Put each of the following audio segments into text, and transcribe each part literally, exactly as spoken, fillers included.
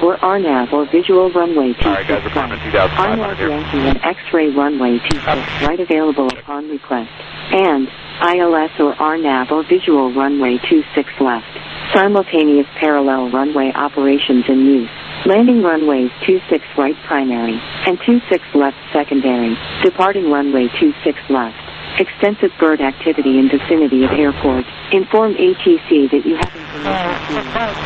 or R NAV or visual runway two Alright guys, six apartment right. two thousand five R hundred NAV here. Yankee and X-ray runway two six right available upon request. And I L S or R NAV or visual runway two six left. Simultaneous parallel runway operations in use. Landing runways two six right primary and two six left secondary. Departing runway two six left. Extensive bird activity in vicinity of airport. Inform A T C that you have information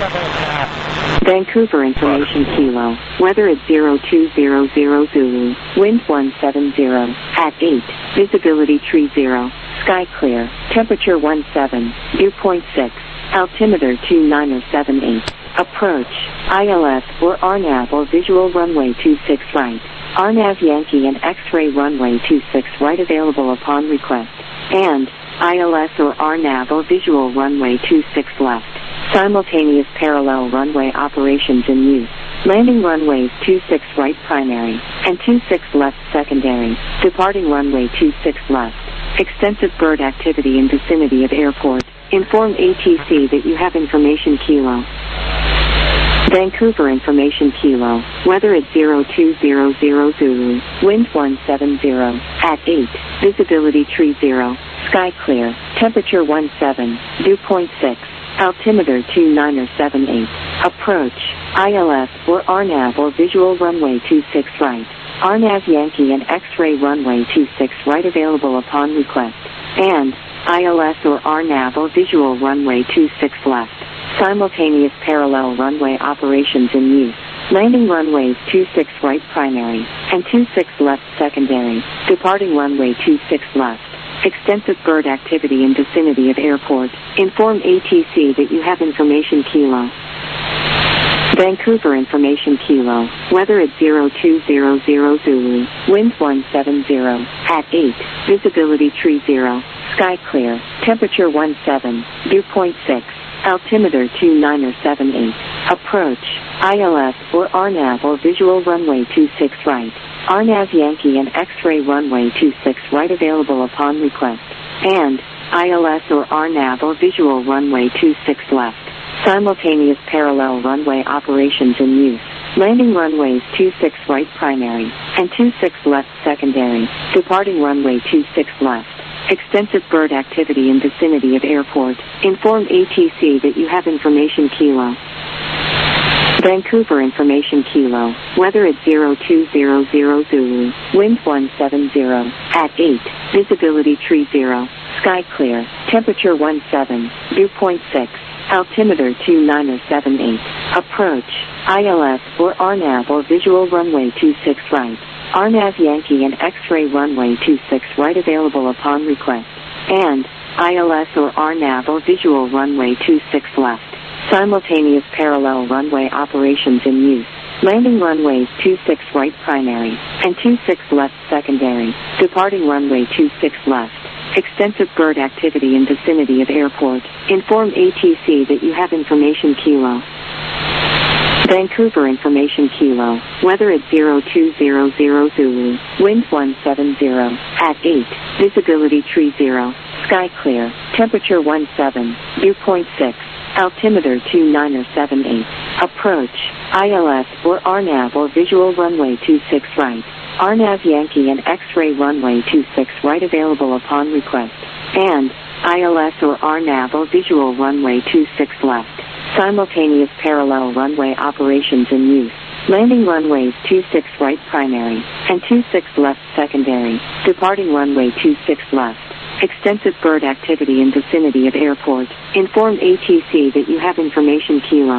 kilo. Vancouver information kilo. Weather at zero two zero zero Zulu. Wind one seven zero. At eight. Visibility tree zero. Sky clear. Temperature one seven. Dew point six. Altimeter two nine or seven eight. Approach. I L S or R NAV or visual runway two six right. R NAV Yankee and X-ray runway two six right available upon request. And I L S or R NAV or visual runway two six left. Simultaneous parallel runway operations in use. Landing runways two six right primary and two six left secondary. Departing runway two six left. Extensive bird activity in vicinity of airport. Inform A T C that you have information kilo. Vancouver information kilo. Weather at zero two zero zero Zulu. Wind one seven zero. At eight. Visibility tree zero. Sky clear. Temperature one seven. Dew point six. Altimeter two nine or seven eight. Approach. I L S or R NAV or visual runway two six right. R NAV Yankee and X-ray runway two six right available upon request. And I L S or R NAV or visual runway two six left. Simultaneous parallel runway operations in use. Landing runways two six right primary and two six left secondary. Departing runway two six left. Extensive bird activity in vicinity of airport. Inform A T C that you have information kilo. Vancouver information kilo. Weather at zero two zero zero Zulu. Wind one seven zero. At eight. Visibility tree zero. Sky clear. Temperature one seven. Dew point six. Altimeter two nine or seven eight. Approach. I L S or R NAV or visual runway two six right. R NAV Yankee and X-ray runway two six right available upon request. And I L S or R NAV or visual runway two six left. Simultaneous parallel runway operations in use. Landing runways two six right primary and two six left secondary. Departing runway two six left. Extensive bird activity in vicinity of airport. Inform A T C that you have information kilo. Vancouver information kilo. Weather at zero two zero zero Zulu. Wind one seven zero. At eight. Visibility tree zero. Sky clear. Temperature one seven. Dew point six. Altimeter two nine or seven eight. Approach. I L S or R NAV or visual runway two six right. R NAV Yankee and X-ray runway two six right available upon request. And I L S or R NAV or visual runway two six left. Simultaneous parallel runway operations in use. Landing runways two six right primary and two six left secondary. Departing runway two six left. Extensive bird activity in vicinity of airport. Inform A T C that you have information kilo. Vancouver information kilo. Weather at zero two zero zero Zulu. Wind one seven zero. At eight. Visibility tree zero. Sky clear. Temperature one seven. Dew point six. Altimeter two nine or seven eight. Approach. I L S or R NAV or visual runway two six right. R NAV Yankee and X-ray runway two six right available upon request. And I L S or R NAV or visual runway two six left. Simultaneous parallel runway operations in use. Landing runways two six right primary and two six left secondary. Departing runway two six left. Extensive bird activity in vicinity of airport. Inform A T C that you have information kilo.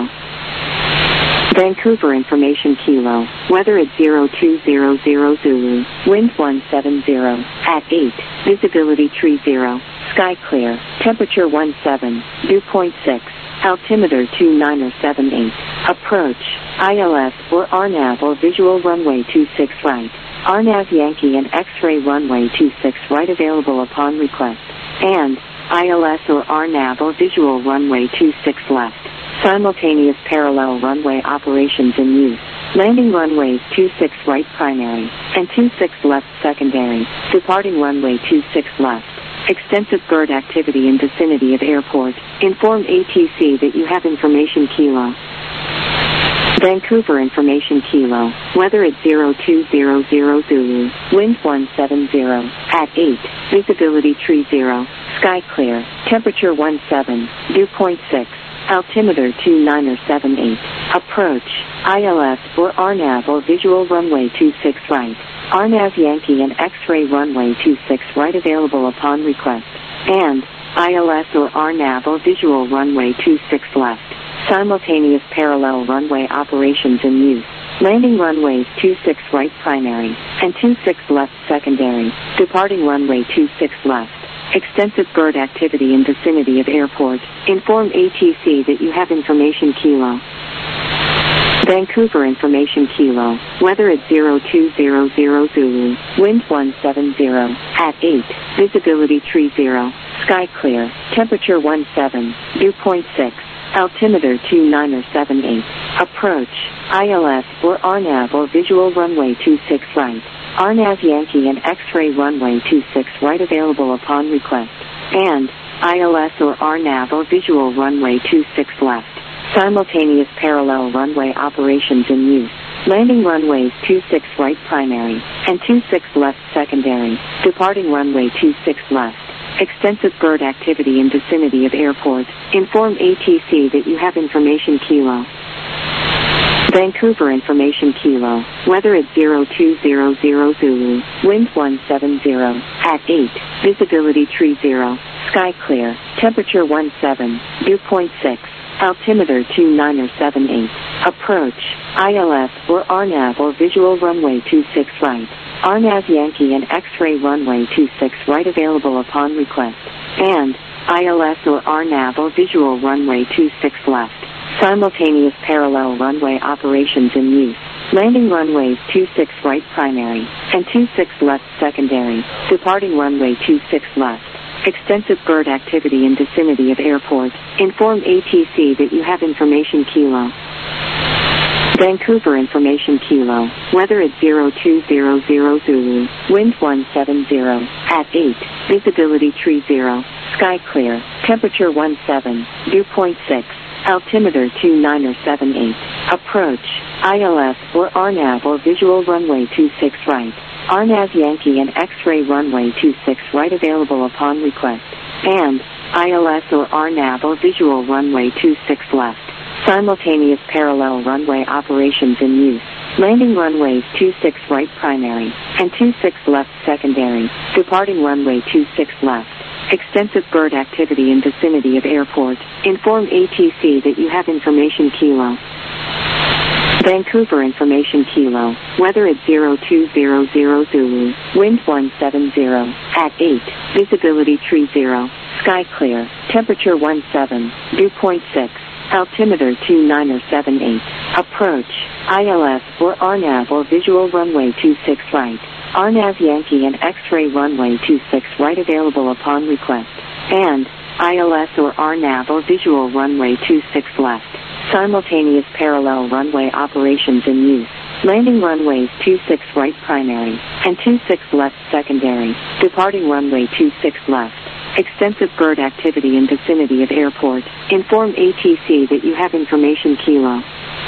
Vancouver information kilo. Weather at zero two zero zero Zulu. Wind one seven zero. At eight. Visibility tree zero. Sky clear. Temperature one seven. Dew point six. Altimeter two nine or seven eight. Approach. I L S or R NAV or visual runway two six right. R NAV Yankee and X-ray runway two six right available upon request. And I L S or R NAV or visual runway two six left. Simultaneous parallel runway operations in use. Landing runways two six right primary and two six left secondary. Departing runway two six left. Extensive bird activity in vicinity of airport. Inform A T C that you have information kilo. Vancouver Information Kilo, weather at zero two zero zero Zulu, wind one seven zero, at eight, visibility tree zero, sky clear, temperature one seven, dew point six, altimeter two nine seven eight, approach, I L S or R NAV or visual runway two six right, R NAV Yankee and X-ray runway two six right available upon request, and I L S or R NAV or visual runway two six left. Simultaneous parallel runway operations in use. Landing runways two six right primary and two six left secondary. Departing runway two six left. Extensive bird activity in vicinity of airport. Inform A T C that you have information Kilo. Vancouver Information Kilo, weather at zero two zero zero Zulu, wind one seven zero, at eight, visibility tree zero, sky clear, temperature one seven, dew point six, altimeter two nine seven eight, approach, I L S or R NAV or visual runway two six right, R NAV Yankee and X-ray runway two six right available upon request, and I L S or R NAV or visual runway two six left. Simultaneous parallel runway operations in use. Landing runways two six right primary and two six left secondary. Departing runway two six left. Extensive bird activity in vicinity of airport. Inform A T C that you have information Kilo. Vancouver Information Kilo, weather at zero two zero zero Zulu, wind one seven zero, at eight, visibility tree zero, sky clear, temperature one seven, dew point six, altimeter two nine seven eight, approach, I L S or R NAV or visual runway two six right, R NAV Yankee and X-ray runway two six right available upon request, and I L S or R NAV or visual runway two six left. Simultaneous parallel runway operations in use. Landing runways two six right primary and two six left secondary. Departing runway two six left. Extensive bird activity in vicinity of airport. Inform A T C that you have information Kilo. Vancouver Information Kilo, weather at zero two zero zero Zulu, wind one seven zero, at eight, visibility tree zero, sky clear, temperature one seven, dew point six, altimeter two nine seven eight, approach, I L S or R NAV or visual runway two six right, R NAV Yankee and X-ray runway two six right available upon request, and I L S or R NAV or visual runway two six left. Simultaneous parallel runway operations in use. Landing runways two six right primary and two six left secondary. Departing runway two six left. Extensive bird activity in vicinity of airport. Inform A T C that you have information Kilo. Vancouver Information Kilo, weather at zero two zero zero Zulu, wind one seven zero, at eight, visibility tree zero, sky clear, temperature one seven, dew point six, altimeter two nine seven eight, approach, I L S or R NAV or visual runway two six right, R NAV Yankee and X-ray runway two six right available upon request, and I L S or R NAV or visual runway two six left. Simultaneous parallel runway operations in use. Landing runways two six right primary and two six left secondary. Departing runway two six left. Extensive bird activity in vicinity of airport. Inform A T C that you have information Kilo.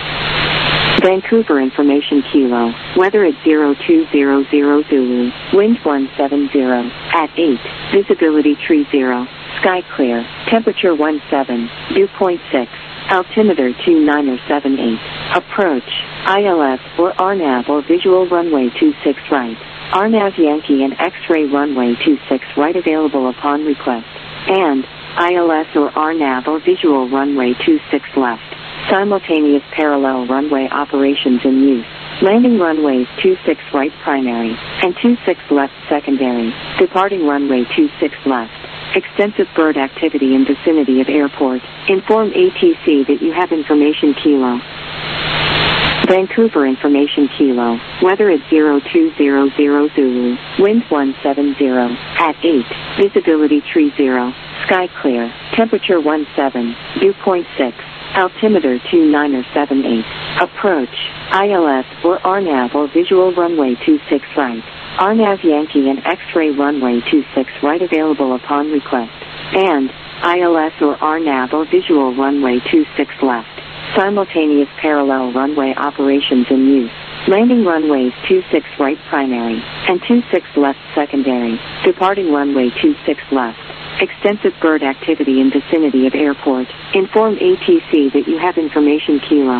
Vancouver Information Kilo, weather at zero two zero zero Zulu, wind one seven zero, at eight, visibility tree zero, sky clear, temperature one seven, dew point six, altimeter two nine seven eight, approach, I L S or R NAV or visual runway two six right, R NAV Yankee and X-ray runway two six right available upon request, and I L S or R NAV or visual runway two six left. Simultaneous parallel runway operations in use. Landing runways two six right primary and two six left secondary. Departing runway two six left. Extensive bird activity in vicinity of airport. Inform A T C that you have information Kilo. Vancouver Information Kilo, weather at zero two zero zero Zulu, wind one seven zero, at eight, visibility tree zero, sky clear, temperature one seven, dew point six, altimeter two nine seven eight, approach, I L S or R NAV or visual runway two six right, R NAV Yankee and X-ray runway two six right available upon request, and I L S or R NAV or visual runway two six left. Simultaneous parallel runway operations in use. Landing runways two six right primary and two six left secondary. Departing runway two six left. Extensive bird activity in vicinity of airport. Inform A T C that you have information Kilo.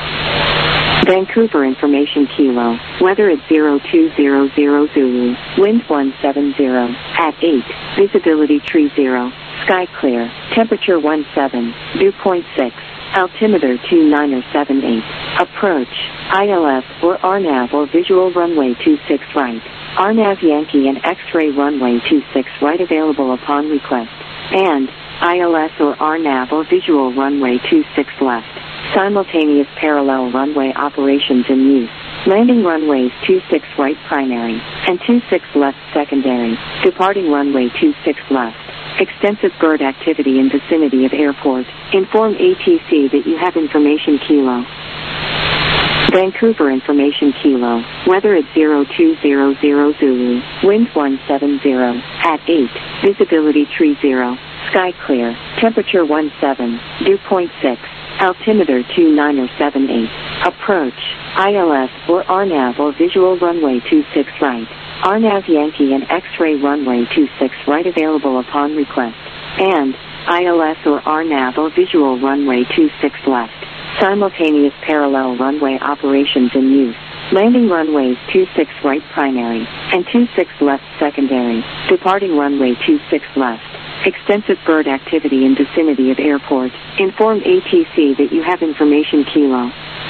Vancouver information Kilo. Weather at zero two zero zero Zulu. Wind one seven zero. At eight. Visibility tree zero. Sky clear. Temperature one seven. Dew point six. Altimeter two nine seven eight. Approach. I L S or R NAV or visual runway two six right. R NAV Yankee and X-ray runway two six right available upon request. And I L S or R NAV or visual runway two six left. Simultaneous parallel runway operations in use. Landing runways two six right primary and two six left secondary. Departing runway two six left. Extensive bird activity in vicinity of airport. Inform A T C that you have information Kilo. Vancouver information Kilo. Weather at zero two zero zero Zulu. Wind one seven zero. At eight. Visibility tree zero. Sky clear. Temperature one seven. Dew point six. Altimeter two nine seven eight. Approach. I L S or R NAV or visual runway two six right. R NAV Yankee and X-ray runway two six right available upon request. And I L S or R NAV or visual runway two six left. Simultaneous parallel runway operations in use. Landing runways two six right primary and two six left secondary. Departing runway two six left. Extensive bird activity in vicinity of airport. Inform A T C that you have information Kilo.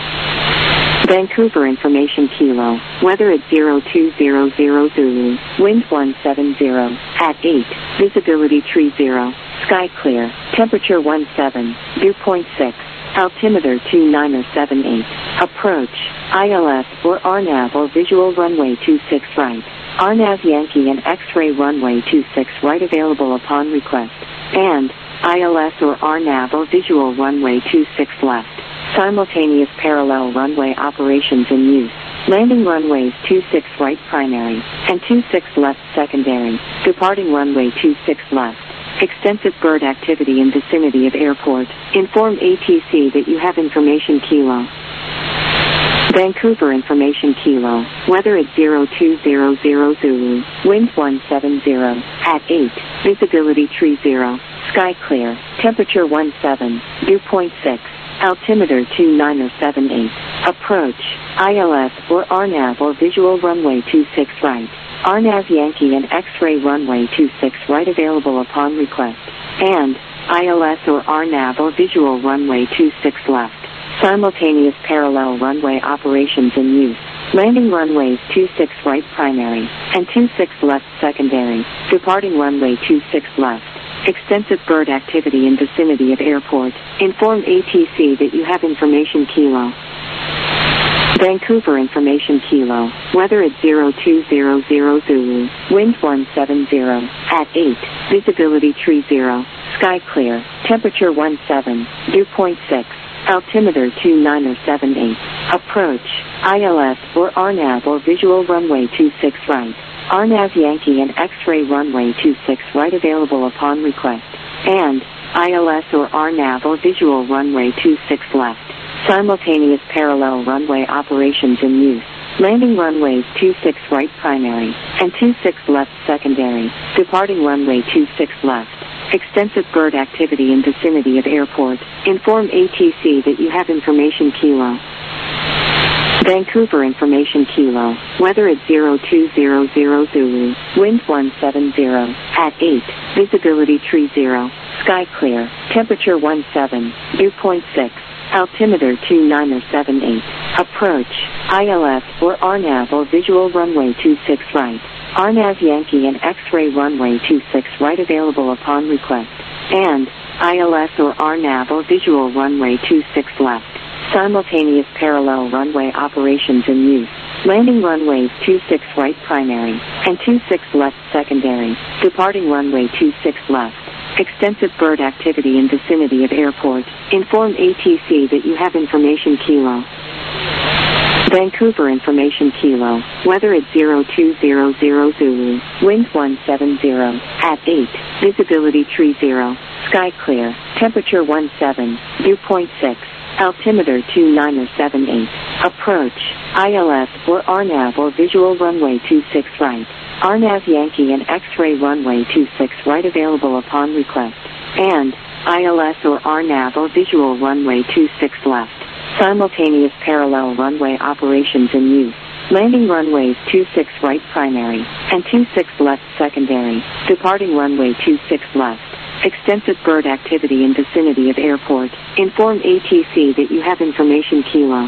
Vancouver information Kilo. Weather at zero two zero zero Zulu. Wind one seven zero. At eight. Visibility tree zero. Sky clear. Temperature one seven. Dew point six. Altimeter two nine seven eight. Approach. I L S or R NAV or visual runway two six right. R NAV Yankee and X-ray runway two six right available upon request. And I L S or R NAV or visual runway two six left. Simultaneous parallel runway operations in use. Landing runways two six right primary and two six left secondary. Departing runway two six left. Extensive bird activity in vicinity of airport. Inform A T C that you have information Kilo. Vancouver information Kilo. Weather at zero two zero zero Zulu. Wind one seven zero. At eight. Visibility tree zero. Sky clear. Temperature one seven. Dew point six. Altimeter two nine seven eight. Approach. I L S or R NAV or visual runway two six right. R NAV Yankee and X-ray runway two six right available upon request. And I L S or R NAV or visual runway two six left. Simultaneous parallel runway operations in use. Landing runways two six right primary and two six left secondary. Departing runway two six left. Extensive bird activity in vicinity of airport. Inform A T C that you have information Kilo. Vancouver information Kilo. Weather at zero two zero zero Zulu. Wind one seven zero. At eight. Visibility tree zero. Sky clear. Temperature one seven. Dew point six. Altimeter two nine seven eight. Approach. I L S or R NAV or visual runway two six right. R NAV Yankee and X-ray runway two six right available upon request. And I L S or R NAV or visual runway two six left. Simultaneous parallel runway operations in use. Landing runways two six right primary and two six left secondary. Departing runway two six left. Extensive bird activity in vicinity of airport. Inform A T C that you have information Kilo. Vancouver information Kilo. Weather at zero two zero zero Zulu. Wind one seven zero. At eight. Visibility tree zero. Sky clear. Temperature one seven. Dew point six. Altimeter two nine seven eight. Approach. I L S or R NAV or visual runway two six right. R NAV Yankee and X-ray runway two six right available upon request. And I L S or R NAV or visual runway two six left. Simultaneous parallel runway operations in use. Landing runways two six right primary and two six left secondary. Departing runway two six left. Extensive bird activity in vicinity of airport. Inform A T C that you have information Kilo. Vancouver information Kilo. Weather at zero two zero zero Zulu. Wind one seven zero. At eight. Visibility tree zero. Sky clear. Temperature one seven. Dew point six. altimeter two niner seven eight. Approach, I L S or R NAV or visual runway two six right. R NAV Yankee and X-ray runway two six right available upon request. And I L S or R NAV or visual runway two six left. Simultaneous parallel runway operations in use. Landing runways two six right primary and two six left secondary. Departing runway two six left. Extensive bird activity in vicinity of airport. Inform A T C that you have information Kilo.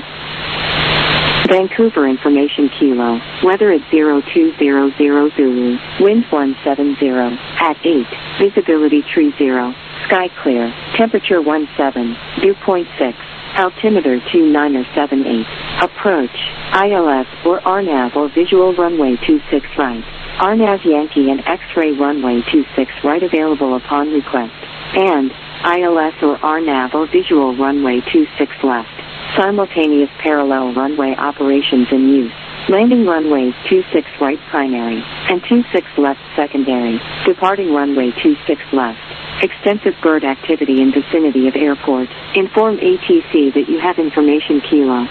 Vancouver information Kilo. Weather at zero two zero zero Zulu. Wind one seven zero. At eight. Visibility tree zero. Sky clear. Temperature one seven. Dew point six. Altimeter two niner seven eight. Approach, I L S or R NAV or visual runway two six right. R NAV Yankee and X-ray runway two six right available upon request. And I L S or R NAV or visual runway two six left. Simultaneous parallel runway operations in use. Landing runways two six right primary and two six left secondary. Departing runway two six left. Extensive bird activity in vicinity of airport. Inform A T C that you have information Kilo.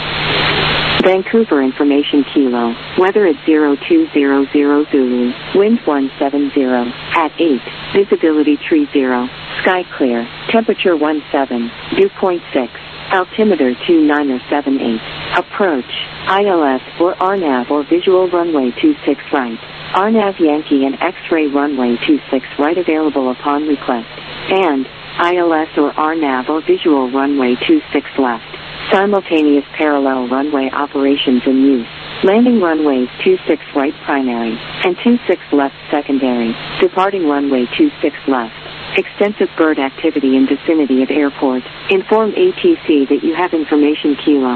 Vancouver information Kilo. Weather at zero two zero zero Zulu. Wind one seven zero. At eight. Visibility tree zero. Sky clear. Temperature one seven. Dew point six. Altimeter two niner seven eight. Approach, I L S or R NAV or visual runway two six right. R NAV Yankee and X-ray runway two six right available upon request. And I L S or R NAV or visual runway two six left. Simultaneous parallel runway operations in use. Landing runways two six right primary and two six left secondary. Departing runway two six left. Extensive bird activity in vicinity of airport. Inform A T C that you have information Kilo.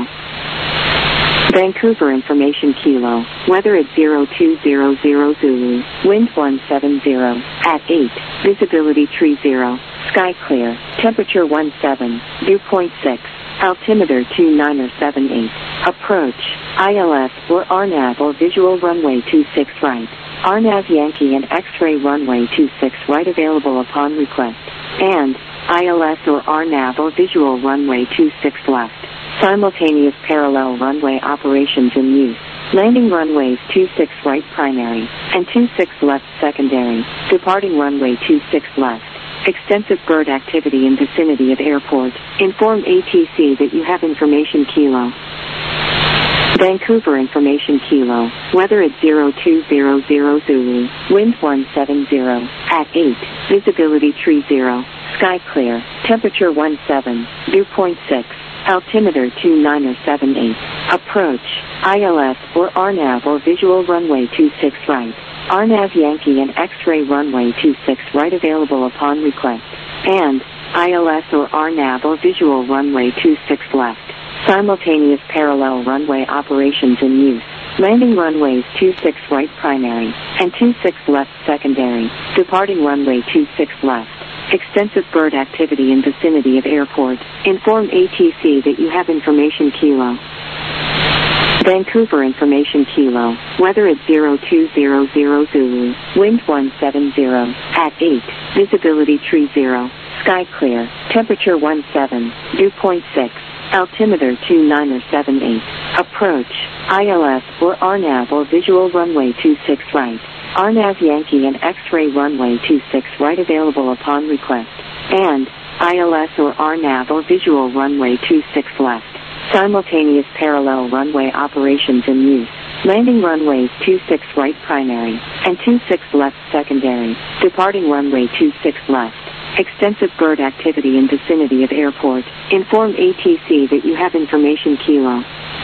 Vancouver information Kilo. Weather at zero two zero zero Zulu. Wind one seven zero. At eight. Visibility tree zero. Sky clear. Temperature one seven. Dew point six. Altimeter two niner seven eight. Approach, I L S or R NAV or visual runway two six right. R NAV Yankee and X-ray runway two six right available upon request. And I L S or R NAV or visual runway two six left. Simultaneous parallel runway operations in use. Landing runways two six right primary and two six left secondary. Departing runway two six left. Extensive bird activity in vicinity of airport. Inform A T C that you have information Kilo. Vancouver information Kilo. Weather at zero two zero zero Zulu. Wind one seven zero. At eight. Visibility tree zero. Sky clear. Temperature one seven. Dew point six. Altimeter two niner seven eight. Approach, I L S or R NAV or visual runway two six right. R NAV Yankee and X-ray runway two six right available upon request. And I L S or R NAV or visual runway two six left. Simultaneous parallel runway operations in use. Landing runways two six right primary and two six left secondary. Departing runway two six left. Extensive bird activity in vicinity of airport. Inform A T C that you have information Kilo. Vancouver information Kilo. Weather at zero two zero zero Zulu. Wind one seven zero. At eight. Visibility tree zero. Sky clear. Temperature one seven. Dew point six. Altimeter two niner seven eight. Approach, I L S or R NAV or visual runway two six right. R NAV Yankee and X-ray runway two six right available upon request. And I L S or R NAV or visual runway two six left. Simultaneous parallel runway operations in use. Landing runways two six right primary and two six left secondary. Departing runway two six left. Extensive bird activity in vicinity of airport. Inform A T C that you have information Kilo.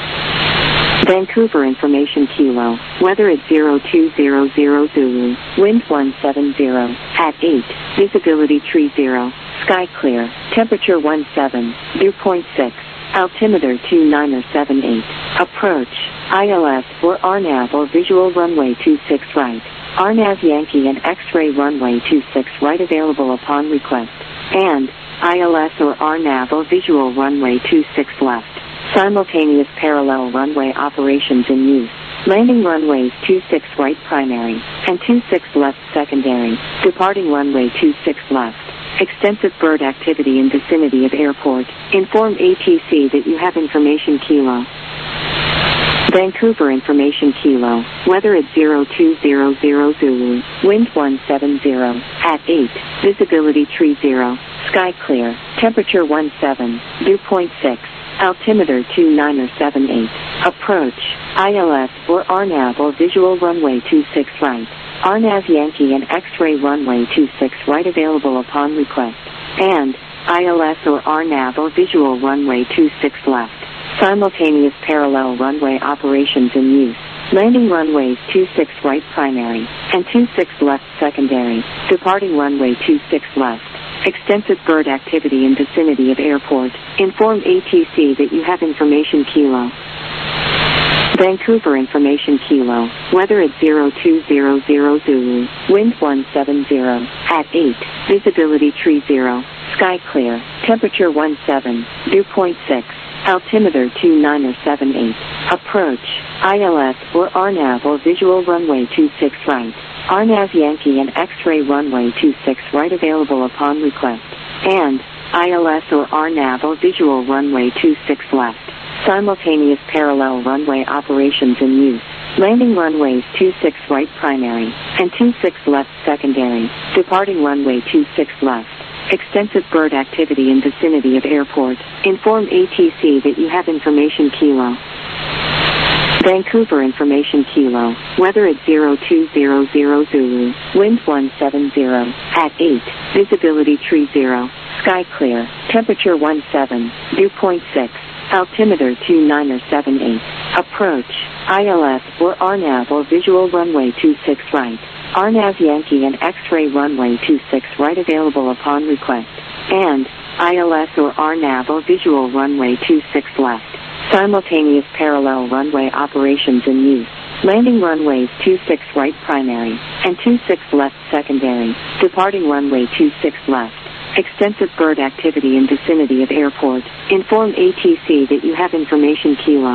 Vancouver information Kilo. Weather at zero two zero zero Zulu. Wind one seven zero. At eight. Visibility tree zero. Sky clear. Temperature one seven. Dew point six. Altimeter two niner seven eight. Approach, I L S or R NAV or visual runway two six right. R NAV Yankee and X-ray runway two six right available upon request. And I L S or R NAV or visual runway two six left. Simultaneous parallel runway operations in use. Landing runways two six right primary and two six left secondary. Departing runway two six left. Extensive bird activity in vicinity of airport. Inform A T C that you have information Kilo. Vancouver information Kilo. Weather at zero two zero zero Zulu. Wind one seven zero. At eight. Visibility tree zero. Sky clear. Temperature one seven. Dew point six. Altimeter two nine or seven eight. Approach. I L S or R NAV or visual runway two six right. R NAV Yankee and X-ray runway two six right available upon request. And I L S or R NAV or visual runway two six left. Simultaneous parallel runway operations in use. Landing runways two six right primary and two six left secondary. Departing runway two six left. Extensive bird activity in vicinity of airport. Inform A T C that you have information Kilo. Vancouver information Kilo. Weather at zero two zero zero Zulu. Wind one seven zero. At eight. Visibility tree zero. Sky clear. Temperature one seven. Dew point six. Altimeter two nine or seven eight. Approach. I L S or R NAV or visual runway two six right. R NAV Yankee and X-ray runway two six right available upon request. And I L S or R NAV or visual runway two six left. Simultaneous parallel runway operations in use. Landing runways two six right primary and two six left secondary. Departing runway two six left. Extensive bird activity in vicinity of airport. Inform A T C that you have information Kilo. Vancouver information Kilo. Weather at zero two zero zero Zulu. Wind one seven zero. At eight. Visibility tree zero. Sky clear. Temperature one seven. Dew point six. Altimeter two nine or seven eight. Approach. I L S or R NAV or visual runway two six right. R NAV Yankee and X-ray runway two six right available upon request. And I L S or R NAV or visual runway two six left. Simultaneous parallel runway operations in use. Landing runways two six right primary and two six left secondary. Departing runway two six left. Extensive bird activity in vicinity of airport. Inform A T C that you have information Kilo.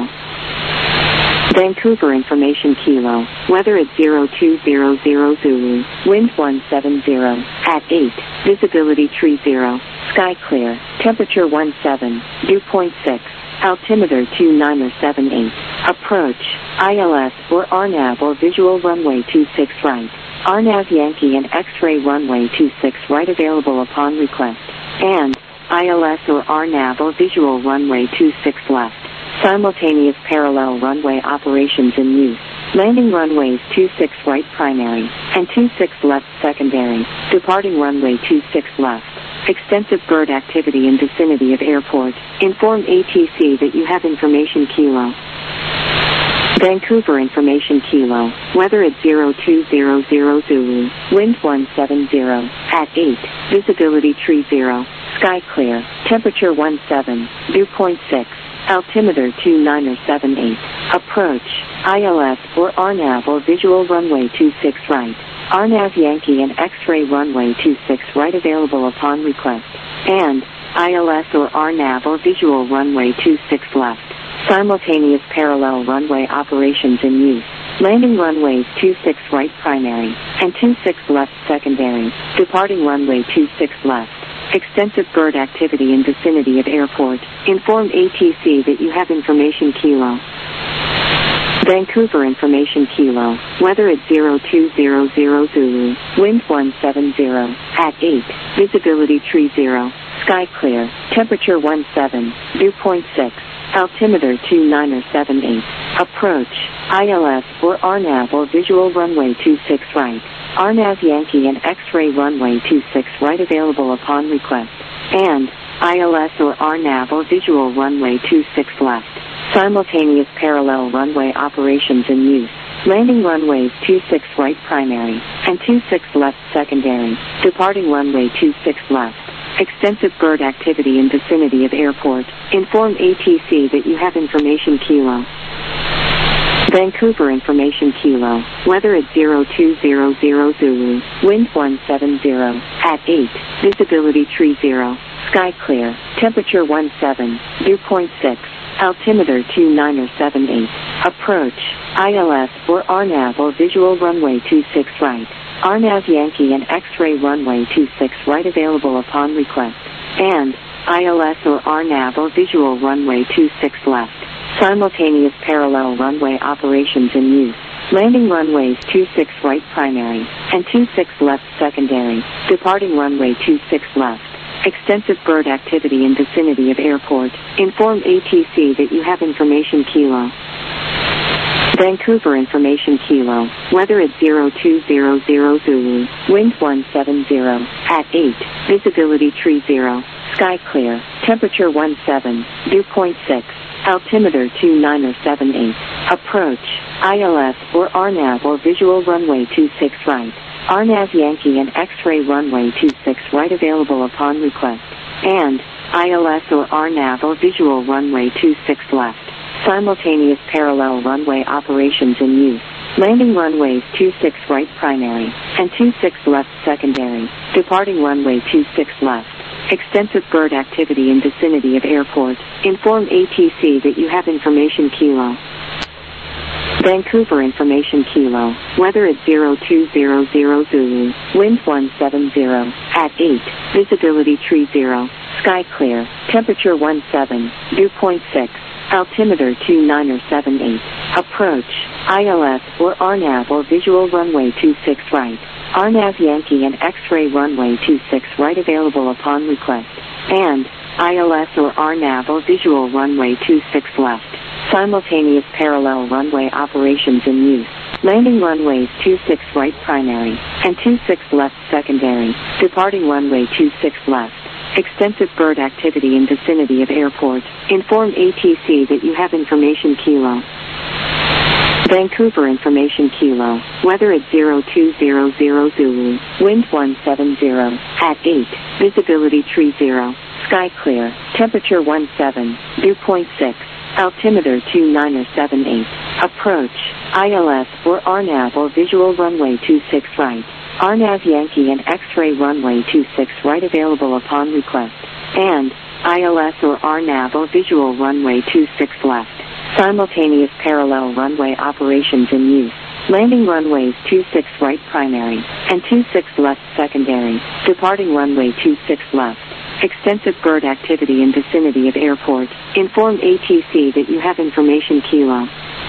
Vancouver information Kilo. Weather at zero two zero zero Zulu. Wind one seven zero. At eight. Visibility tree zero. Sky clear. Temperature one seven. Dew point six. Altimeter two nine or seven eight. Approach. I L S or R NAV or visual runway two six right. R NAV Yankee and X-ray runway two six right available upon request. And I L S or R NAV or visual runway two six left. Simultaneous parallel runway operations in use. Landing runways two six right primary and two six left secondary. Departing runway two six left. Extensive bird activity in vicinity of airport. Inform A T C that you have information Kilo. Vancouver information Kilo. Weather at zero two zero zero Zulu. Wind one seven zero. At eight. Visibility tree zero. Sky clear. Temperature one seven. Dew point six. Altimeter two nine or seven eight. Approach. I L S or R NAV or visual runway two six right. R NAV Yankee and X-ray runway two six right available upon request. And I L S or R NAV or visual runway two six left. Simultaneous parallel runway operations in use. Landing runways two six right primary and two six left secondary. Departing runway two six left. Extensive bird activity in vicinity of airport. Inform A T C that you have information Kilo. Vancouver information Kilo. Weather at zero two zero zero Zulu. Wind one seven zero. At eight. Visibility tree zero. Sky clear. Temperature one seven. Dew point six. Altimeter two nine or seven eight. Approach. I L S or R NAV or visual runway two six right. R NAV Yankee and X-ray runway two six right available upon request. And I L S or R NAV or visual runway two six left. Simultaneous parallel runway operations in use. Landing runways two six right primary and two six left secondary. Departing runway two six left. Extensive bird activity in vicinity of airport. Inform A T C that you have information Kilo. Vancouver information Kilo. Weather at zero two zero zero Zulu. Wind one seven zero. At eight. Visibility tree zero. Sky clear. Temperature one seven. Dew point six. Altimeter two nine or seven eight. Approach. I L S or R NAV or visual runway two six right. R N A V Yankee and X-ray runway two six right available upon request. And I L S or R NAV or visual runway two six left. Simultaneous parallel runway operations in use. Landing runways two six right primary and two six left secondary. Departing runway two six left. Extensive bird activity in vicinity of airport. Inform A T C that you have information Kilo. Vancouver information Kilo. Weather at zero two zero zero Zulu. Wind one seven zero. At eight. Visibility tree zero. Sky clear. Temperature one seven. Dew point six. Altimeter two nine or seven eight. Approach. I L S or R NAV or visual runway two six right. R NAV Yankee and X-ray runway two six right available upon request. And I L S or R NAV or visual runway two six left. Simultaneous parallel runway operations in use. Landing runways two six right primary and two six left secondary. Departing runway two six left. Extensive bird activity in vicinity of airport. Inform A T C that you have information Kilo. Vancouver information Kilo. Weather at zero two zero zero Zulu. Wind one seven zero. At eight. Visibility tree zero. Sky clear. Temperature one seven. Dew point six. Altimeter two nine or seven eight. Approach. I L S or R NAV or visual runway two six right. R NAV Yankee and X-ray runway two six right available upon request. And I L S or R NAV or visual runway two six left. Simultaneous parallel runway operations in use. Landing runways two six right primary and two six left secondary. Departing runway two six left. Extensive bird activity in vicinity of airport. Inform A T C that you have information Kilo. Vancouver information Kilo. Weather at zero two zero zero Zulu. Wind one seven zero. At eight. Visibility tree zero. Sky clear. Temperature one seven. Dew point six. Altimeter two nine or seven eight. Approach. I L S or R NAV or visual runway two six right. R NAV Yankee and X-ray runway two six right available upon request. And I L S or R NAV or visual runway two six left. Simultaneous parallel runway operations in use. Landing runways two six right primary and two six left secondary. Departing runway two six left. Extensive bird activity in vicinity of airport. Inform A T C that you have information Kilo.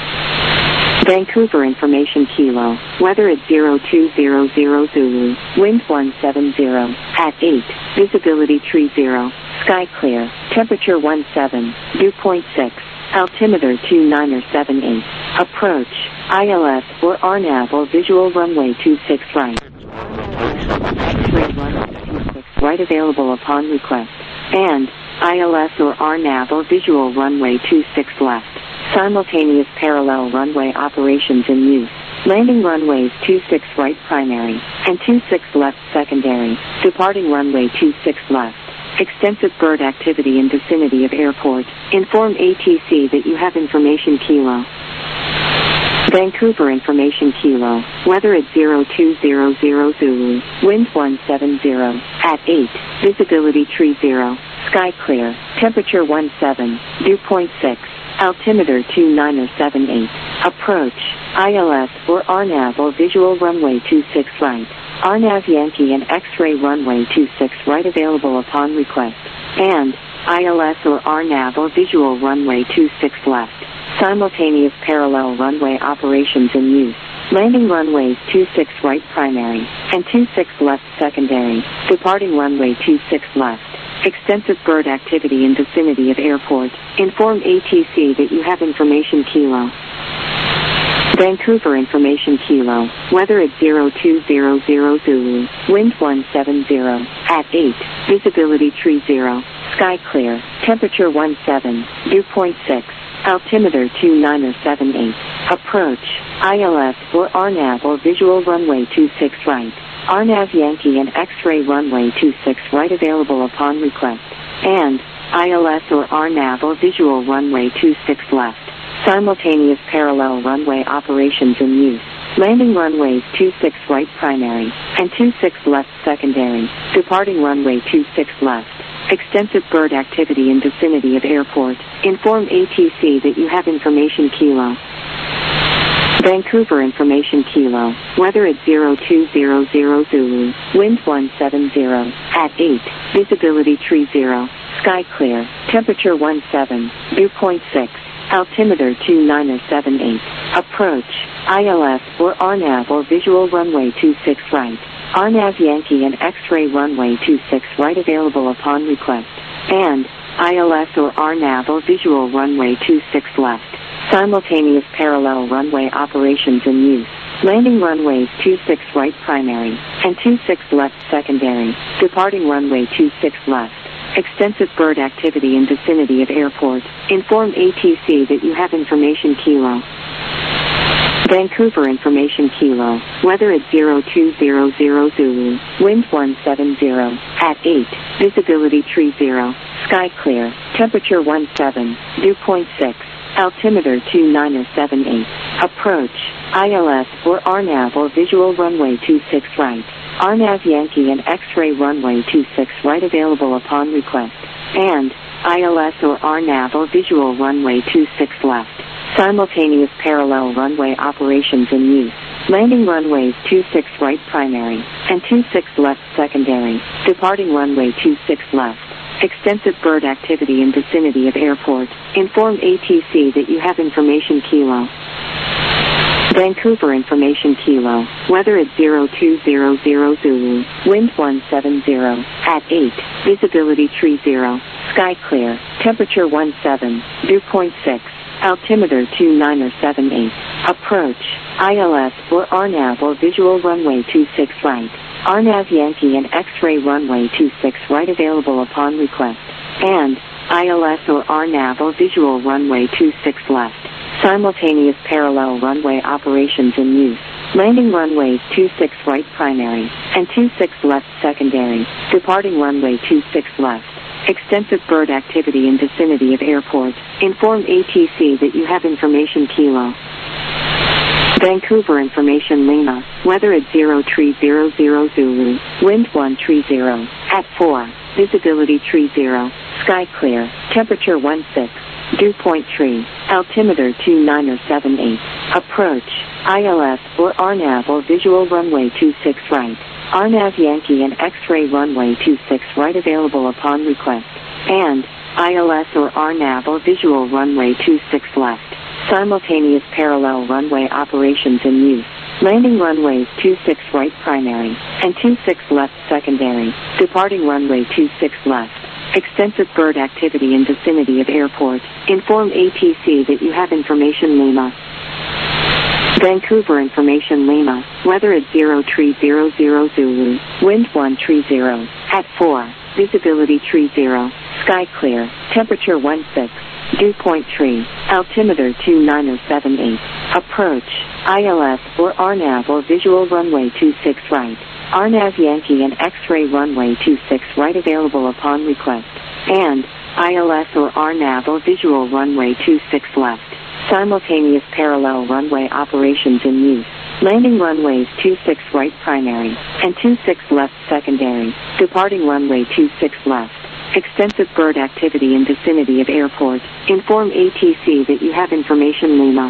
Vancouver information Kilo. Weather at zero two zero zero Zulu. Wind one seven zero. At eight. Visibility tree zero. Sky clear. Temperature one seven. Dew point six. Altimeter two nine or seven eight. Approach. I L S or R NAV or visual runway two six right. X-ray runway two six right available upon request. And I L S or R NAV or visual runway two six left. Simultaneous parallel runway operations in use. Landing runways two six right primary and two six left secondary. Departing runway two six left. Extensive bird activity in vicinity of airport. Inform A T C that you have information Kilo. Vancouver information Kilo. Weather at zero two zero zero Zulu. Wind one seven zero. At eight. Visibility tree zero. Sky clear. Temperature one seven. Dew point six. Altimeter two nine or seven eight. Approach. I L S or R NAV or visual runway two six right. R NAV Yankee and X-ray runway two six right available upon request. And I L S or R NAV or visual runway two six left. Simultaneous parallel runway operations in use. Landing runways two six right primary and two six left secondary. Departing runway two six left. Extensive bird activity in vicinity of airport. Inform A T C that you have information Kilo. Vancouver information Kilo. Weather at zero two zero zero Zulu. Wind one seven zero. At eight. Visibility tree zero. Sky clear. Temperature one seven. Dew point six. Altimeter two nine or seven eight. Approach. I L S or R NAV or visual runway two six right. R NAV Yankee and X-ray runway two six right available upon request. And I L S or R NAV or visual runway two six left. Simultaneous parallel runway operations in use. Landing runways two six right primary and two six left secondary. Departing runway two six left. Extensive bird activity in vicinity of airport. Inform A T C that you have information Kilo. Vancouver Information Kilo, weather at zero two zero zero Zulu, wind one seven zero, at eight, visibility tree zero, sky clear, temperature one seven, dew point six, altimeter two nine seven eight, approach, I L S or R NAV or visual runway two six right, R NAV Yankee and X-ray runway two six right available upon request, and I L S or R NAV or visual runway two six left. Simultaneous parallel runway operations in use. Landing runways two six right primary and two six left secondary. Departing runway two six left. Extensive bird activity in vicinity of airport. Inform A T C that you have information Kilo. Vancouver Information Kilo, weather at zero two zero zero Zulu, wind one seven zero, at eight, visibility tree zero, sky clear, temperature one seven, dew point six, altimeter two nine seven eight, approach, I L S or R NAV or visual runway two six right, R NAV Yankee and X-ray runway two six right available upon request, and I L S or R NAV or visual runway two six left. Simultaneous parallel runway operations in use. Landing runways two six right primary and two six left secondary. Departing runway two six left. Extensive bird activity in vicinity of airport. Inform A T C that you have information Kilo. Vancouver Information Kilo, weather at zero two zero zero Zulu, wind one seven zero, at eight, visibility tree zero, sky clear, temperature one seven, dew point six, altimeter two nine seven eight, approach, I L S or R NAV or visual runway two six right, R NAV Yankee and X-ray runway two six right available upon request, and I L S or R NAV or visual runway two six left. Simultaneous parallel runway operations in use. Landing runways two six right primary and two six left secondary. Departing runway two six left. Extensive bird activity in vicinity of airport. Inform A T C that you have information Kilo. Vancouver Information Lima, weather at zero three zero zero Zulu, wind one three zero, at four, visibility tree zero, sky clear, temperature one six, dew point three, altimeter two nine seven eight, approach, I L S or R NAV or visual runway two six right, R NAV Yankee and X-ray runway two six right available upon request, and I L S or R NAV or visual runway two six left. Simultaneous parallel runway operations in use. Landing runways two six right primary and two six left secondary. Departing runway two six left. Extensive bird activity in vicinity of airport. Inform A T C that you have information Lima. Vancouver Information Lima, weather at zero three zero zero Zulu, wind one three zero, at four, visibility tree zero, sky clear, temperature one six, dew point three, altimeter two nine seven eight, approach, I L S or R NAV or visual runway two six right, R NAV Yankee and X-ray runway two six right available upon request, and I L S or R NAV or visual runway two six left. Simultaneous parallel runway operations in use. Landing runways two six right primary and two six left secondary. Departing runway two six left. Extensive bird activity in vicinity of airport. Inform A T C that you have information Lima.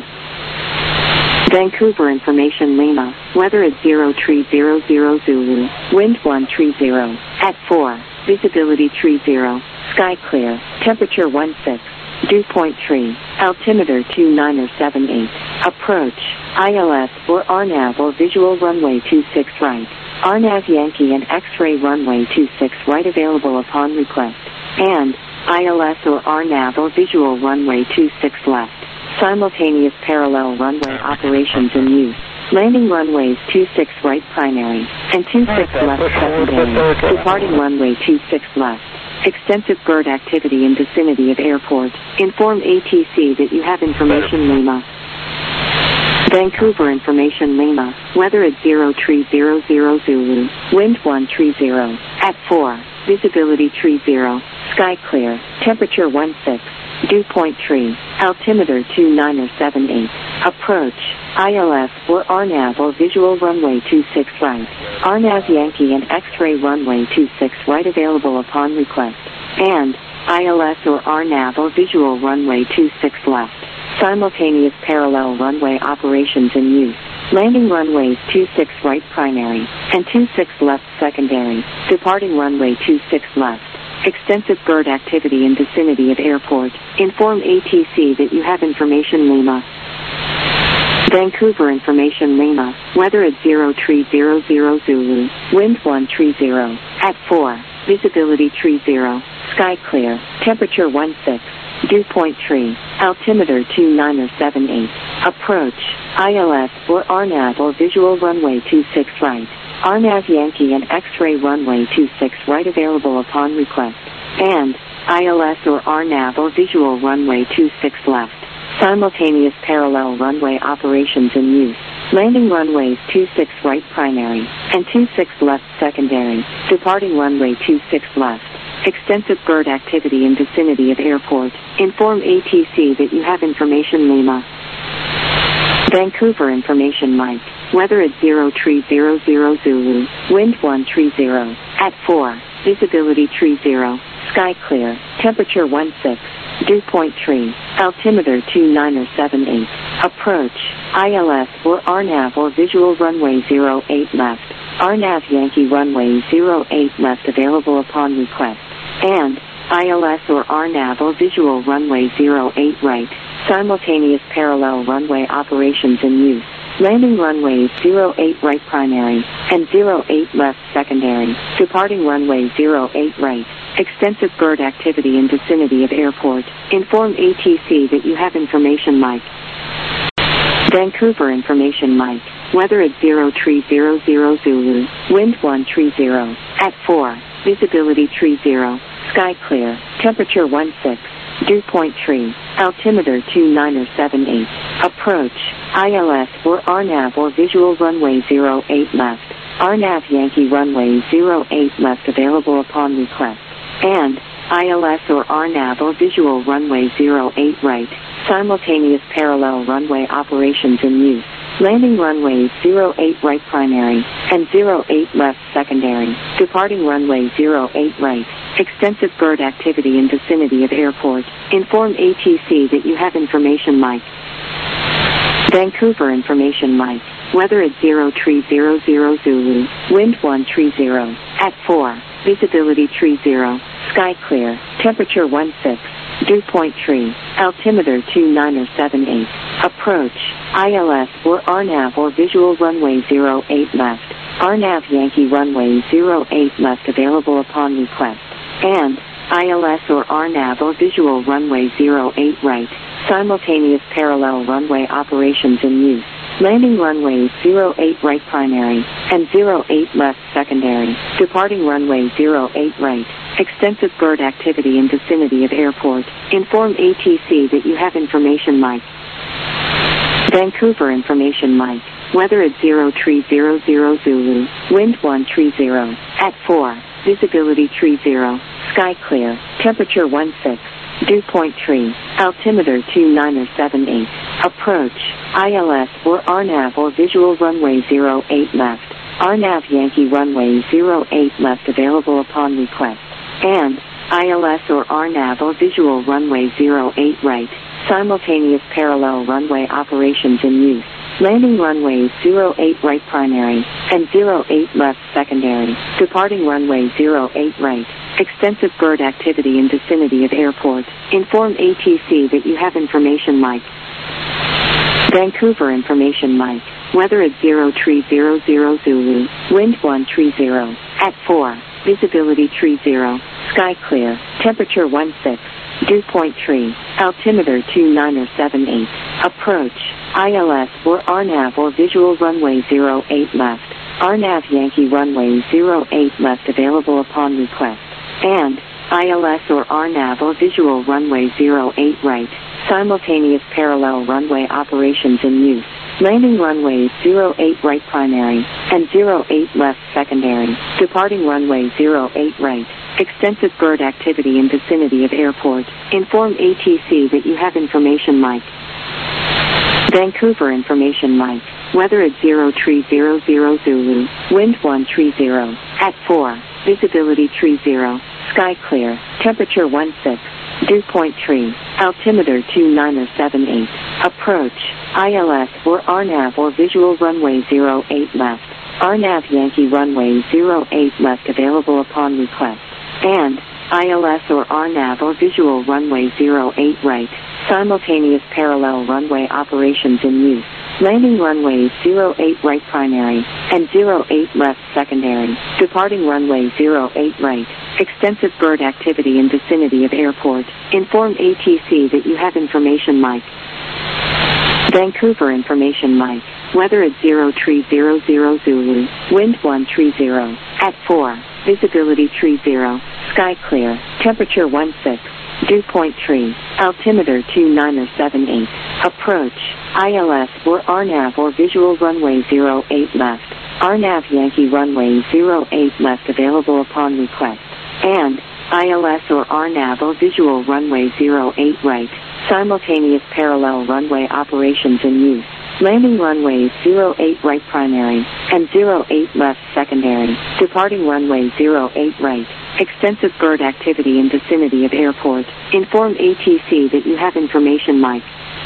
Vancouver Information Lima, weather at zero three zero zero Zulu, wind one three zero, at four, visibility tree zero, sky clear, temperature one six, dew point three, altimeter two nine seven eight, approach, I L S or R NAV or visual runway two six right, R NAV Yankee and X-ray runway two six right available upon request, and I L S or R NAV or visual runway two six left. Simultaneous parallel runway operations in use. Landing runways two six right primary and two six left secondary. Departing runway two six left. Extensive bird activity in vicinity of airport. Inform A T C that you have information Lima. Vancouver Information Lima, weather at zero three zero zero Zulu, wind one three zero, at four, visibility tree zero, sky clear, temperature one six, dew point three, altimeter two nine seven eight, approach, I L S or R NAV or visual runway two six right, R NAV Yankee and X-ray runway two six right available upon request, and I L S or R NAV or visual runway two six left. Simultaneous parallel runway operations in use. Landing runways two six right primary and two six left secondary. Departing runway two six left. Extensive bird activity in vicinity of airport. Inform A T C that you have information Lima. Vancouver information Lima. Weather at zero three zero zero Zulu. Wind one three zero. At four. Visibility three zero. Sky clear. Temperature one six. Dew point three. Altimeter two nine or seven eight. Approach. I L S or R NAV or visual runway two six right. R NAV Yankee and X-ray runway two six right available upon request. And I L S or R NAV or visual runway two six left. Simultaneous parallel runway operations in use. Landing runways two six right primary and two six left secondary. Departing runway two six left. Extensive bird activity in vicinity of airport. Inform A T C that you have information Lima. Vancouver information Mike. Weather at zero three zero zero Zulu. Wind one three zero. At four. Visibility three zero. Sky clear. Temperature one six. Dew point three. Altimeter two nine or seven eight. Approach. I L S or R NAV or visual runway zero eight left. R NAV Yankee runway zero eight left available upon request. And I L S or R NAV or visual runway zero eight right. Simultaneous parallel runway operations in use. Landing runways zero eight right primary and zero eight left secondary. Departing runway zero eight right. Extensive bird activity in vicinity of airport. Inform A T C that you have information Mike. Vancouver information Mike. Weather at zero three zero zero Zulu. Wind one three zero. At four. Visibility three zero. Sky clear. Temperature one six. Dew point three. Altimeter two nine or seven eight. Approach. I L S or R NAV or visual runway zero eight left. R NAV Yankee runway zero eight left available upon request. And I L S or R NAV or visual runway zero eight right. Simultaneous parallel runway operations in use. Landing runways zero eight right primary and zero eight left secondary. Departing runway zero eight right. Extensive bird activity in vicinity of airport. Inform A T C that you have information Mike. Vancouver information Mike. Weather at zero three zero zero Zulu. Wind one three zero. At four. Visibility three zero. Sky clear. Temperature one six. Dew point three. Altimeter two nine or seven eight. Approach. I L S or R NAV or visual runway zero eight left. R NAV Yankee runway zero eight left available upon request. And I L S or R NAV or visual runway zero eight right. Simultaneous parallel runway operations in use. Landing runways zero eight right primary and zero eight left secondary. Departing runway zero eight right. Extensive bird activity in vicinity of airport. Inform A T C that you have information Mike. Vancouver information Mike. Weather at zero three zero zero Zulu. Wind one three zero. At four. Visibility three zero. Sky clear. Temperature one six. Dew point three. Altimeter two nine or seven eight. Approach. I L S or R NAV or visual runway zero eight left. R NAV Yankee runway zero eight left available upon request. And I L S or R NAV or visual runway zero eight right. Simultaneous parallel runway operations in use. Landing runways zero eight right primary and zero eight left secondary. Departing runway zero eight right. Extensive bird activity in vicinity of airport. Inform A T C that you have information Mike. Vancouver information Mike. Weather at zero three zero zero Zulu. Wind one three zero. At four. Visibility three zero. Sky clear. Temperature one six. Dew point three. Altimeter two nine or seven eight. Approach. I L S or R NAV or visual runway zero eight left. R NAV Yankee runway zero eight left available upon request. And I L S or R NAV or visual runway zero eight right. Simultaneous parallel runway operations in use. Landing runways zero eight right primary and zero eight left secondary. Departing runway zero eight right. Extensive bird activity in vicinity of airport. Inform A T C that you have information Mike. Vancouver information Mike. Weather at zero three zero zero Zulu. Wind one three zero. At four. Visibility three zero. Sky clear. Temperature one six. Dew Point Tree, altimeter two nine seven eight. Approach, I L S or R NAV or visual runway zero eight left. R NAV Yankee runway zero eight left available upon request. And I L S or R NAV or visual runway zero eight right. Simultaneous parallel runway operations in use. Landing runways zero eight right primary and zero eight left secondary. Departing runway zero eight right. Extensive bird activity in vicinity of airport. Inform A T C that you have information mic. Vancouver information mic. Weather at zero three zero zero Zulu. Wind one three zero. At four. Visibility three zero. Sky clear. Temperature one six. Dew Point Tree. Altimeter two nine seven eight. Approach, I L S or R NAV or visual runway zero eight left. R NAV Yankee runway zero eight left available upon request. And I L S or R NAV or visual runway zero eight right. Simultaneous parallel runway operations in use. Landing runways zero eight right primary and zero eight left secondary. Departing runway zero eight right. Extensive bird activity in vicinity of airport. Inform A T C that you have information mic.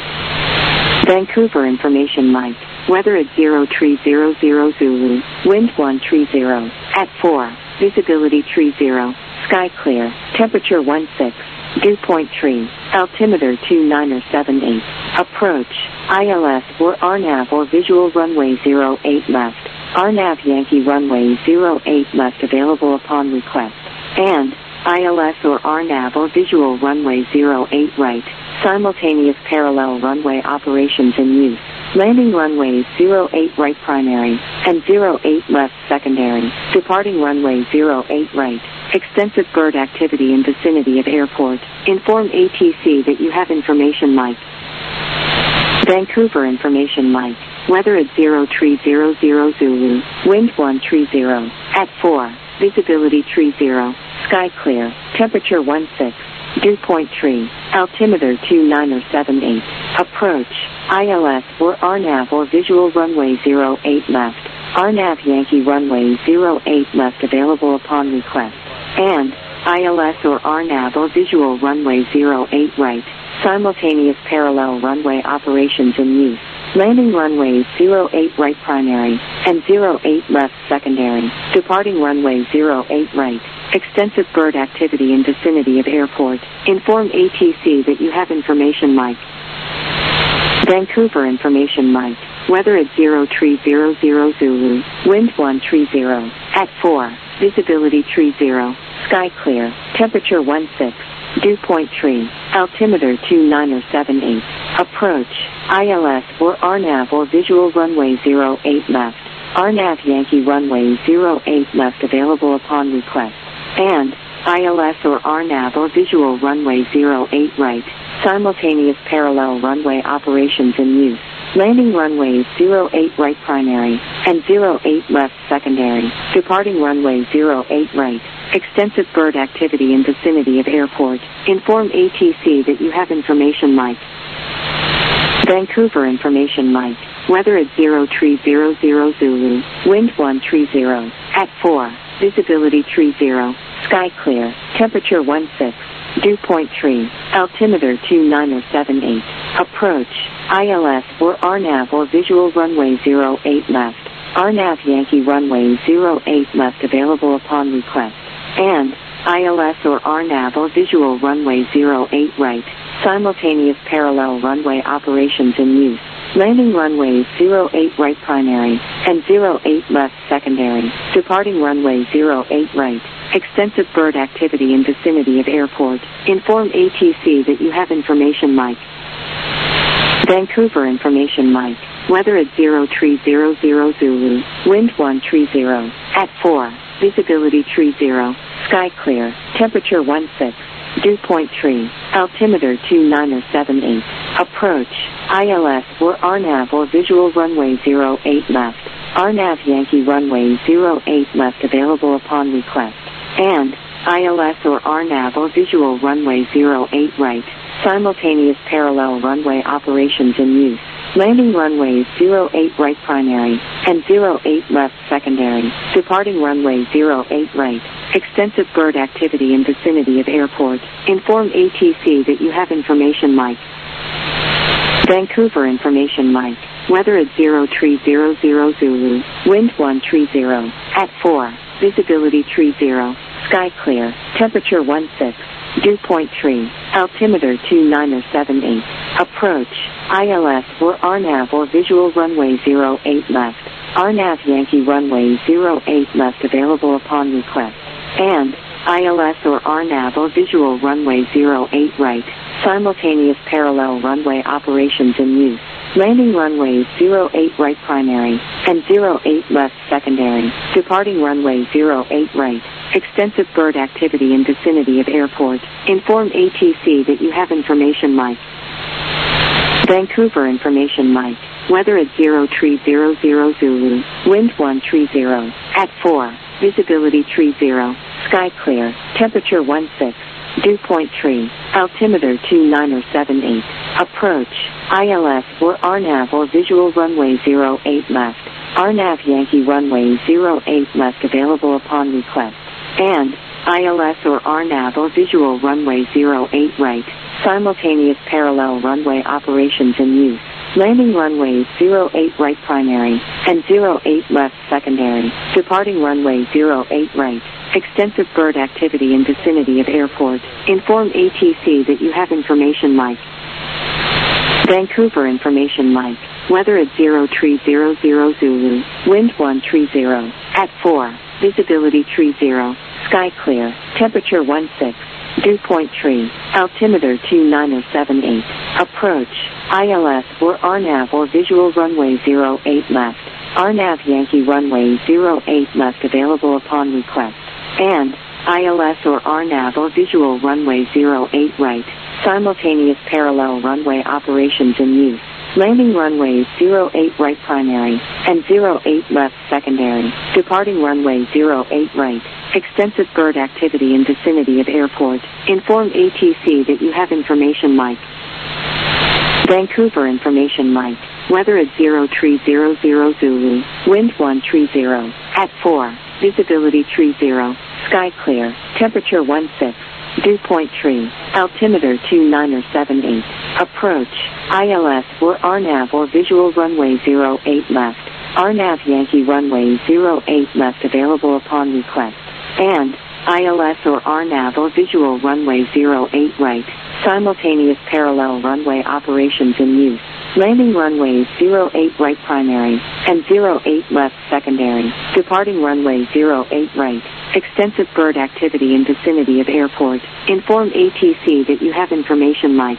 Vancouver information mic. Weather at zero three zero zero Zulu. Wind one three zero. At four. Visibility three zero. Sky clear. Temperature one six. Dew Point Tree. Altimeter two nine seven eight. Approach, I L S or R NAV or visual runway zero eight left. R NAV Yankee runway zero eight left available upon request. And I L S or R NAV or visual runway zero eight right. Simultaneous parallel runway operations in use. Landing runways zero eight right primary and zero eight left secondary. Departing runway zero eight right. Extensive bird activity in vicinity of airport. Inform A T C that you have information mic. Vancouver information mic. Weather at zero three zero zero Zulu. Wind one three zero. At four. Visibility three zero. Sky clear. Temperature one six. Dew Point Tree. Altimeter two nine seven eight. Approach, I L S or R NAV or visual runway zero eight left. R NAV Yankee runway zero eight left available upon request. And I L S or R NAV or visual runway zero eight right. Simultaneous parallel runway operations in use. Landing runways zero eight right primary and zero eight left secondary. Departing runway zero eight right. Extensive bird activity in vicinity of airport. Inform A T C that you have information mic. Vancouver information mic. Weather at zero three zero zero Zulu. Wind one three zero. At four. Visibility three zero. Sky clear. Temperature one six. Dew Point Tree. Altimeter two nine seven eight. Approach, I L S or R NAV or visual runway zero eight left. R NAV Yankee runway zero eight left available upon request. And I L S or R NAV or visual runway zero eight right. Simultaneous parallel runway operations in use. Landing runways zero eight right primary and zero eight left secondary. Departing runway zero eight right. Extensive bird activity in vicinity of airport. Inform A T C that you have information mic. Vancouver information mic. Weather at zero three zero zero Zulu. Wind one three zero. At four. Visibility three zero. Sky clear. Temperature one six. Dew Point Tree. Altimeter two nine seven eight. Approach, I L S or R NAV or visual runway zero eight left. R NAV Yankee runway zero eight left available upon request. And I L S or R NAV or visual runway zero eight right. Simultaneous parallel runway operations in use. Landing runways zero eight right primary and zero eight left secondary. Departing runway zero eight right. Extensive bird activity in vicinity of airport. Inform A T C that you have information mic. Vancouver information mic. Weather at zero three zero zero Zulu. Wind one three zero. At four. Visibility three zero. Sky clear. Temperature one six. Dew Point Tree. Altimeter two nine seven eight. Approach, I L S or R NAV or visual runway zero eight left. R NAV Yankee runway zero eight left available upon request. And I L S or R NAV or visual runway zero eight right. Simultaneous parallel runway operations in use. Landing runways zero eight right primary and zero eight left secondary. Departing runway zero eight right. Extensive bird activity in vicinity of airport. Inform A T C that you have information Mike. Vancouver information Mike. Weather at zero three zero zero Zulu. Wind one three zero. At four. Visibility three zero. Sky clear. Temperature one six. Dew point three. Altimeter two nine seven eight. Approach. I L S or R NAV or visual runway zero eight left. R NAV Yankee runway zero eight left available upon request. And I L S or R NAV or visual runway zero eight right. Simultaneous parallel runway operations in use. Landing runways zero eight right primary and zero eight left secondary. Departing runway zero eight right. Extensive bird activity in vicinity of airport. Inform A T C that you have information Mike. Vancouver information Mike. Weather at zero three zero zero Zulu. Wind one three zero. At four. Visibility three zero. Sky clear. Temperature one six. Dew point three. Altimeter two nine seven eight. Approach. I L S or R NAV or visual runway zero eight left. R NAV Yankee runway zero eight left available upon request. And I L S or R NAV or visual runway zero eight right. Simultaneous parallel runway operations in use. Landing runways zero eight right primary and zero eight left secondary. Departing runway zero eight right. Extensive bird activity in vicinity of airport. Inform A T C that you have information Mike. Vancouver information Mike. Weather at zero three zero zero Zulu. Wind one three zero. At four. Visibility three zero. Sky clear. Temperature one six. Dew point three. Altimeter two nine seven eight. Approach. I L S or R NAV or visual runway zero eight left. R NAV Yankee runway zero eight left available upon request. And I L S or R NAV or visual runway zero eight right. Simultaneous parallel runway operations in use. Landing runways zero eight right primary and zero eight left secondary. Departing runway zero eight right. Extensive bird activity in vicinity of airport. Inform A T C that you have information Mike. Vancouver information Mike. Weather at zero three zero zero Zulu. Wind one three zero. At four. Visibility three zero. Sky clear. Temperature one six. Dew point three. Altimeter two nine seven eight. Approach. I L S or R NAV or visual runway zero eight left. R NAV Yankee runway zero eight left available upon request. And I L S or R NAV or visual runway zero eight right. Simultaneous parallel runway operations in use. Landing runways zero eight right primary and zero eight left secondary. Departing runway zero eight right. Extensive bird activity in vicinity of airport. Inform A T C that you have information Mike.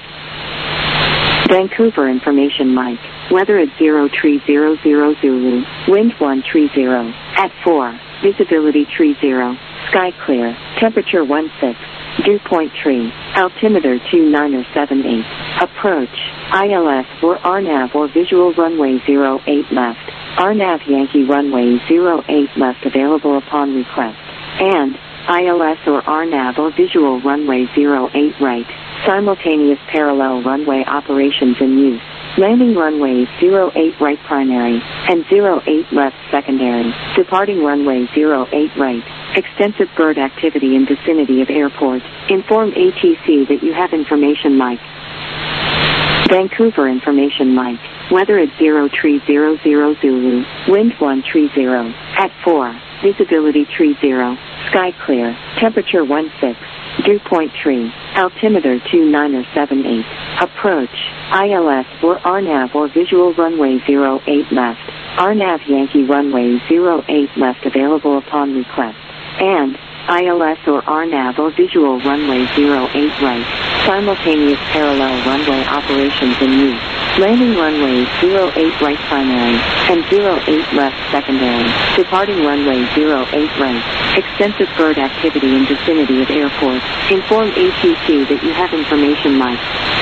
Vancouver information Mike. Weather at zero three zero zero Zulu. Wind one three zero. At four. Visibility three zero. Sky clear. Temperature one six. Dew point three. Altimeter two nine seven eight. Approach. I L S or R NAV or visual runway zero eight left. R NAV Yankee runway zero eight left available upon request. And I L S or R NAV or visual runway zero eight right. Simultaneous parallel runway operations in use. Landing runways zero eight right primary and zero eight left secondary. Departing runway zero eight right. Extensive bird activity in vicinity of airport. Inform A T C that you have information Mike. Vancouver information Mike. Weather at zero three zero zero Zulu. Wind one three zero. At four. Visibility three zero. Sky clear. Temperature one six. Dew point three. Altimeter two nine seven eight. Approach. I L S or R NAV or visual runway zero eight left. R NAV Yankee runway zero eight left available upon request. And I L S or R NAV or visual runway zero eight right. Simultaneous parallel runway operations in use. Landing runways zero eight right primary and zero eight left secondary. Departing runway zero eight right. Extensive bird activity in vicinity of airport. Inform A T C that you have information Mike.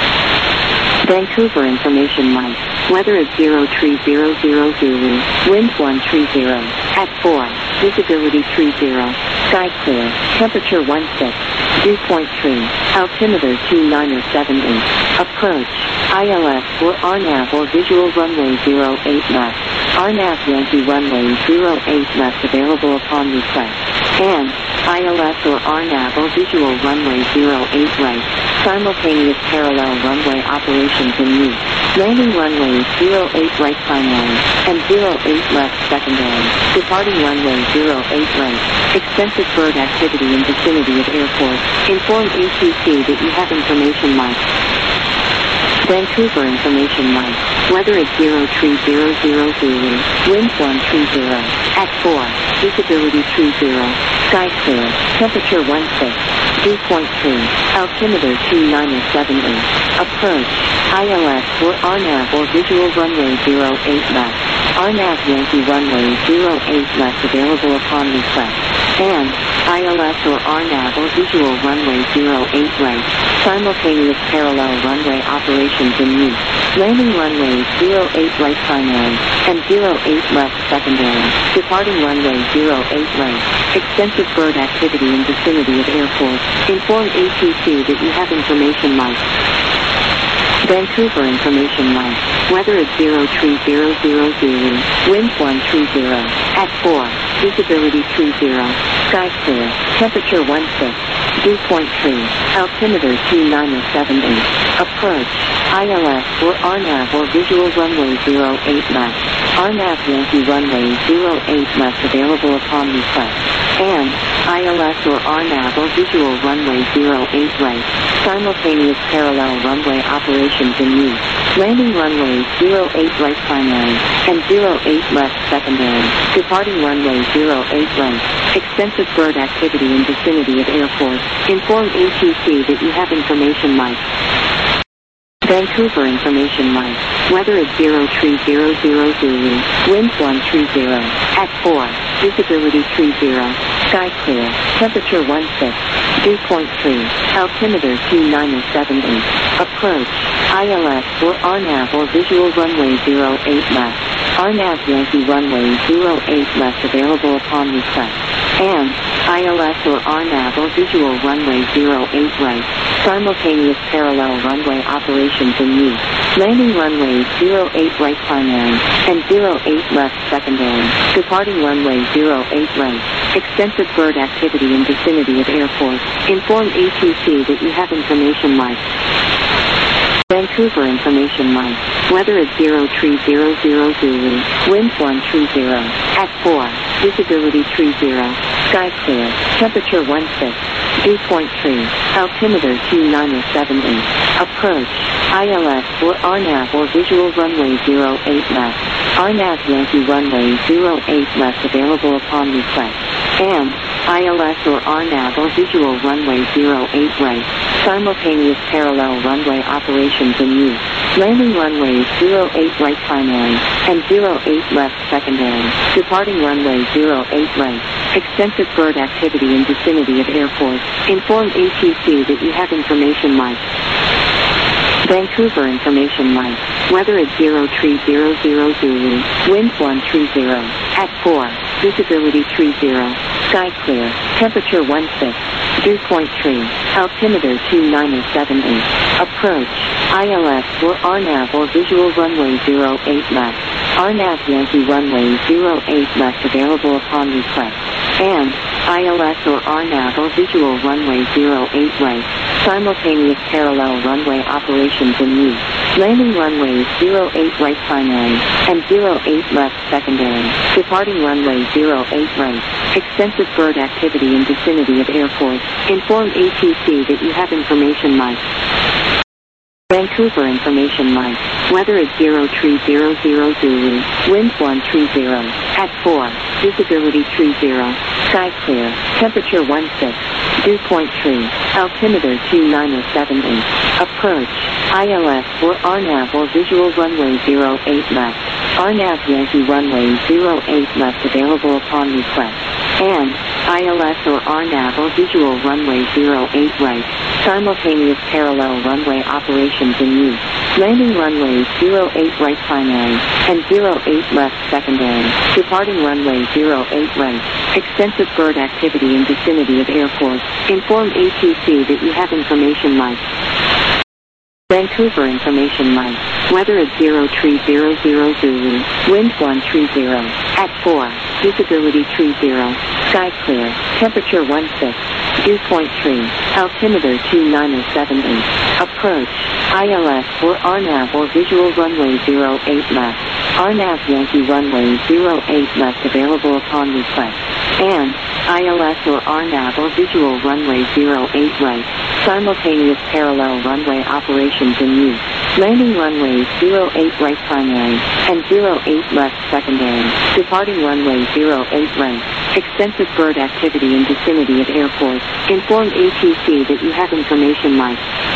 Vancouver information Mike. Weather at zero three zero zero Zulu. Wind one three zero. At four. Visibility three zero. Sky clear. Temperature one six. Dew point three. Altimeter two nine seven eight. Approach. I L S or R NAV or visual runway zero eight left. R NAV Yankee runway zero eight left available upon request. and I L S or R NAV or visual runway zero eight right. Simultaneous parallel runway operations in use. Landing runways zero eight right primary and zero eight left secondary. Departing runway zero eight right. Extensive bird activity in vicinity of airport. Inform A T C that you have information marked. Vancouver information mark. Weather at zero three zero zero Zulu. Wind one three zero. At four. Visibility three zero. Sky clear. Temperature one six. Dew point three. Altimeter two nine seven eight. Approach. I L S or R NAV or visual runway zero eight left. R NAV Yankee runway zero eight left available upon request. And I L S or R NAV or visual runway zero eight right. Simultaneous parallel runway operations in use. Landing runways zero eight right primary and zero eight left secondary. Departing runway zero eight right. Extensive bird activity in vicinity of airport. Inform A T C that you have information marked. Vancouver information mark. Weather at zero three zero zero Zulu. Wind one three zero. At four. Visibility three zero. Sky clear. Temperature one six. Dew point three. Altimeter two nine seven eight. Approach. I L S or R NAV or visual runway zero eight left. R NAV Yankee runway zero eight left available upon request. And I L S or R NAV or visual runway zero eight right. Simultaneous parallel runway operations in use. Landing runways zero eight right primary and zero eight left secondary. Departing runway zero eight right. Extensive bird activity in vicinity of airport. Inform A T C that you have information marked. Vancouver information mark. Weather at zero three zero zero Zulu. Wind one three zero. At four. Visibility three zero. Sky clear. Temperature one six. Dew point three. Altimeter two nine seven eight. Approach. I L S or R NAV or visual runway zero eight left. R NAV Yankee runway zero eight left available upon request. And I L S or R NAV or visual runway zero eight right. Simultaneous parallel runway operations in use. Landing runways zero eight right primary and zero eight left secondary. Departing runway zero eight right. Extensive bird activity in vicinity of airport. Inform A T C that you have information marked. Vancouver information mark. Weather at zero three zero zero Zulu. Wind one three zero. At four. Visibility three zero. Sky clear. Temperature one six. Dew point three. Altimeter two nine seven eight. Approach. I L S or R NAV or visual runway zero eight left. R NAV Yankee runway zero eight left available upon request. And I L S or R NAV or visual runway zero eight right. Simultaneous parallel runway operations in use. Landing runways zero eight right primary and zero eight left secondary. Departing runway zero eight right. Extensive bird activity in vicinity of airport. Inform A T C that you have information marked. Vancouver information mark. Weather at zero three zero zero Zulu. Wind one three zero. At four. Visibility three zero. Sky clear. Temperature one six. Dew point three. Altimeter two nine seven eight. Approach. I L S or R NAV or visual runway zero eight left. R NAV Yankee runway zero eight left available upon request. And I L S or R NAV or visual runway zero eight right. Simultaneous parallel runway operations in use. Landing runways zero eight right primary and zero eight left secondary. Departing runway zero eight right. Extensive bird activity in vicinity of airport. Inform A T C that you have information marked. Vancouver information mark. Weather at zero three zero zero Zulu. Wind one three zero. At four. Visibility three zero. Sky clear. Temperature one six. Dew point three. Altimeter two nine seven eight. Approach. I L S or R NAV or visual runway zero eight left. R NAV Yankee runway zero eight left available upon request. And I L S or R NAV or visual runway zero eight right. Simultaneous parallel runway operations in use. Landing runways zero eight right primary and zero eight left secondary. Departing runway zero eight right. Extensive bird activity in vicinity of airport. Inform A T C that you have information marked. Vancouver information Mike. Weather at zero three zero zero Zulu. Wind one three zero. At four. Visibility three zero. Sky clear. Temperature one six. Dew point three. Altimeter two nine seven eight. Approach. I L S or R NAV or visual runway zero eight left. R NAV Yankee runway zero eight left available upon request. And I L S or R NAV or visual runway zero eight right. Simultaneous parallel runway operations in use. Landing runways zero eight right primary and zero eight left secondary. Departing runway zero eight right. Extensive bird activity in vicinity of airport. Inform A T C that you have information Mike.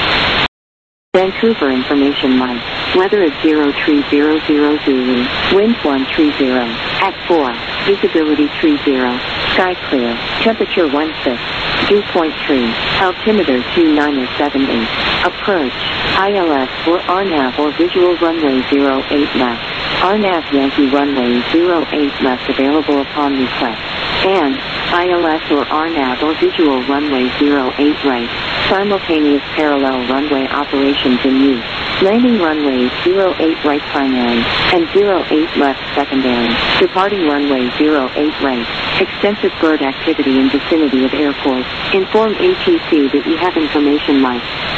Vancouver information Mike. Weather at zero three zero zero Zulu. Wind one three zero. At four. Visibility three zero. Sky clear. Temperature one six. Dew point three. Altimeter two nine seven eight. Approach. I L S or R NAV or visual runway zero eight left. R NAV Yankee runway zero eight left available upon request. And I L S or R NAV or visual runway zero eight right. Simultaneous parallel runway operations in use. Landing runways zero eight right primary and zero eight left secondary. Departing runway zero eight right. Extensive bird activity in vicinity of airport. Inform A T C that you have information Mike.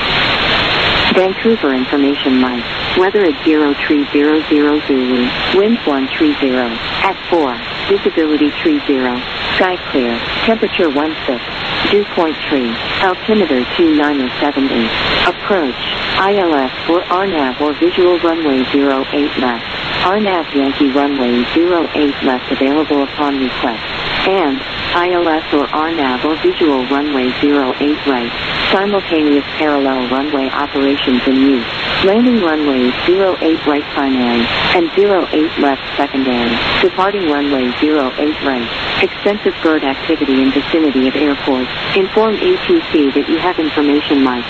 Vancouver information Mike. Weather at zero three zero zero Zulu. Wind one three zero. At four. Visibility three zero. Sky clear. Temperature one six. Dew point three. Altimeter two nine seven eight. Approach. I L S or R NAV or visual runway zero eight left. R NAV Yankee runway zero eight left available upon request. And I L S or R NAV or visual runway zero eight right. Simultaneous parallel runway operations in use. Landing runways zero eight right primary and zero eight left secondary. Departing runway zero eight right. Extensive bird activity in vicinity of airport. Inform A T C that you have information Mike.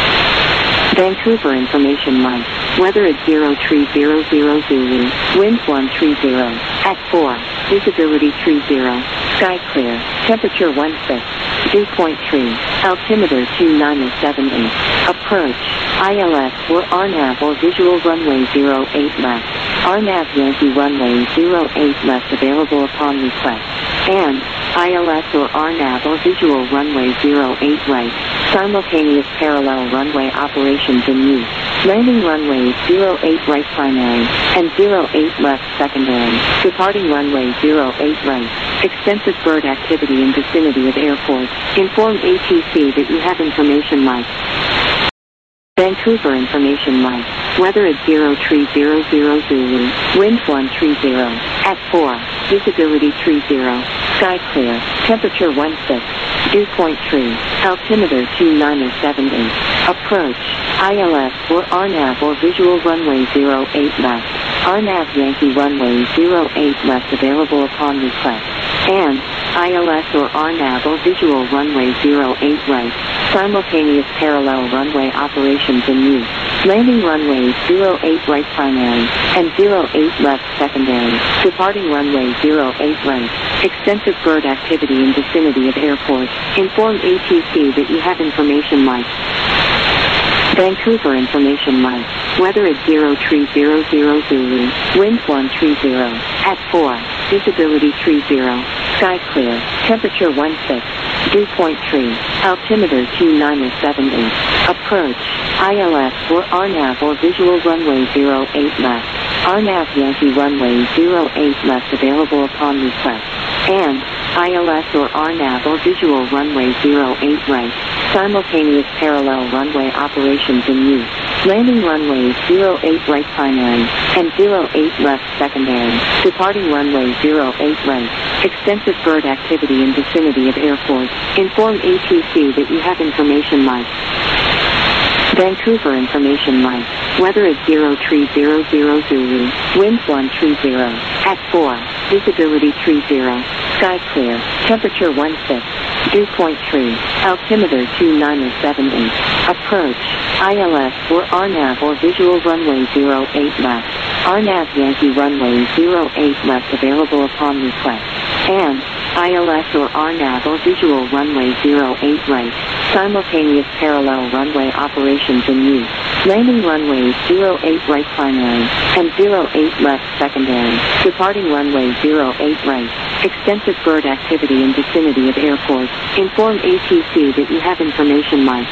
Vancouver information Mike. Weather at zero three zero zero Zulu. Wind one three zero. At four. Visibility three zero. Sky clear. Temperature one six. Dew point three. Altimeter two nine seven eight. Approach. I L S or R NAV or visual runway zero eight left. R NAV Yankee runway zero eight left available upon request. And I L S or R NAV or visual runway zero eight right. Simultaneous parallel runway operations in use. Landing runways zero eight right primary and zero eight left secondary. Departing runway zero eight right. Extensive bird activity in vicinity of airport. Inform A T C that you have information Mike. Vancouver information Mike. Weather at zero three zero zero Zulu. Wind one three zero. At four. Visibility three zero. Sky clear. Temperature one six. Dew point three. Altimeter two nine seven eight. Approach. I L S or R NAV or visual runway zero eight left. R NAV Yankee runway zero eight left available upon request. And I L S or R NAV or visual runway zero eight right. Simultaneous parallel runway operations in use. Landing runways zero eight right primary and zero eight left secondary. Departing runway zero eight right. Extensive bird activity in vicinity of airport. Inform A T C that you have information Mike. Vancouver information Mike. Weather at zero three zero zero Zulu. Wind one three zero. At four. Visibility three zero. Sky clear. Temperature one six. Dew point three. Altimeter two nine seven eight. Approach. I L S or R NAV or visual runway zero eight left. R NAV Yankee runway zero eight left available upon request. And I L S or R NAV or visual runway zero eight right. Simultaneous parallel runway operations in use. Landing runways zero eight right primary and zero eight left secondary. Departing runway zero eight right. Extensive bird activity in vicinity of airport. Inform A T C that you have information Mike. Vancouver information Mike. Weather at zero three zero zero Zulu. Wind one three zero. At four. Visibility three zero. Sky clear. Temperature one six. Dew point three. Altimeter two nine seven eight. Approach. I L S or R NAV or visual runway zero eight left. R NAV Yankee runway zero eight left available upon request. And I L S or R NAV or visual runway zero eight right. Simultaneous parallel runway operations in use. Landing runways zero eight right primary and zero eight left secondary. Departing runway zero eight right. Extensive bird activity in vicinity of airport. Inform A T C that you have information Mike.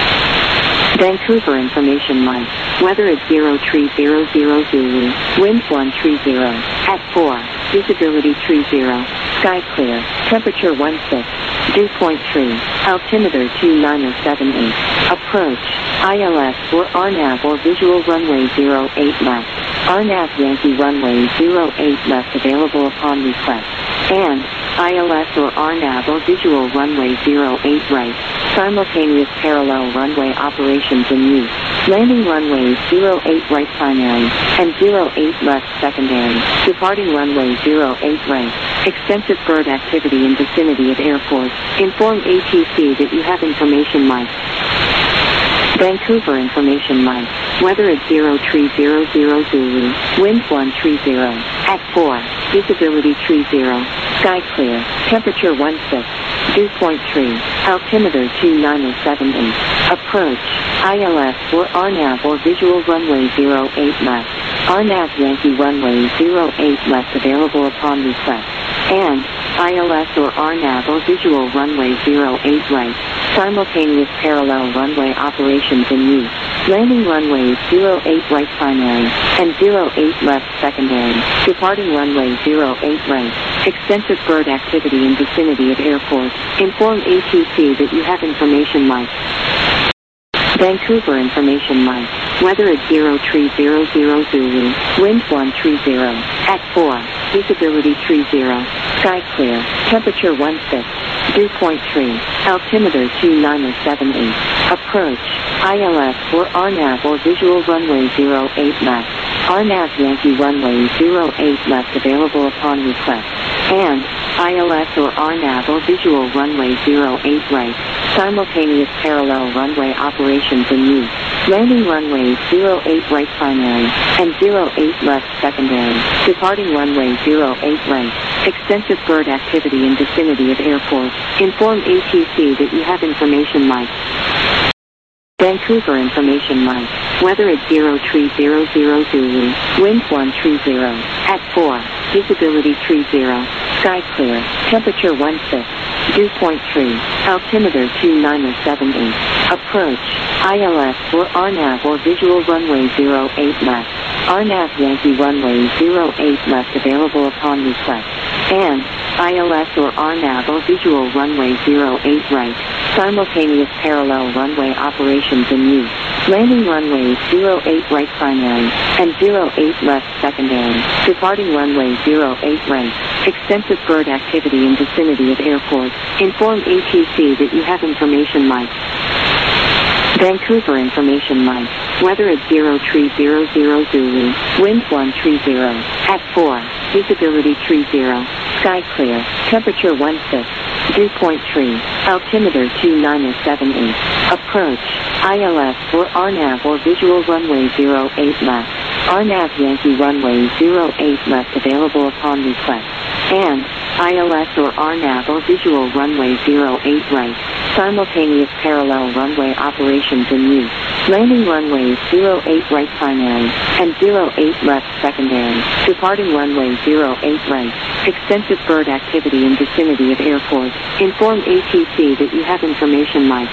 Vancouver information Mike. Weather at zero three zero zero Zulu. Wind one three zero. At four. Visibility three zero. Sky clear. Temperature one six. Dew point three. Altimeter two nine seven eight. Approach. I L S or R NAV or visual runway zero eight left. R NAV Yankee runway zero eight left available upon request. And I L S or R NAV or visual runway zero eight right. Simultaneous parallel runway operations in use. Landing runways zero eight right primary and zero eight left secondary. Departing runway zero eight right. Extensive bird activity in vicinity of airport. Inform A T C that you have information Mike. Vancouver information Mike. Weather at zero three zero zero Zulu. Wind one three zero. At four. Visibility three zero. Sky clear. Temperature one six. Dew point three. Altimeter two nine seven eight. Approach. I L S or R NAV or visual runway zero eight left. R NAV Yankee runway zero eight left available upon request. And I L S or R NAV or visual runway zero eight right. Simultaneous parallel runway operations in use. Landing runways zero eight right primary and zero eight left secondary. Departing runway zero eight right. Extensive bird activity in vicinity of airport. Inform A T C that you have information Mike. Vancouver information Mike. Weather at zero three zero zero Zulu. Wind one three zero. At four. Visibility three zero. Sky clear. Temperature one six. Dew point three. Altimeter two nine seven eight. Approach. I L S or R NAV or visual runway zero eight left. R NAV Yankee runway zero eight left available upon request. And I L S or R NAV or visual runway zero eight right. Simultaneous parallel runway operations in use. Landing runways zero eight right primary and zero eight left secondary. Departing runway zero eight right. Extensive bird activity in vicinity of airport. Inform A T C that you have information Mike. Vancouver information Mike. Weather at zero three zero zero Zulu. Wind one three zero. At four. Visibility three zero. Sky clear. Temperature one six. Dew point three. Altimeter two nine seven eight. Approach. I L S or R NAV or visual runway zero eight left. R NAV Yankee runway zero eight left available upon request. And I L S or R NAV or visual runway zero eight right. Simultaneous parallel runway operations in use. Landing runways zero eight right primary and zero eight left secondary. Departing runway zero eight right. Extensive bird activity in vicinity of airport. Inform A T C that you have information Mike. Vancouver information Mike. Weather at zero three zero zero Zulu. Wind one three zero. At four. Visibility three zero. Sky clear. Temperature one six. Dew point three. Altimeter two nine seven eight. Approach. I L S or R NAV or visual runway zero eight left. R NAV Yankee runway zero eight left available upon request. And I L S or R NAV or visual runway zero eight right. Simultaneous parallel runway operations in use. Landing runways zero eight right primary and zero eight left secondary. Departing runway zero eight right. Extensive bird activity in vicinity of airport. Inform A T C that you have information Mike.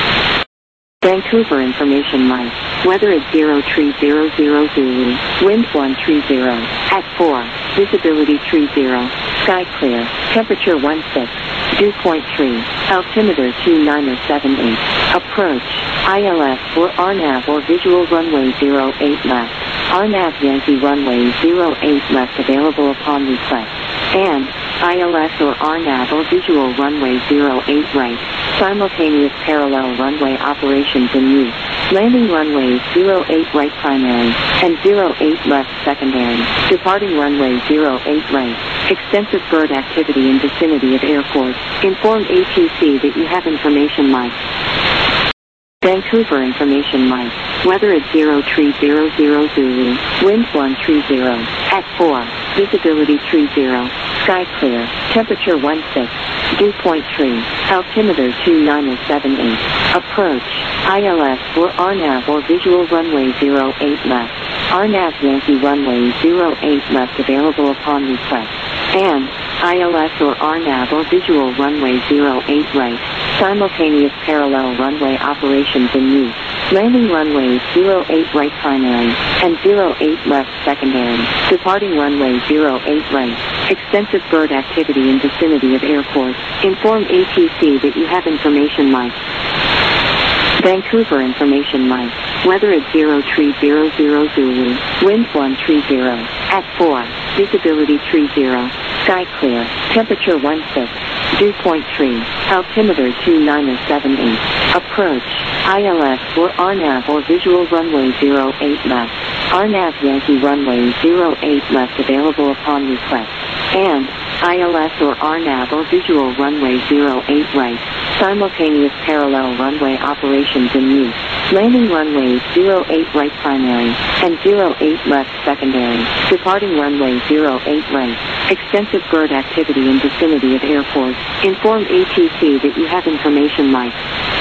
Vancouver information Mike. Weather at zero three zero zero Zulu. Wind one three zero. At four. Visibility three zero. Sky clear. Temperature one six. Dew point three. Altimeter two nine seven eight. Approach. I L S or R NAV or visual runway zero eight left. R NAV Yankee runway zero eight left available upon request. And I L S or R NAV or visual runway zero eight right. Simultaneous parallel runway operations in use. Landing runways zero eight right primary and zero eight left secondary. Departing runway zero eight right. Extensive bird activity in vicinity of airport. Inform A T C that you have information Mike. Vancouver Information Mike. Weather at zero three zero zero Zulu. Wind one three zero. At four. Visibility three zero. Sky clear. Temperature one six. Dew point three. Altimeter two nine seven eight. Approach. I L S or R NAV or visual runway zero eight left. R NAV Yankee runway zero eight left available upon request. And I L S or R NAV or visual runway zero eight right. Simultaneous parallel runway operations in use. Landing runways zero eight right primary and zero eight left secondary. Departing runway zero eight right. Extensive bird activity in vicinity of airport. Inform A T C that you have information Mike. Vancouver Information Mike. Weather at zero three zero zero Zulu. Wind one three zero. At four. Visibility three zero. Sky clear. Temperature one six. Dew point three. Altimeter two nine seven eight. Approach. I L S or R NAV or visual runway zero eight left. R NAV Yankee runway zero eight left available upon request. And I L S or R NAV or visual runway zero eight right. Simultaneous parallel runway operations in use. Landing runways zero eight right primary and zero eight left secondary. Departing runway zero eight right. Extensive bird activity in vicinity of airport. Inform A T C that you have information Mike.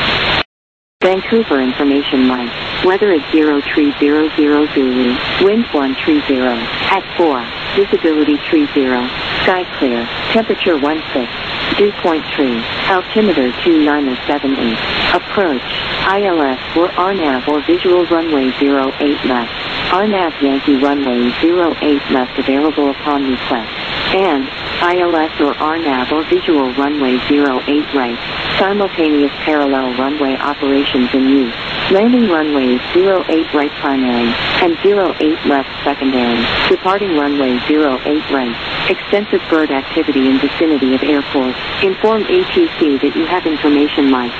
Vancouver Information Mike. Weather at zero three zero zero Zulu. Wind one three zero. At four. Visibility three zero. Sky clear. Temperature one six. Dew point three. Altimeter two nine seven eight. Approach. I L S or R NAV or visual runway zero eight left. R NAV Yankee runway zero eight left available upon request. And I L S or R NAV or visual runway zero eight right. Simultaneous parallel runway operations in use. Landing runways zero eight right primary and zero eight left secondary. Departing runway zero eight right. Extensive bird activity in vicinity of airport. Inform A T C that you have information Mike.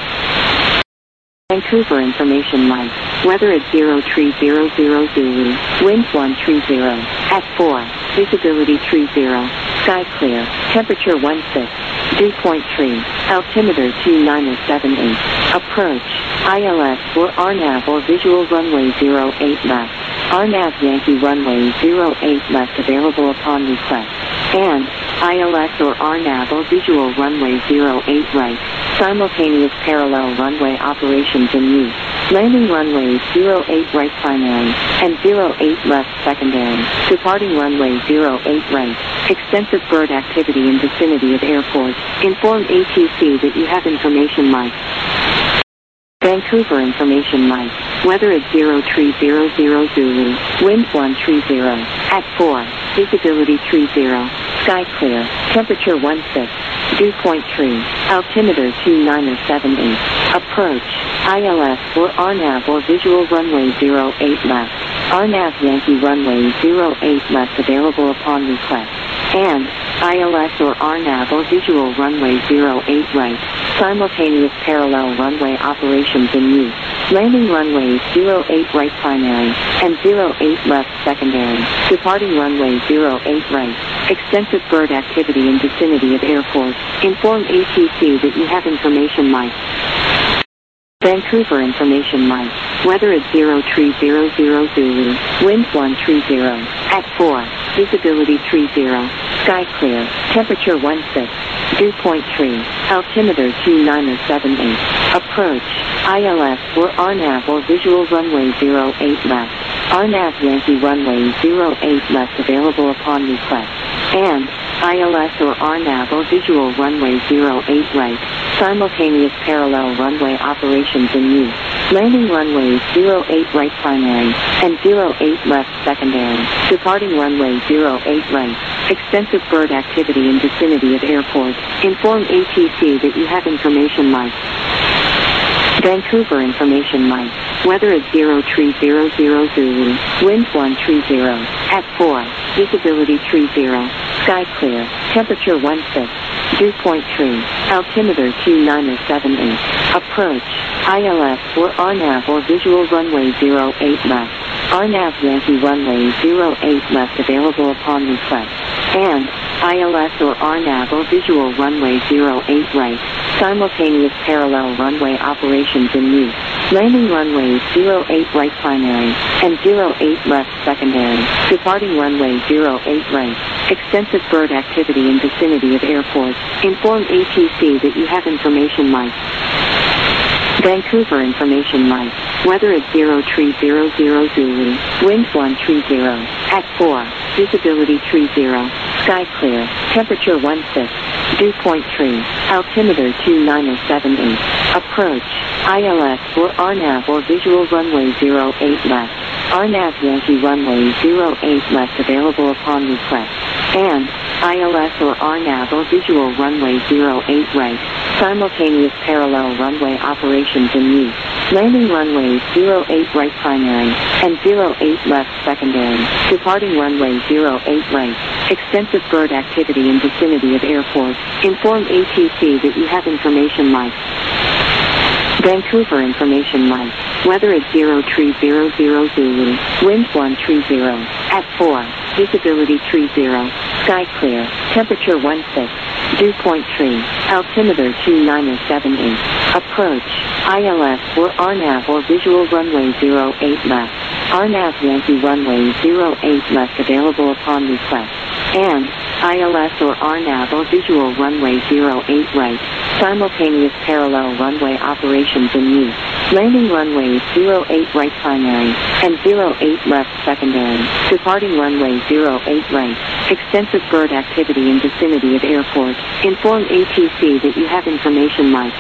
Vancouver Information Mike. Weather at zero three zero zero Zulu. Wind one three zero. At four. Visibility three zero. Sky clear. Temperature one six. Dew point three. Altimeter two nine seven eight. Approach. I L S or R NAV or visual runway zero eight left. R NAV Yankee runway zero eight left available upon request. And I L S or R NAV or visual runway zero eight right. Simultaneous parallel runway operations in use. Landing runways zero eight right primary and zero eight left secondary. Departing runway zero eight right. Extensive bird activity in vicinity of airport. Inform A T C that you have information Mike. Vancouver Information Mike. Weather at zero three zero zero Zulu. Wind one three zero. At four. Visibility three zero. Sky clear. Temperature one six. Dew point three. Altimeter two nine seven eight. Approach. I L S or R NAV or visual runway zero eight left. R NAV Yankee runway zero eight left available upon request. And I L S or R NAV or visual runway zero eight right. Simultaneous parallel runway operations in use. Landing runways zero eight right primary and zero eight left secondary. Departing runway zero eight right. Extensive bird activity in vicinity of airport. Inform A T C that you have information Mike. Vancouver Information Mike. Weather at zero three zero zero Zulu. Wind one three zero. At four. Visibility three zero. Sky clear. Temperature one six. Dew point three. Altimeter two nine seven eight. Approach. I L S or R NAV or visual runway zero eight left. R NAV Yankee runway zero eight left available upon request. And I L S or R NAV or visual runway zero eight right. Simultaneous parallel runway operations in use. Landing runways zero eight right primary and zero eight left secondary. Departing runway zero eight right. Extensive bird activity in vicinity of airport. Inform A T C that you have information Mike. Vancouver Information Mike. Weather at zero three zero zero Zulu. Wind one three zero. At four. Visibility three zero. Sky clear. Temperature one six. Dew point three. Altimeter two nine seven eight. Approach. I L S or R NAV or visual runway zero eight left. R NAV Yankee runway zero eight left available upon request. And I L S or R NAV or visual runway zero eight right. Simultaneous parallel runway operations in use. Landing runways zero eight right primary and zero eight left secondary. Departing runway zero eight right. Extensive bird activity in vicinity of airport. Inform A T C that you have information Mike. Vancouver information Mike. Weather at zero three zero zero Zulu. Wind one three zero. At four. Visibility three zero. Sky clear. Temperature one six. Dew point three. Altimeter two nine seven eight. Approach. I L S or R NAV or visual runway zero eight left. R NAV Yankee runway zero eight left available upon request. And I L S or R NAV or visual runway zero eight right. Simultaneous parallel runway operations in use. Landing runways zero eight right primary and zero eight left secondary. Departing runway zero eight right. Extensive bird activity in vicinity of airport. Inform A T C that you have information Mike. Vancouver information Mike. Weather at zero three zero zero Zulu. Wind one three zero. At four. Visibility three zero. Sky clear. Temperature one six. Dew point three. Altimeter two nine seven eight. Approach. I L S or R NAV or visual runway zero eight left. R NAV Yankee runway zero eight left available upon request. And I L S or R NAV or visual runway zero eight right. Simultaneous parallel runway operations in use. Landing runways zero eight right primary and zero eight left secondary. Departing runway zero eight right. Extensive bird activity in vicinity of airport. Inform A T C that you have information Mike.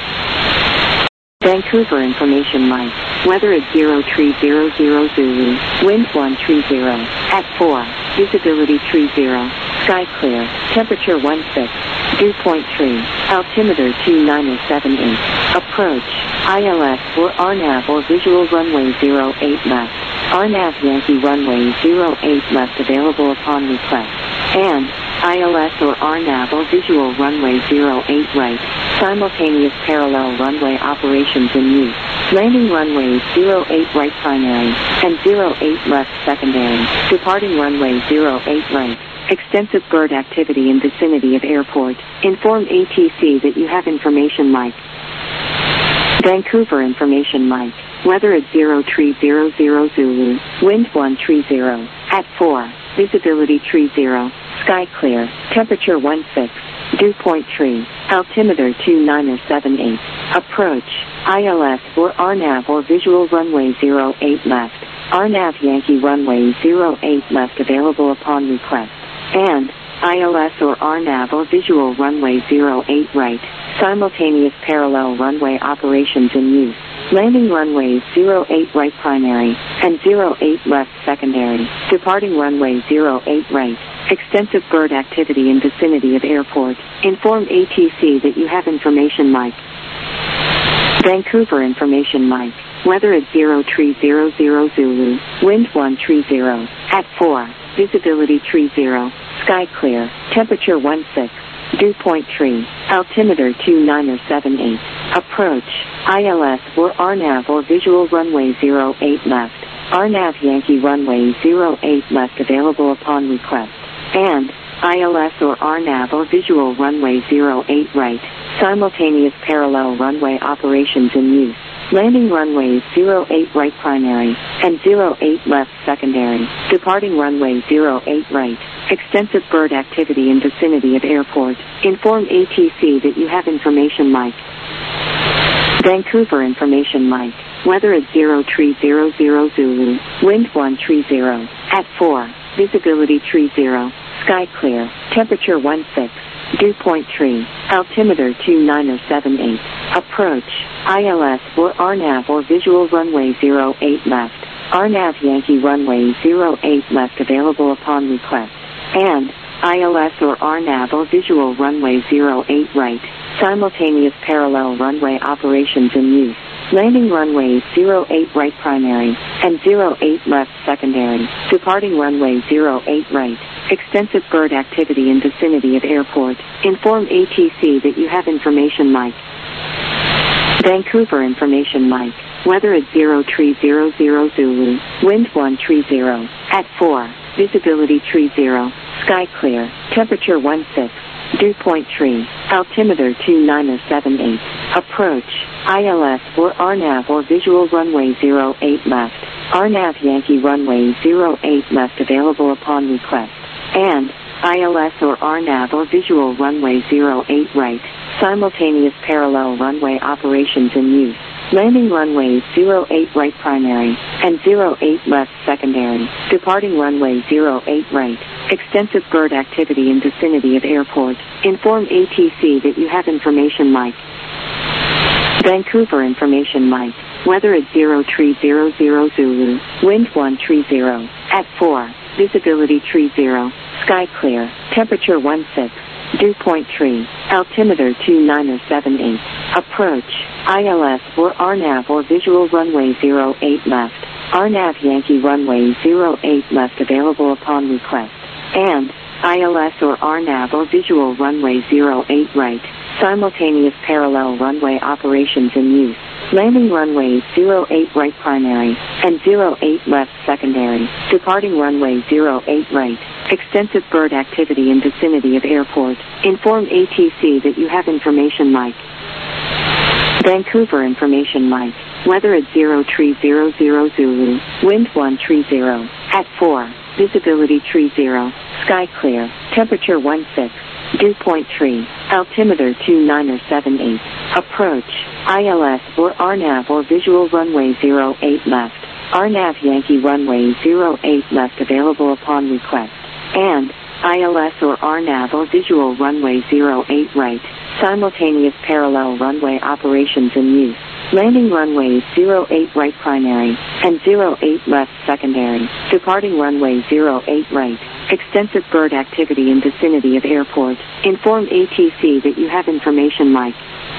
Vancouver information Mike. Weather at zero three zero zero Zulu. Wind one three zero. At four. Visibility three zero. Sky clear. Temperature one six. Dew point three. Altimeter two nine seven eight. Approach. I L S or R NAV or visual runway zero eight left. R NAV Yankee runway zero eight left available upon request. And I L S or R NAV or visual runway zero eight right. Simultaneous parallel runway operations in use. Landing runways zero eight right primary and zero eight left secondary. Departing runway zero eight right. Extensive bird activity in vicinity of airport. Inform A T C that you have information Mike. Vancouver information Mike. Weather at zero three zero zero Zulu. Wind one three zero. At four. Visibility three zero. Sky clear. Temperature one six. Dew point three. Altimeter two nine seven eight. Approach. I L S or R NAV or visual runway zero eight left. R NAV Yankee runway zero eight left available upon request. And I L S or R NAV or visual runway zero eight right. Simultaneous parallel runway operations in use. Landing runways zero eight right primary and zero eight left secondary. Departing runway zero eight right. Extensive bird activity in vicinity of airport. Inform A T C that you have information Mike. Vancouver information Mike. Weather at zero three zero zero Zulu. Wind one three zero. At four. Visibility three zero. Sky clear. Temperature one six. Dew point three. Altimeter two nine seven eight. Approach. I L S or R NAV or visual runway zero eight left. R NAV Yankee runway zero eight left available upon request. And I L S or R NAV or visual runway zero eight right. Simultaneous parallel runway operations in use. Landing runways zero eight right primary and zero eight left secondary. Departing runway zero eight right. Extensive bird activity in vicinity of airport. Inform A T C that you have information Mike. Vancouver information Mike. Weather at zero three zero zero Zulu. Wind one three zero. At four. Visibility three zero. Sky clear. Temperature one six. Dew point three. Altimeter two nine seven eight. Approach. I L S or R NAV or visual runway zero eight left. R NAV Yankee runway zero eight left available upon request. And I L S or R NAV or visual runway zero eight right. Simultaneous parallel runway operations in use. Landing runways zero eight right primary and zero eight left secondary. Departing runway zero eight right. Extensive bird activity in vicinity of airport. Inform A T C that you have information Mike. Vancouver information Mike. Weather at zero three zero zero Zulu. Wind one three zero. At four. Visibility three zero. Sky clear. temperature one six. Dew point three, altimeter two nine seven eight. Approach, I L S or R NAV or visual runway zero eight left. R NAV Yankee runway zero eight left available upon request. And I L S or R NAV or visual runway zero eight right. Simultaneous parallel runway operations in use. Landing runways zero eight right primary and zero eight left secondary. Departing runway zero eight right. Extensive bird activity in vicinity of airport. Inform A T C that you have information Mike. Vancouver information Mike. Weather at zero three zero zero Zulu. Wind one three zero. At four. Visibility three zero. Sky clear. Temperature one six. Dew point three. Altimeter two nine seven eight. Approach. I L S or R NAV or visual runway zero eight left. R NAV Yankee runway zero eight left available upon request. And I L S or R NAV or visual runway zero eight right. Simultaneous parallel runway operations in use. Landing runways zero eight right primary and zero eight left secondary. Departing runway zero eight right. Extensive bird activity in vicinity of airport. Inform A T C that you have information Mike. Vancouver information Mike. Weather at zero three zero zero Zulu. Wind one three zero. At four. Visibility three zero. Sky clear. Temperature one six. Dew point three. Altimeter two nine seven eight. Approach. I L S or R NAV or visual runway zero eight left. R NAV Yankee runway zero eight left available upon request. And I L S or R NAV or visual runway zero eight right. Simultaneous parallel runway operations in use. Landing runways zero eight right primary and zero eight left secondary. Departing runway zero eight right. Extensive bird activity in vicinity of airport. Inform A T C that you have information Mike.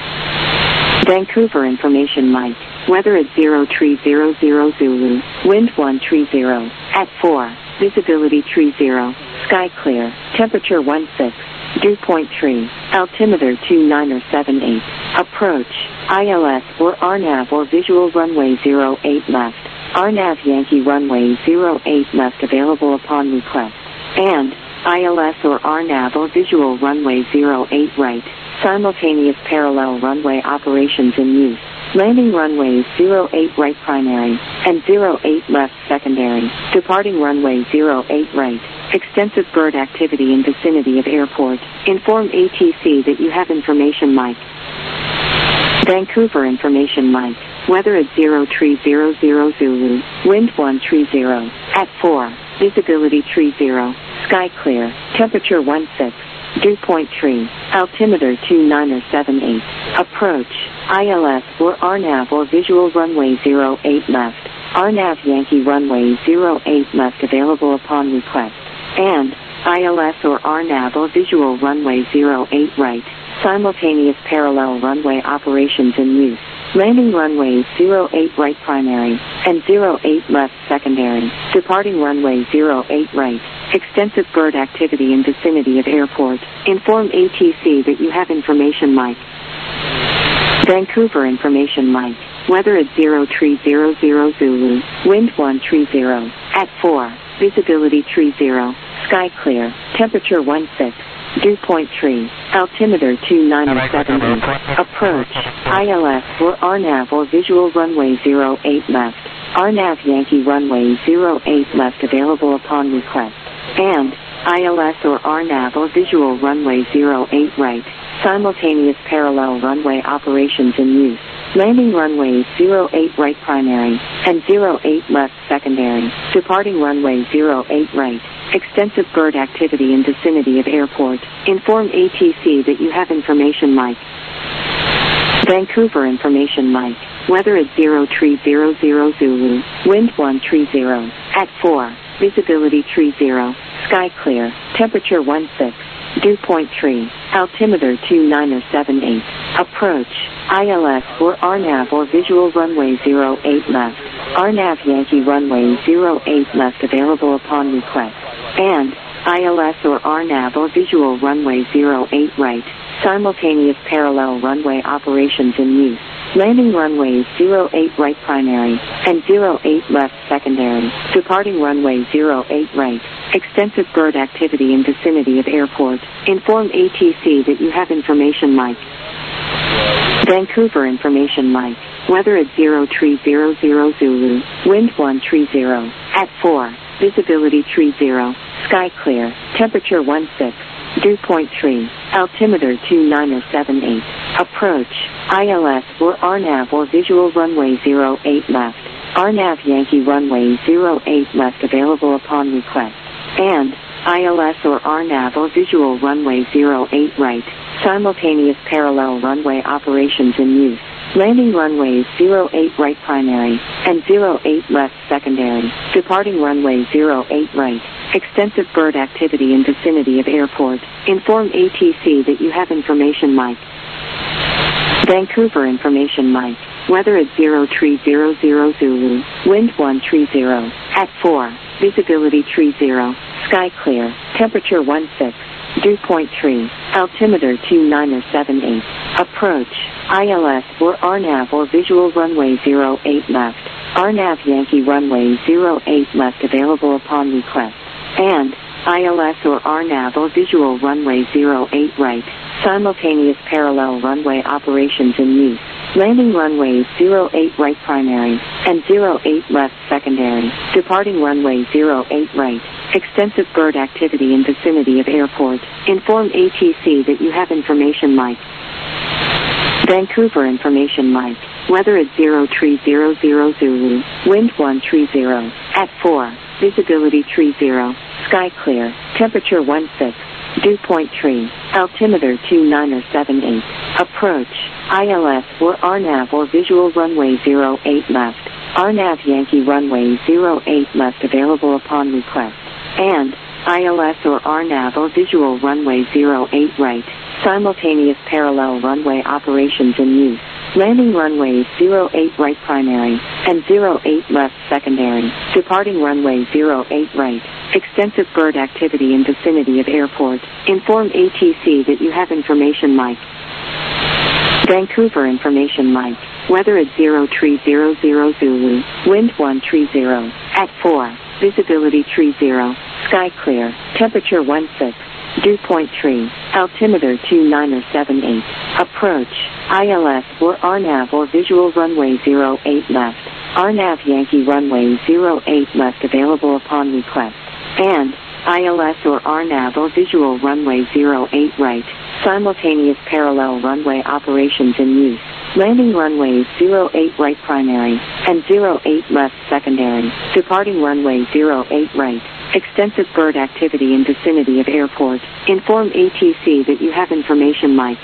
Vancouver information Mike. Weather at zero three zero zero Zulu. Wind one three zero. At four. Visibility three zero. Sky clear. Temperature one six. Dew point three. Altimeter two nine seven eight. Approach. I L S or R NAV or visual runway zero eight left. R NAV Yankee runway zero eight left available upon request. And I L S or R NAV or visual runway zero eight right. Simultaneous parallel runway operations in use. Landing runways zero eight right primary and zero eight left secondary. Departing runway zero eight right. Extensive bird activity in vicinity of airport. Inform A T C that you have information Mike. Vancouver information Mike. Weather at zero three zero zero Zulu. Wind one three zero. At four. Visibility three zero. Sky clear. Temperature one six. Dew point three. Altimeter two nine seven eight. Approach. I L S or R NAV or visual runway zero eight left. R NAV Yankee runway zero eight left available upon request. And I L S or R NAV or visual runway zero eight right. Simultaneous parallel runway operations in use. Landing runways zero eight right primary and zero eight left secondary. Departing runway zero eight right. Extensive bird activity in vicinity of airport. Inform A T C that you have information Mike. Vancouver information Mike. Weather at zero three zero zero Zulu. Wind one three zero. At four. Visibility three zero. Sky clear. Temperature one six. Dew point three. Altimeter two nine seven eight. Approach. I L S or R NAV or visual runway zero eight left. R NAV Yankee runway zero eight left available upon request. And I L S or R NAV or visual runway zero eight right. Simultaneous parallel runway operations in use. Landing runways zero eight right primary and zero eight left secondary. Departing runway zero eight right. Extensive bird activity in vicinity of airport. Inform A T C that you have information Mike. Vancouver information Mike. Weather at zero three zero zero Zulu. Wind one three zero. At four. Visibility three zero. Sky clear. Temperature one six. Dew point three. Altimeter two nine seven eight. Approach. I L S or R NAV or visual runway zero eight left. R NAV Yankee runway zero eight left available upon request. And I L S or R NAV or visual runway zero eight right. Simultaneous parallel runway operations in use. Landing runways zero eight right primary and zero eight left secondary. Departing runway zero eight right. Extensive bird activity in vicinity of airport. Inform A T C that you have information mic. Vancouver information mic. Weather at zero three zero zero Zulu. Wind one three zero. At four. Visibility three zero. Sky clear. Temperature one six. Dew point three. Altimeter two nine or seven eight. Approach. I L S or R NAV or visual runway zero eight left. R NAV Yankee runway zero eight left available upon request. And I L S or R NAV or visual runway zero eight right. Simultaneous parallel runway operations in use. Landing runways zero eight right primary and zero eight left secondary. Departing runway zero eight right. Extensive bird activity in vicinity of airport. Inform A T C that you have information mic. Vancouver information mic. Weather at zero three zero zero Zulu. Wind one three zero. At four. Visibility three zero. Sky clear. Temperature one six. Dew point three. Altimeter two nine or seven eight. Approach. I L S or R NAV or visual runway zero eight left. R NAV Yankee runway zero eight left available upon request. And I L S or R NAV or visual runway zero eight right. Simultaneous parallel runway operations in use. Landing runways zero eight right primary and zero eight left secondary. Departing runway zero eight right. Extensive bird activity in vicinity of airport. Inform A T C that you have information mic. Vancouver information mic. Weather at zero three zero zero Zulu. Wind one three zero. At four. Visibility three zero. Sky clear. Temperature one six. Dew point three. Altimeter two nine or seven eight. Approach. I L S or R NAV or visual runway zero eight left. R NAV Yankee runway zero eight left available upon request. And I L S or R NAV or visual runway zero eight right. Simultaneous parallel runway operations in use. Landing runways zero eight right primary and zero eight left secondary. Departing runway zero eight right. Extensive bird activity in vicinity of airport. Inform A T C that you have information mic. Vancouver information mic. Weather at zero three zero zero Zulu. Wind one three zero. At four. Visibility three zero. Sky clear. Temperature one six. Dew point three. Altimeter two nine or seven eight. Approach. I L S or R NAV or visual runway zero eight left. R NAV Yankee runway zero eight left available upon request. And I L S or R NAV or visual runway zero eight right. Simultaneous parallel runway operations in use. Landing runways zero eight right primary and zero eight left secondary. Departing runway zero eight right. Extensive bird activity in vicinity of airport. Inform A T C that you have information mic.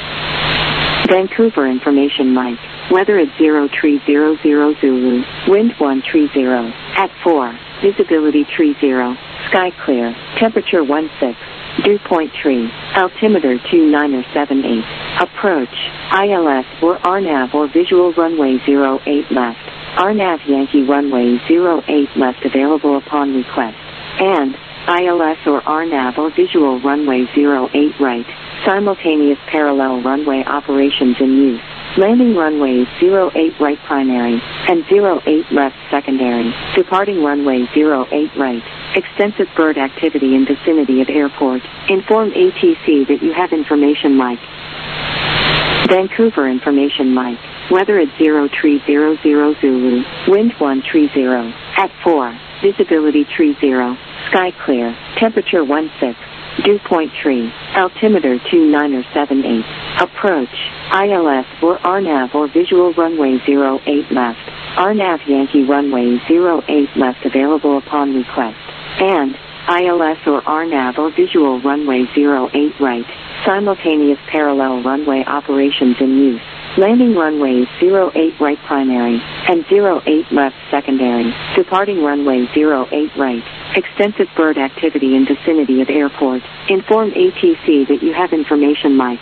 Vancouver information mic. Weather at zero three zero zero Zulu. Wind one three zero. At four. Visibility three zero. Sky clear. Temperature one six. Dew point three. Altimeter two nine or seven eight. Approach. I L S or R NAV or visual runway zero eight left. R NAV Yankee runway zero eight left available upon request. And I L S or R NAV or visual runway zero eight right. Simultaneous parallel runway operations in use. Landing runways zero eight right primary and zero eight left secondary. Departing runway zero eight right. Extensive bird activity in vicinity of airport. Inform A T C that you have information mic. Vancouver information mic. Weather at zero three zero zero Zulu. Wind one three zero. At four. Visibility three zero. Sky clear. Temperature one six. Dew point three. Altimeter two nine or seven eight. Approach. I L S or R NAV or visual runway zero eight left. R NAV Yankee runway zero eight left available upon request. And I L S or R NAV or visual runway zero eight right. Simultaneous parallel runway operations in use. Landing runways zero eight right primary and zero eight left secondary. Departing runway zero eight right. Extensive bird activity in vicinity of airport. Inform A T C that you have information mic.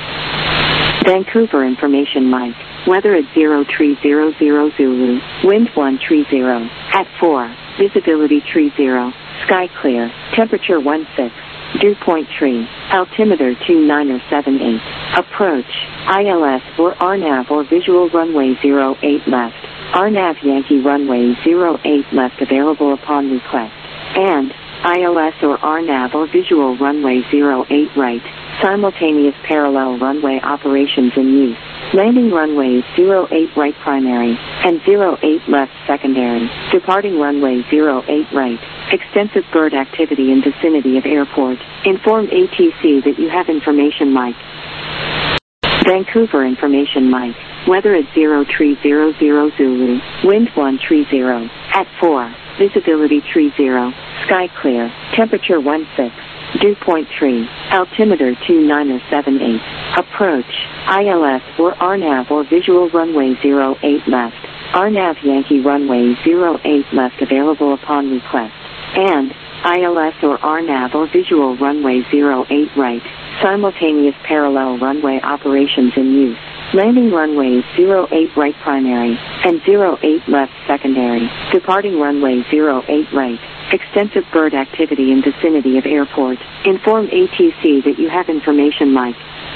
Vancouver information mic. Weather at zero three zero zero Zulu. Wind one three zero. At four. Visibility three zero. Sky clear. Temperature one six. Dew Point Tree, altimeter two nine seven eight. Approach, I L S or R NAV or visual runway zero eight left. R NAV Yankee runway zero eight left available upon request. And I L S or R NAV or visual runway zero eight right. Simultaneous parallel runway operations in use. Landing runways zero eight right primary and zero eight left secondary. Departing runway zero eight right. Extensive bird activity in vicinity of airport. Inform A T C that you have information mic. Vancouver information mic. Weather at zero three zero zero Zulu. Wind one three zero. At four. Visibility three zero. Sky clear. Temperature one six. Dew Point Tree, altimeter two nine seven eight. Approach, I L S or R NAV or visual runway zero eight left. R NAV Yankee runway zero eight left available upon request. And I L S or R NAV or visual runway zero eight right. Simultaneous parallel runway operations in use. Landing runways zero eight right primary and zero eight left secondary. Departing runway zero eight right. Extensive bird activity in vicinity of airport. Inform A T C that you have information mic.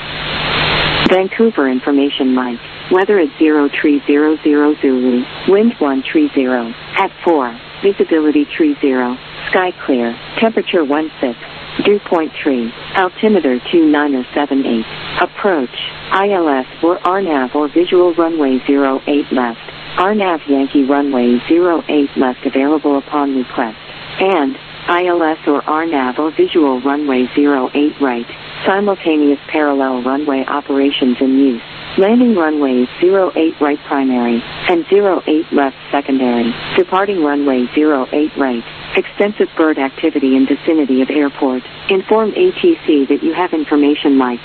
Vancouver information mic. Weather at zero three zero zero Zulu. Wind one three zero. At four. Visibility three zero. Sky clear. Temperature one six. Dew Point Tree. Altimeter two nine seven eight. Approach. I L S or R NAV or visual runway zero eight left. R NAV Yankee runway zero eight left available upon request. And I L S or R NAV or visual runway zero eight right. Simultaneous parallel runway operations in use. Landing runways zero eight right primary and zero eight left secondary. Departing runway zero eight right. Extensive bird activity in vicinity of airport. Inform A T C that you have information mic.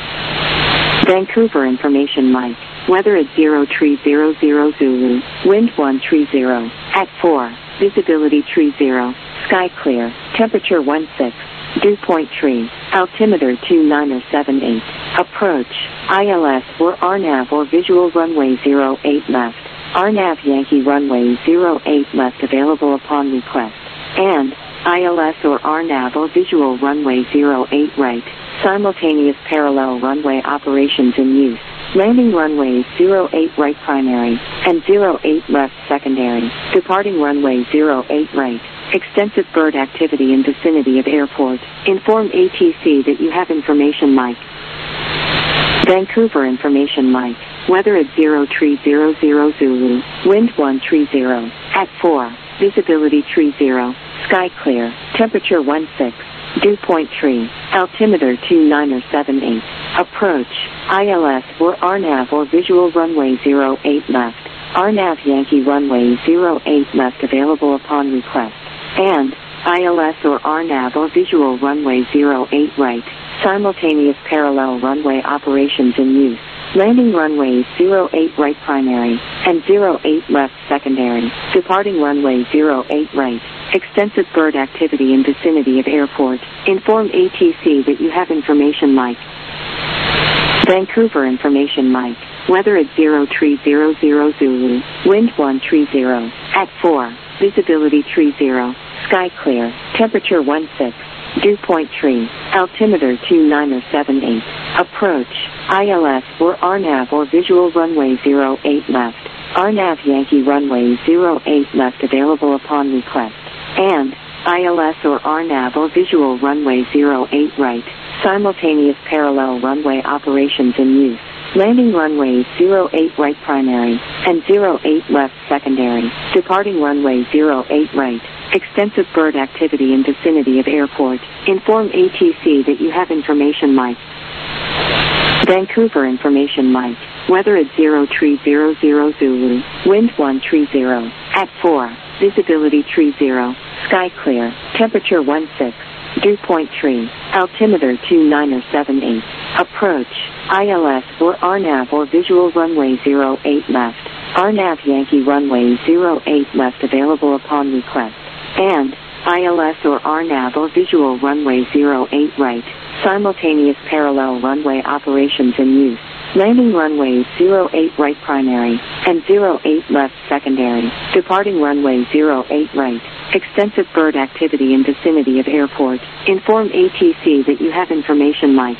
Vancouver information mic. Weather at zero three zero zero Zulu. Wind one three zero. At four. Visibility three zero. Sky clear. Temperature one six. Dew Point Tree. Altimeter two nine seven eight. Approach. I L S or R NAV or visual runway zero eight left. R NAV Yankee runway zero eight left available upon request. And I L S or R NAV or visual runway zero eight right. Simultaneous parallel runway operations in use. Landing runways zero eight right primary and zero eight left secondary. Departing runway zero eight right. Extensive bird activity in vicinity of airport. Inform A T C that you have information mic. Vancouver information mic. Weather at zero three zero zero Zulu. Wind one three zero. At four. Visibility three zero. Sky clear. Temperature one six. Dew Point Tree. Altimeter two nine seven eight. Approach. I L S or R NAV or visual runway zero eight left. R NAV Yankee runway zero eight left available upon request. And I L S or R NAV or visual runway zero eight right. Simultaneous parallel runway operations in use. Landing runways zero eight right primary and zero eight left secondary. Departing runway zero eight right. Extensive bird activity in vicinity of airport. Inform A T C that you have information mic. Vancouver information mic. Weather at zero three zero zero Zulu. Wind one three zero. At four. Visibility three zero. Sky clear. Temperature one six. Dew Point Tree. Altimeter two nine seven eight. Approach. I L S or R NAV or visual runway zero eight left. R NAV Yankee runway zero eight left available upon request. And I L S or R NAV or visual runway zero eight right. Simultaneous parallel runway operations in use. Landing runways zero eight right primary and zero eight left secondary. Departing runway zero eight right. Extensive bird activity in vicinity of airport. Inform A T C that you have information mic. Vancouver information mic. Weather at zero three zero zero Zulu. Wind one three zero. At four. Visibility three zero. Sky clear. Temperature one six. Dew Point Tree. Altimeter two nine seven eight. Approach. I L S or R NAV or visual runway zero eight left. R NAV Yankee runway zero eight left available upon request. And I L S or R NAV or visual runway zero eight right. Simultaneous parallel runway operations in use. Landing runways zero eight right primary and zero eight left secondary. Departing runway zero eight right. Extensive bird activity in vicinity of airport. Inform A T C that you have information Mike.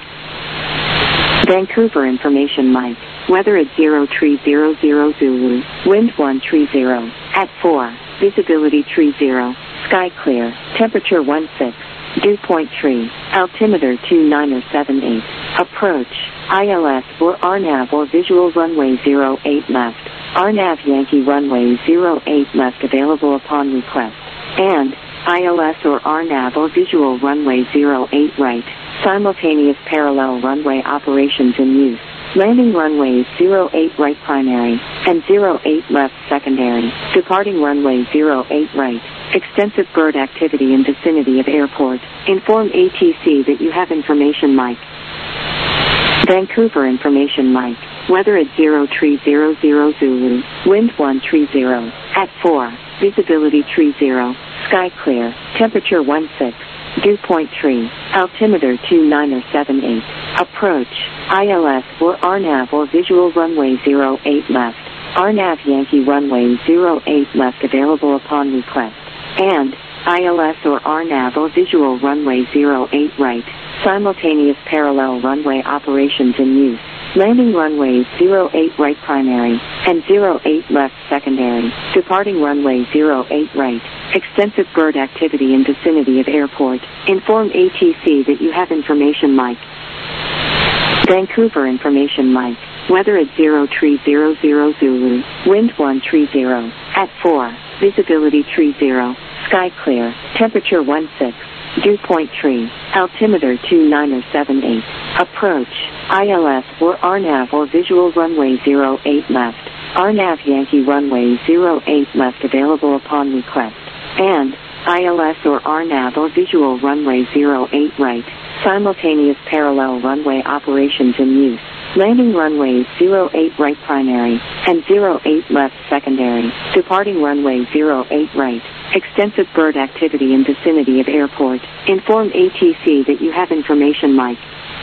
Vancouver information Mike. Weather at zero three zero zero Zulu. Wind one three zero. At four. Visibility three zero. Sky clear. Temperature one six. Dew point three. Altimeter two nine or seven eight. Approach. I L S or R NAV or visual runway zero eight left. R NAV Yankee runway zero eight left available upon request. And I L S or R NAV or visual runway zero eight right. Simultaneous parallel runway operations in use. Landing runways zero eight right primary and zero eight left secondary. Departing runway zero eight right. Extensive bird activity in vicinity of airport. Inform A T C that you have information Mike. Vancouver information Mike. Weather at zero three zero zero Zulu. Wind one three zero. At four. Visibility three zero. Sky clear. Temperature one six. Dew point three. Altimeter two nine or seven eight. Approach. I L S or R NAV or visual runway zero eight left. R NAV Yankee runway zero eight left available upon request. And I L S or R NAV or visual runway zero eight right. Simultaneous parallel runway operations in use. Landing runways zero eight right primary and zero eight left secondary. Departing runway zero eight right. Extensive bird activity in vicinity of airport. Inform A T C that you have information Mike. Vancouver information Mike. Weather at zero three zero zero Zulu. Wind one three zero. At four. Visibility three zero. Sky clear. Temperature one six. Dew point three. Altimeter two nine or seven eight. Approach. I L S or R NAV or visual runway zero eight left. R NAV Yankee runway zero eight left available upon request. And I L S or R NAV or visual runway zero eight right. Simultaneous parallel runway operations in use. Landing runways zero eight right primary and zero eight left secondary. Departing runway zero eight right. Extensive bird activity in vicinity of airport. Inform A T C that you have information Mike.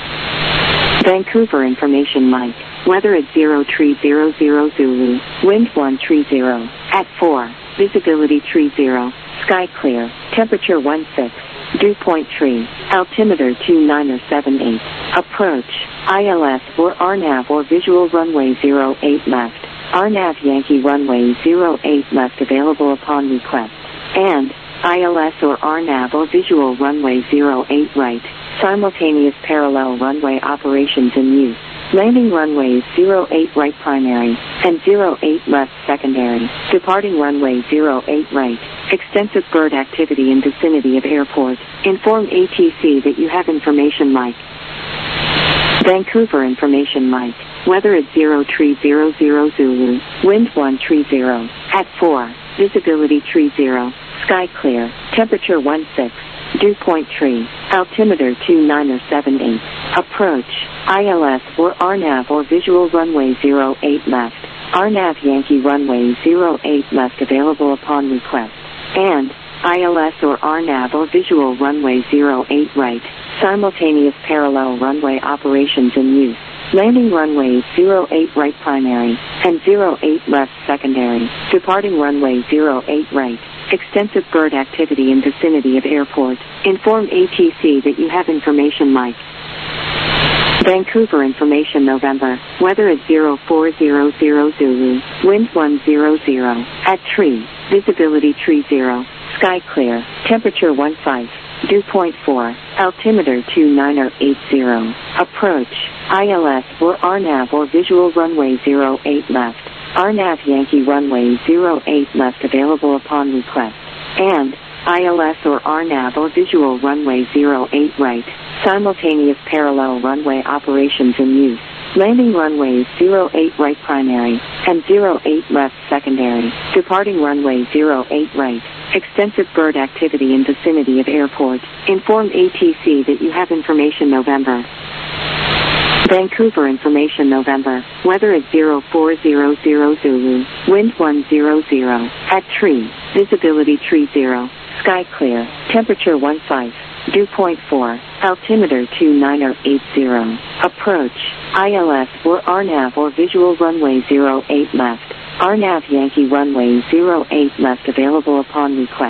Vancouver information Mike. Weather at zero three zero zero Zulu. Wind one three zero. At four. Visibility three zero. Sky clear. Temperature one six. Dew point three. Altimeter two nine or seven eight. Approach. I L S or R NAV or visual runway zero eight left. R NAV Yankee runway zero eight left available upon request. And I L S or R NAV or visual runway zero eight right. Simultaneous parallel runway operations in use. Landing runways zero eight right primary and zero eight left secondary. Departing runway zero eight right. Extensive bird activity in vicinity of airport. Inform A T C that you have information Mike. Vancouver information Mike. Weather at zero three zero zero Zulu. Wind one three zero. At four. Visibility three zero. Sky clear. Temperature one six. Dew point three. Altimeter two nine or seven eight. Approach. I L S or R NAV or visual runway zero eight left. R NAV Yankee runway zero eight left available upon request. And I L S or R NAV or visual runway zero eight right. Simultaneous parallel runway operations in use. Landing runways zero eight right primary and zero eight left secondary. Departing runway zero eight right. Extensive bird activity in vicinity of airport. Inform A T C that you have information Mike. Vancouver information November. Weather at zero four zero zero Zulu. Wind one zero zero. At three. Visibility three zero. Sky clear. Temperature one five. Dew point four. Altimeter two nine or eight zero. Approach. I L S or R NAV or visual runway zero eight left. R NAV Yankee runway zero eight left available upon request. And I L S or R NAV or visual runway zero eight right. Simultaneous parallel runway operations in use. Landing runways zero eight right primary and zero eight left secondary. Departing runway zero eight right. Extensive bird activity in vicinity of airport. Inform A T C that you have information November. Vancouver information November. Weather at zero four zero zero Zulu. Wind one zero zero. At three. Visibility three zero. Sky clear. Temperature one five. Dew point four. Altimeter two nine or eight zero. Approach. I L S or R NAV or visual runway zero eight left. R NAV Yankee runway zero eight left available upon request.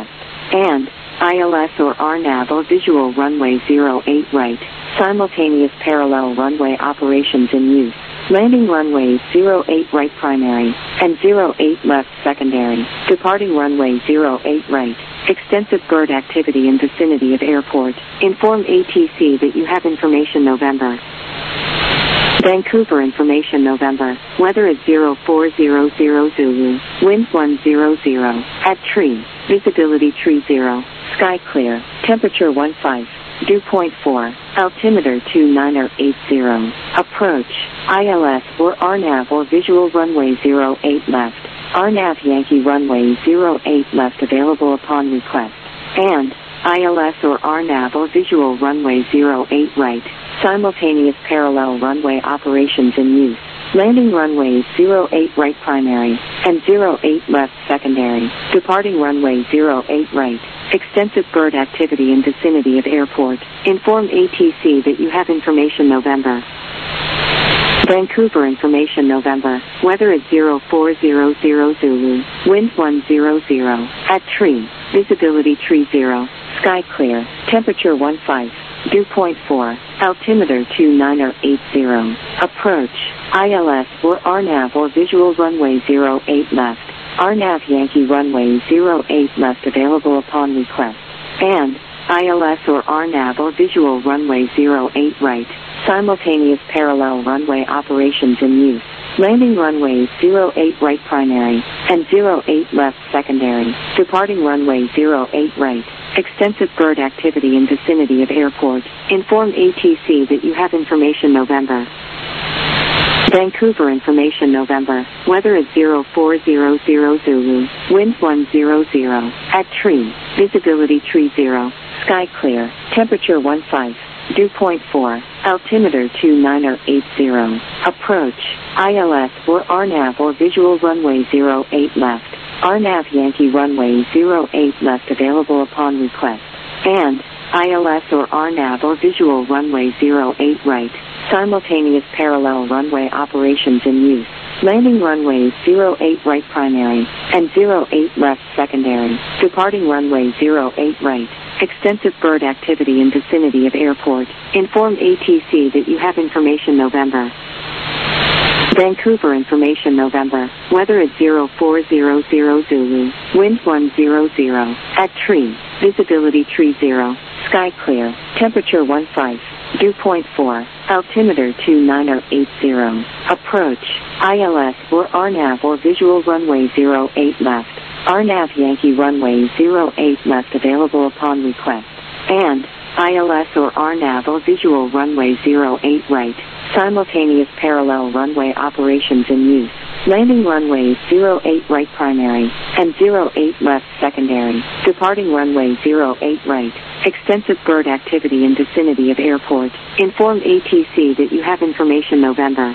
and I L S or R NAV or visual runway zero eight right, simultaneous parallel runway operations in use. Landing runways zero eight right primary, and zero eight left secondary. Departing runway zero eight right. Extensive bird activity in vicinity of airport. Inform A T C that you have information November. Vancouver information November. Weather is zero four zero zero Zulu. Wind one zero zero. At tree. Visibility tree zero. Sky clear. Temperature one five. Dew point four. Altimeter two nine eight zero. Approach. I L S or R NAV or visual runway zero eight left. R NAV Yankee runway zero eight left available upon request. And I L S or R NAV or visual runway zero eight right. Simultaneous parallel runway operations in use. Landing runways zero eight right primary and zero eight left secondary. Departing runway zero eight right. Extensive bird activity in vicinity of airport. Inform A T C that you have information November. Vancouver information November. Weather is zero four zero zero Zulu. Wind one zero zero. At tree. Visibility tree zero. Sky clear. Temperature one five. Dew point four. Altimeter two nine eight zero. Approach. I L S or R NAV or visual runway zero eight left. R NAV Yankee runway zero eight left available upon request. And I L S or R NAV or visual runway zero eight right. Simultaneous parallel runway operations in use. Landing runways zero eight right primary and zero eight left secondary. Departing runway zero eight right. Extensive bird activity in vicinity of airport. Inform A T C that you have information November. Vancouver information November. Weather is zero four zero zero Zulu. Wind one zero zero. At tree. Visibility tree zero. Sky clear. Temperature one five. Dew point four. Altimeter two nine eight zero. Approach. I L S or R NAV or visual runway zero eight left. R NAV Yankee runway zero eight left available upon request. And I L S or R NAV or visual runway zero eight right. Simultaneous parallel runway operations in use. Landing runways zero eight right primary and zero eight left secondary. Departing runway zero eight right. Extensive bird activity in vicinity of airport. Inform A T C that you have information November. Vancouver information November. Weather is zero four zero zero Zulu. Wind one zero zero. At tree. Visibility tree zero. Sky clear. Temperature one five. Dew point four. Altimeter two nine eight zero. Approach. I L S or R NAV or visual runway zero eight left. R NAV Yankee runway zero eight left available upon request. And I L S or R NAV or visual runway zero eight right. Simultaneous parallel runway operations in use. Landing runways zero eight right primary and zero eight left secondary. Departing runway zero eight right. Extensive bird activity in vicinity of airport. Inform A T C that you have information November.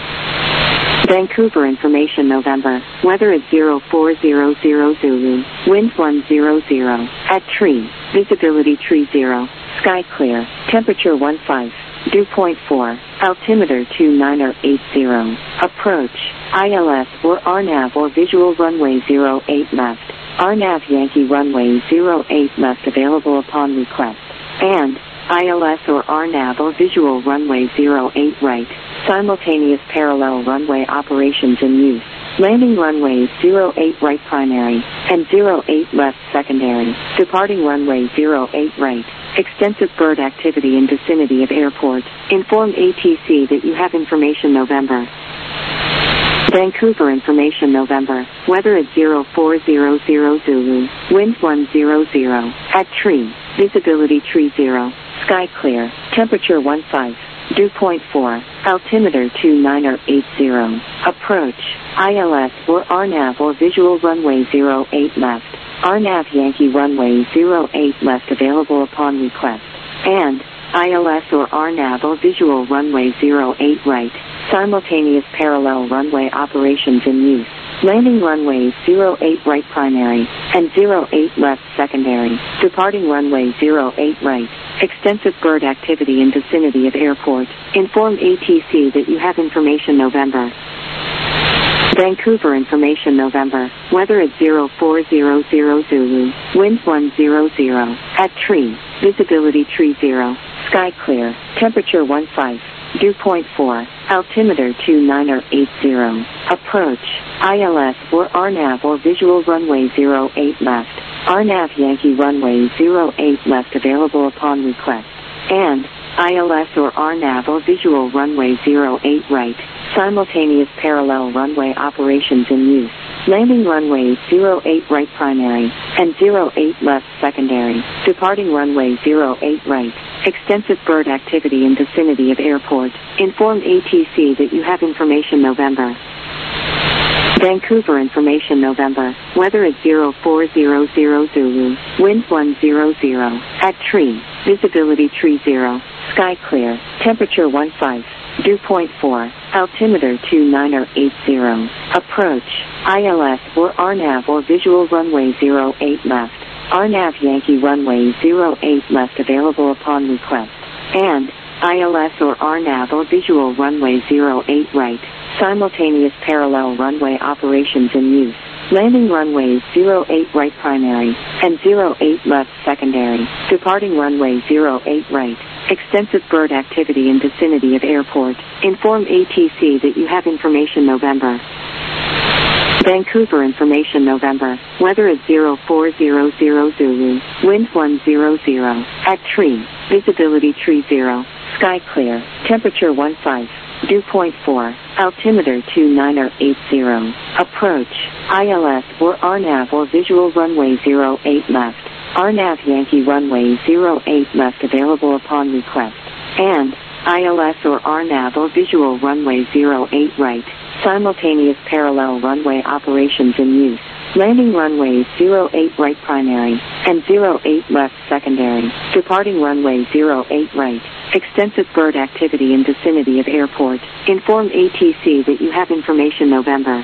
Vancouver information November. Weather is zero four zero zero Zulu. Wind one zero zero. At tree. Visibility tree zero. Sky clear. Temperature one five. Dew point four. Altimeter two nine eight zero. Approach. I L S or R NAV or visual runway zero eight left. R NAV Yankee runway zero eight left available upon request. And I L S or R NAV or visual runway zero eight right. Simultaneous parallel runway operations in use. Landing runways zero eight right primary and zero eight left secondary. Departing runway zero eight right. Extensive bird activity in vicinity of airport. Inform A T C that you have information November. Vancouver information November. Weather is zero four zero zero Zulu. Wind one zero zero. At tree. Visibility tree zero. Sky clear. Temperature one five. Dew point four. Altimeter two nine eight zero. Approach. I L S or R NAV or visual runway zero eight left. R NAV Yankee runway zero eight left available upon request. And I L S or R NAV or visual runway zero eight right. Simultaneous parallel runway operations in use. Landing runways zero eight right primary and zero eight left secondary. Departing runway zero eight right. Extensive bird activity in vicinity of airport. Inform A T C that you have information November. Vancouver information November. Weather at zero four zero zero Zulu. Wind one zero zero. At tree. Visibility tree zero. Sky clear. Temperature one five. Dew point four. Altimeter two nine eight zero. Approach. I L S or R NAV or visual runway zero eight left. R NAV Yankee runway zero eight left available upon request. And I L S or R NAV or visual runway zero eight right. Simultaneous parallel runway operations in use. Landing runway zero eight right primary and zero eight left secondary. Departing runway zero eight right. Extensive bird activity in vicinity of airport. Inform A T C that you have information November. Vancouver information November. Weather at zero four zero zero Zulu. Wind one zero zero. At tree. Visibility tree zero. Sky clear. Temperature one five. Dew point four. Altimeter two nine eight zero. Approach. I L S or R NAV or visual runway zero eight left. R NAV Yankee runway zero eight left available upon request. And I L S or R NAV or visual runway zero eight right. Simultaneous parallel runway operations in use. Landing runways zero eight right primary and zero eight left secondary. Departing runway zero eight right. Extensive bird activity in vicinity of airport. Inform A T C that you have information November. Vancouver information November. Weather at zero four zero zero Zulu. Wind one zero zero. At tree. Visibility tree zero. Sky clear. Temperature one five. Dew point four. Altimeter two nine eight zero. Approach. I L S or R NAV or visual runway zero eight left. R NAV Yankee runway zero eight left available upon request. And I L S or R NAV or visual runway zero eight right. Simultaneous parallel runway operations in use. Landing runways zero eight right primary and zero eight left secondary. Departing runway zero eight right. Extensive bird activity in vicinity of airport. Inform A T C that you have information November.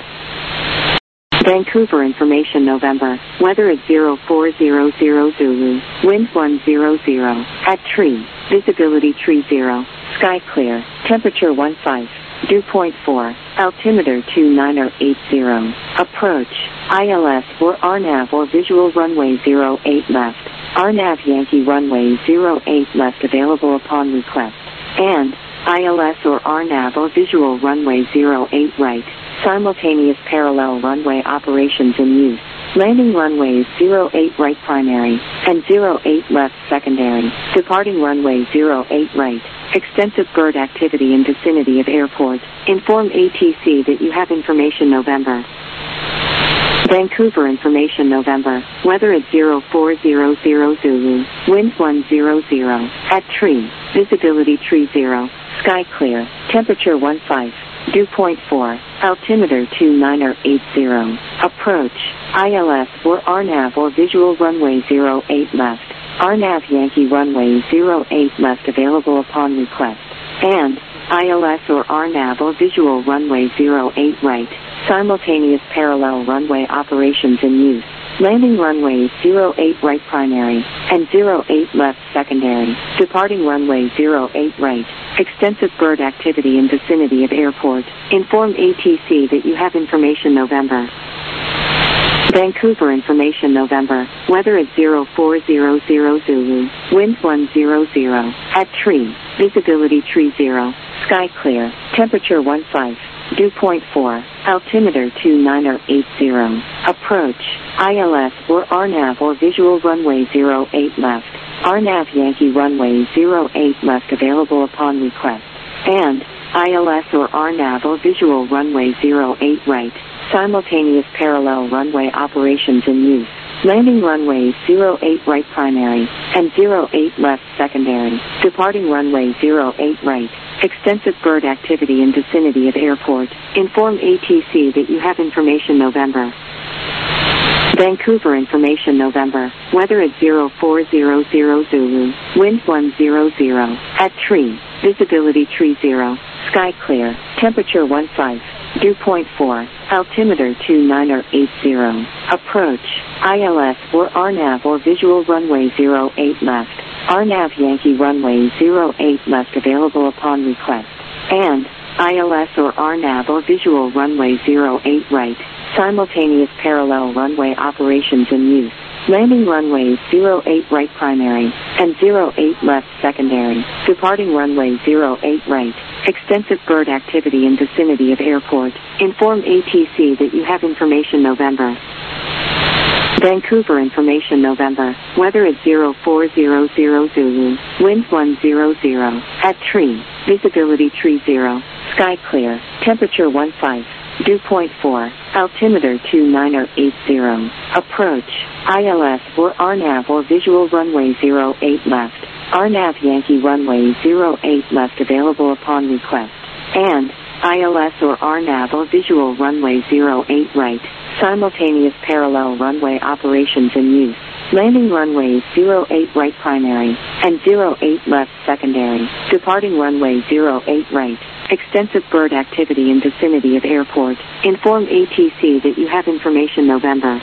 Vancouver information November. Weather at zero four zero zero Zulu. Wind one zero zero. At tree. Visibility tree zero. Sky clear. Temperature one five. Dew point four. Altimeter two nine eight zero. Approach. I L S or R NAV or visual runway zero eight left. R NAV Yankee runway zero eight left available upon request. And I L S or R NAV or visual runway zero eight right. Simultaneous parallel runway operations in use. Landing runways zero eight right primary and zero eight left secondary. Departing runway zero eight right. Extensive bird activity in vicinity of airport. Inform A T C that you have information November. Vancouver information November. Weather at zero four zero zero Zulu. Wind one zero zero. At tree. Visibility tree zero. Sky clear. Temperature one five. Dew point four. Altimeter two nine eight zero. Approach. I L S or R NAV or visual runway zero eight left. R NAV Yankee runway zero eight left available upon request. And I L S or R NAV or visual runway zero eight right. Simultaneous parallel runway operations in use. Landing runways zero eight right primary and zero eight left secondary. Departing runway zero eight right. Extensive bird activity in vicinity of airport. Inform A T C that you have information November. Vancouver information November. Weather at zero four zero zero Zulu. Wind one zero zero. At tree. Visibility tree zero. Sky clear. Temperature one five. Dew point four. Altimeter two nine eight zero. Approach. I L S or R NAV or visual runway zero eight left. R NAV Yankee runway zero eight left available upon request. And I L S or R NAV or visual runway zero eight right. Simultaneous parallel runway operations in use. Landing runways zero eight right primary and zero eight left secondary. Departing runway zero eight right. Extensive bird activity in vicinity of airport. Inform A T C that you have information November. Vancouver information November. Weather at zero four zero zero Zulu. Wind one zero zero. At tree. Visibility tree zero. Sky clear. Temperature one five. Dew point four. Altimeter two nine eight zero. Approach. I L S or R NAV or visual runway zero eight left. R NAV Yankee runway zero eight left available upon request. And I L S or R NAV or visual runway zero eight right. Simultaneous parallel runway operations in use. Landing runways zero eight right primary and zero eight left secondary. Departing runway zero eight right. Extensive bird activity in vicinity of airport. Inform A T C that you have information November. Vancouver information November. Weather is zero four zero zero Zulu. Wind one zero zero. At tree. Visibility tree zero. Sky clear. Temperature one five. Dew point four. Altimeter two nine eight zero. Approach. I L S or R NAV or visual runway zero eight left. R NAV Yankee runway zero eight left available upon request. And I L S or R NAV or visual runway zero eight right. Simultaneous parallel runway operations in use. Landing runways zero eight right primary and zero eight left secondary. Departing runway zero eight right. Extensive bird activity in vicinity of airport. Inform A T C that you have information November.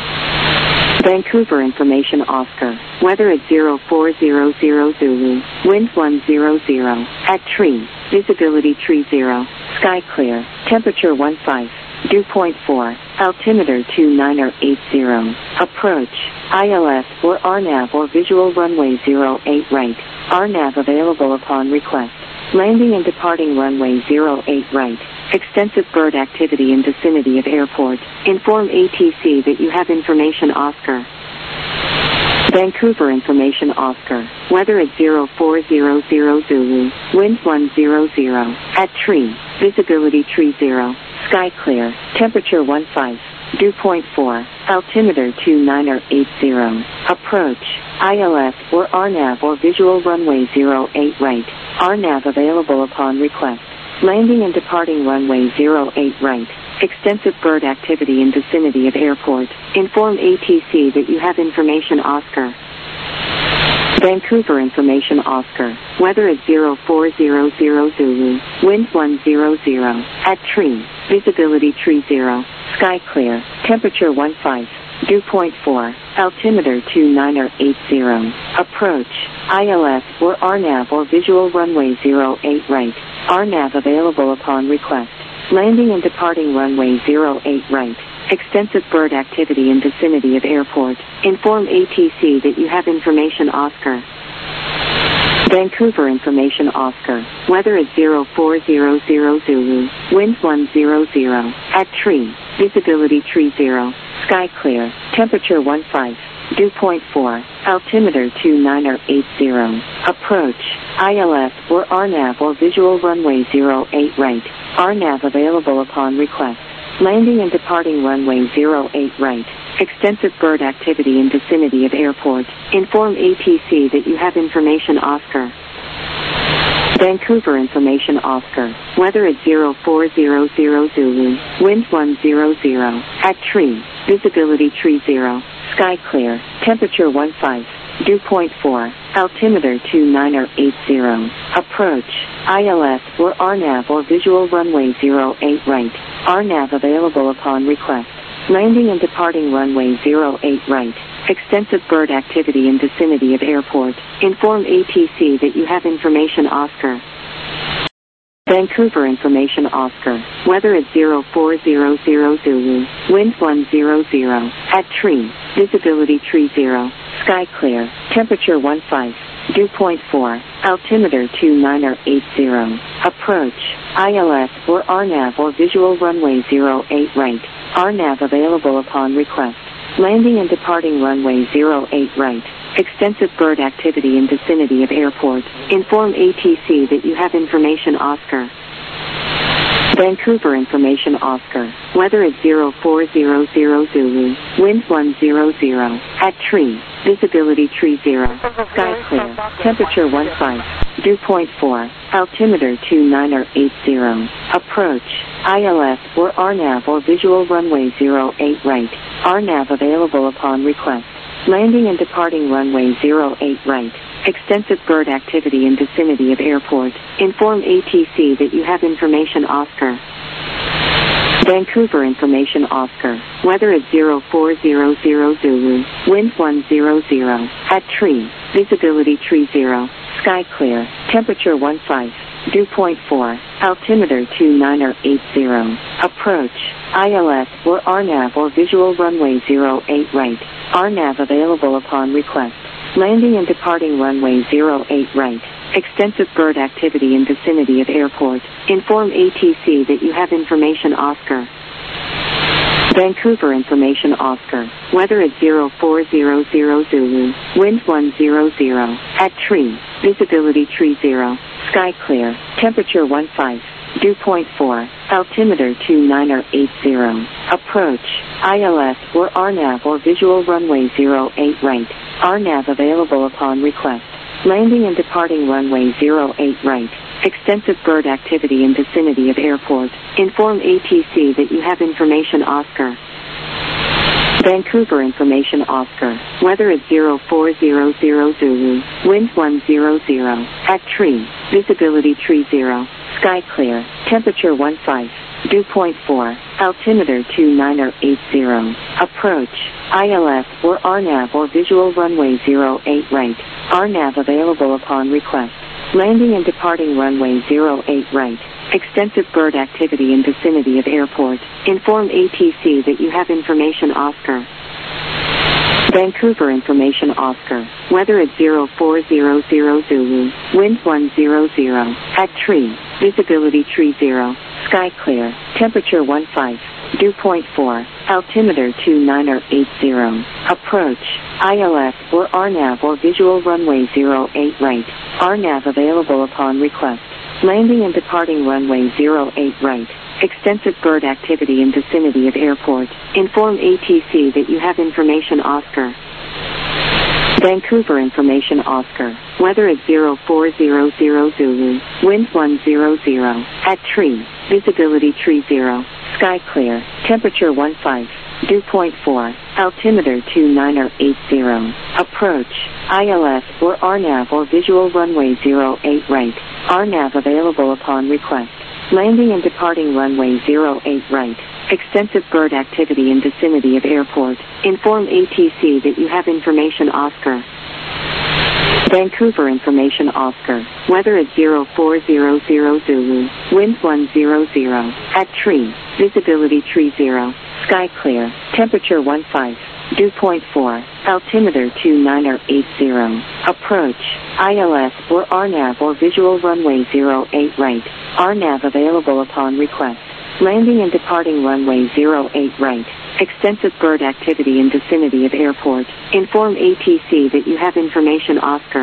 Vancouver information Oscar. Weather at zero four zero zero Zulu. Wind one zero zero. At tree. Visibility tree zero. Sky clear. Temperature one five. Dew point four. Altimeter two nine eight zero. Approach. I L S or R NAV or visual runway zero eight right. R NAV available upon request. Landing and departing runway zero eight right. Extensive bird activity in vicinity of airport. Inform A T C that you have information Oscar. Vancouver information Oscar. Weather at zero four zero zero Zulu. Wind one zero zero. At tree. Visibility tree zero. Sky clear. Temperature one five. Dew point four. Altimeter two nine eight zero. Approach. I L S or R NAV or visual runway zero eight right. R NAV available upon request. Landing and departing runway zero eight right. Extensive bird activity in vicinity of airport. Inform A T C that you have information Oscar. Vancouver information Oscar. Weather at zero four zero zero Zulu. Wind one zero zero. At tree. Visibility tree zero. Sky clear. Temperature one five. Dew point four. Altimeter two nine eight zero. Approach. I L S or R NAV or visual runway zero eight right. R NAV available upon request. Landing and departing runway zero eight right. Extensive bird activity in vicinity of airport. Inform A T C that you have information Oscar. Vancouver information Oscar. Weather at zero four zero zero Zulu. Wind one zero zero. At tree. Visibility tree zero. Sky clear. Temperature one five. Dew point four. Altimeter two nine eight zero. Approach. I L S or R NAV or visual runway zero eight right. R NAV available upon request. Landing and departing runway zero eight right. Extensive bird activity in vicinity of airport. Inform A T C that you have information Oscar. Vancouver information Oscar. Weather at zero four zero zero Zulu. Wind one zero zero. At tree. Visibility tree zero. Sky clear. Temperature one five. Dew point four. Altimeter two nine eight zero. Approach. I L S or R NAV or visual runway zero eight right. R NAV available upon request. Landing and departing runway zero eight right. Extensive bird activity in vicinity of airport. Inform A T C that you have information Oscar. Vancouver information Oscar. Weather at zero four zero zero Zulu. Wind one zero zero. At tree. Visibility tree zero. Sky clear. Temperature one five. Dew point four. Altimeter two nine eight zero. Approach. I L S or R NAV or visual runway zero eight right. R NAV available upon request. Landing and departing runway zero eight right. Extensive bird activity in vicinity of airport. Inform A T C that you have information Oscar. Vancouver information Oscar. Weather at zero four zero zero Zulu. Wind one zero zero. At tree. Visibility tree zero. Sky clear. Temperature one five. Dew point four. Altimeter two nine eight zero. Approach. I L S or R NAV or visual runway zero eight right. R NAV available upon request. Landing and departing runway zero eight right. Extensive bird activity in vicinity of airport. Inform A T C that you have information Oscar. Vancouver information Oscar. Weather at zero four zero zero Zulu. Wind one zero zero. At tree. Visibility tree zero. Sky clear. Temperature one five. dew point four, altimeter two niner eight zero, approach, I L S or R NAV or visual runway zero eight right, R NAV available upon request, landing and departing runway zero eight right, extensive bird activity in vicinity of airport, inform A T C that you have information Oscar. Vancouver information Oscar, weather at zero four zero zero Zulu, wind one zero zero, at tree, visibility tree zero, sky clear, temperature one five, dew point four, altimeter two niner eight zero, approach, I L S or R NAV or visual runway zero eight right, R NAV available upon request, landing and departing runway zero eight right, extensive bird activity in vicinity of airport, inform A T C that you have information Oscar. Vancouver information Oscar, weather at zero four zero zero Zulu, wind one zero zero, at tree, visibility tree zero, sky clear, temperature one five, dew point four, altimeter two niner eight zero, approach, I L S or R NAV or visual runway zero eight right, R NAV available upon request, landing and departing runway zero eight right, extensive bird activity in vicinity of airport, inform A T C that you have information Oscar. Vancouver information Oscar, weather at zero four zero zero Zulu, wind one zero zero, at tree, visibility tree zero, sky clear, temperature one five, dew point four, altimeter two niner eight zero, approach, I L S or R NAV or visual runway zero eight right, R NAV available upon request, landing and departing runway zero eight right, extensive bird activity in vicinity of airport, inform A T C that you have information Oscar. Vancouver information Oscar, weather at zero four zero zero Zulu, wind one zero zero, at tree, visibility tree zero, sky clear, temperature one five, dew point four, altimeter two niner eight zero, approach, I L S or R NAV or visual runway zero eight right, R NAV available upon request, landing and departing runway zero eight right, extensive bird activity in vicinity of airport, inform A T C that you have information Oscar. Vancouver information Oscar, weather at zero four zero zero Zulu, wind one zero zero, at tree, visibility tree zero, sky clear, temperature one five, dew point four, altimeter two niner eight zero, approach, I L S or R NAV or visual runway zero eight right, R NAV available upon request, landing and departing runway zero eight right, extensive bird activity in vicinity of airport, inform A T C that you have information Oscar.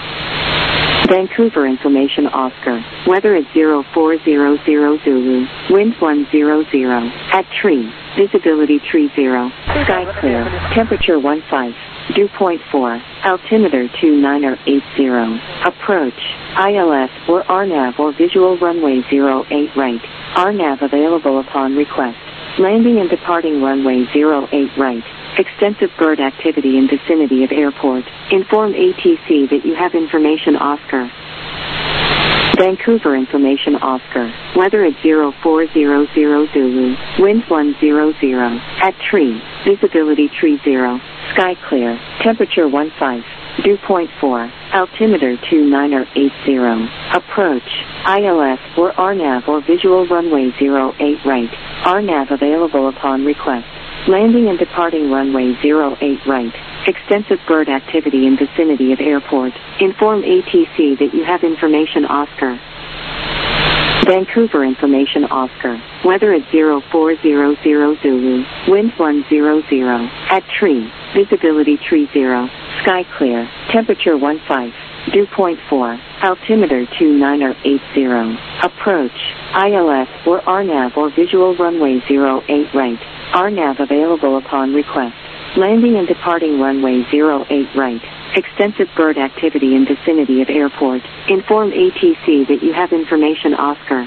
Vancouver information Oscar, weather at zero four zero zero Zulu, wind one zero zero, at tree, visibility tree zero, sky clear, temperature one five, dew point four, altimeter two niner eight zero, approach, I L S or R NAV or visual runway zero eight right, R NAV available upon request, landing and departing runway zero eight right, extensive bird activity in vicinity of airport, inform A T C that you have information Oscar. Vancouver information Oscar, weather at zero four zero zero Zulu, wind one zero zero, at tree, visibility tree zero, sky clear, temperature one five, dew point four, altimeter two niner eight zero, approach, I L S or R NAV or visual runway zero eight right, R NAV available upon request, landing and departing runway zero eight right, extensive bird activity in vicinity of airport, inform A T C that you have information Oscar. Vancouver information Oscar, weather at zero four zero zero Zulu, wind one zero zero, at tree, visibility tree zero, sky clear, temperature one five, dew point four, altimeter two niner eight zero, approach, I L S or R NAV or visual runway zero eight right, R NAV available upon request, landing and departing runway zero eight right, extensive bird activity in vicinity of airport, inform A T C that you have information Oscar.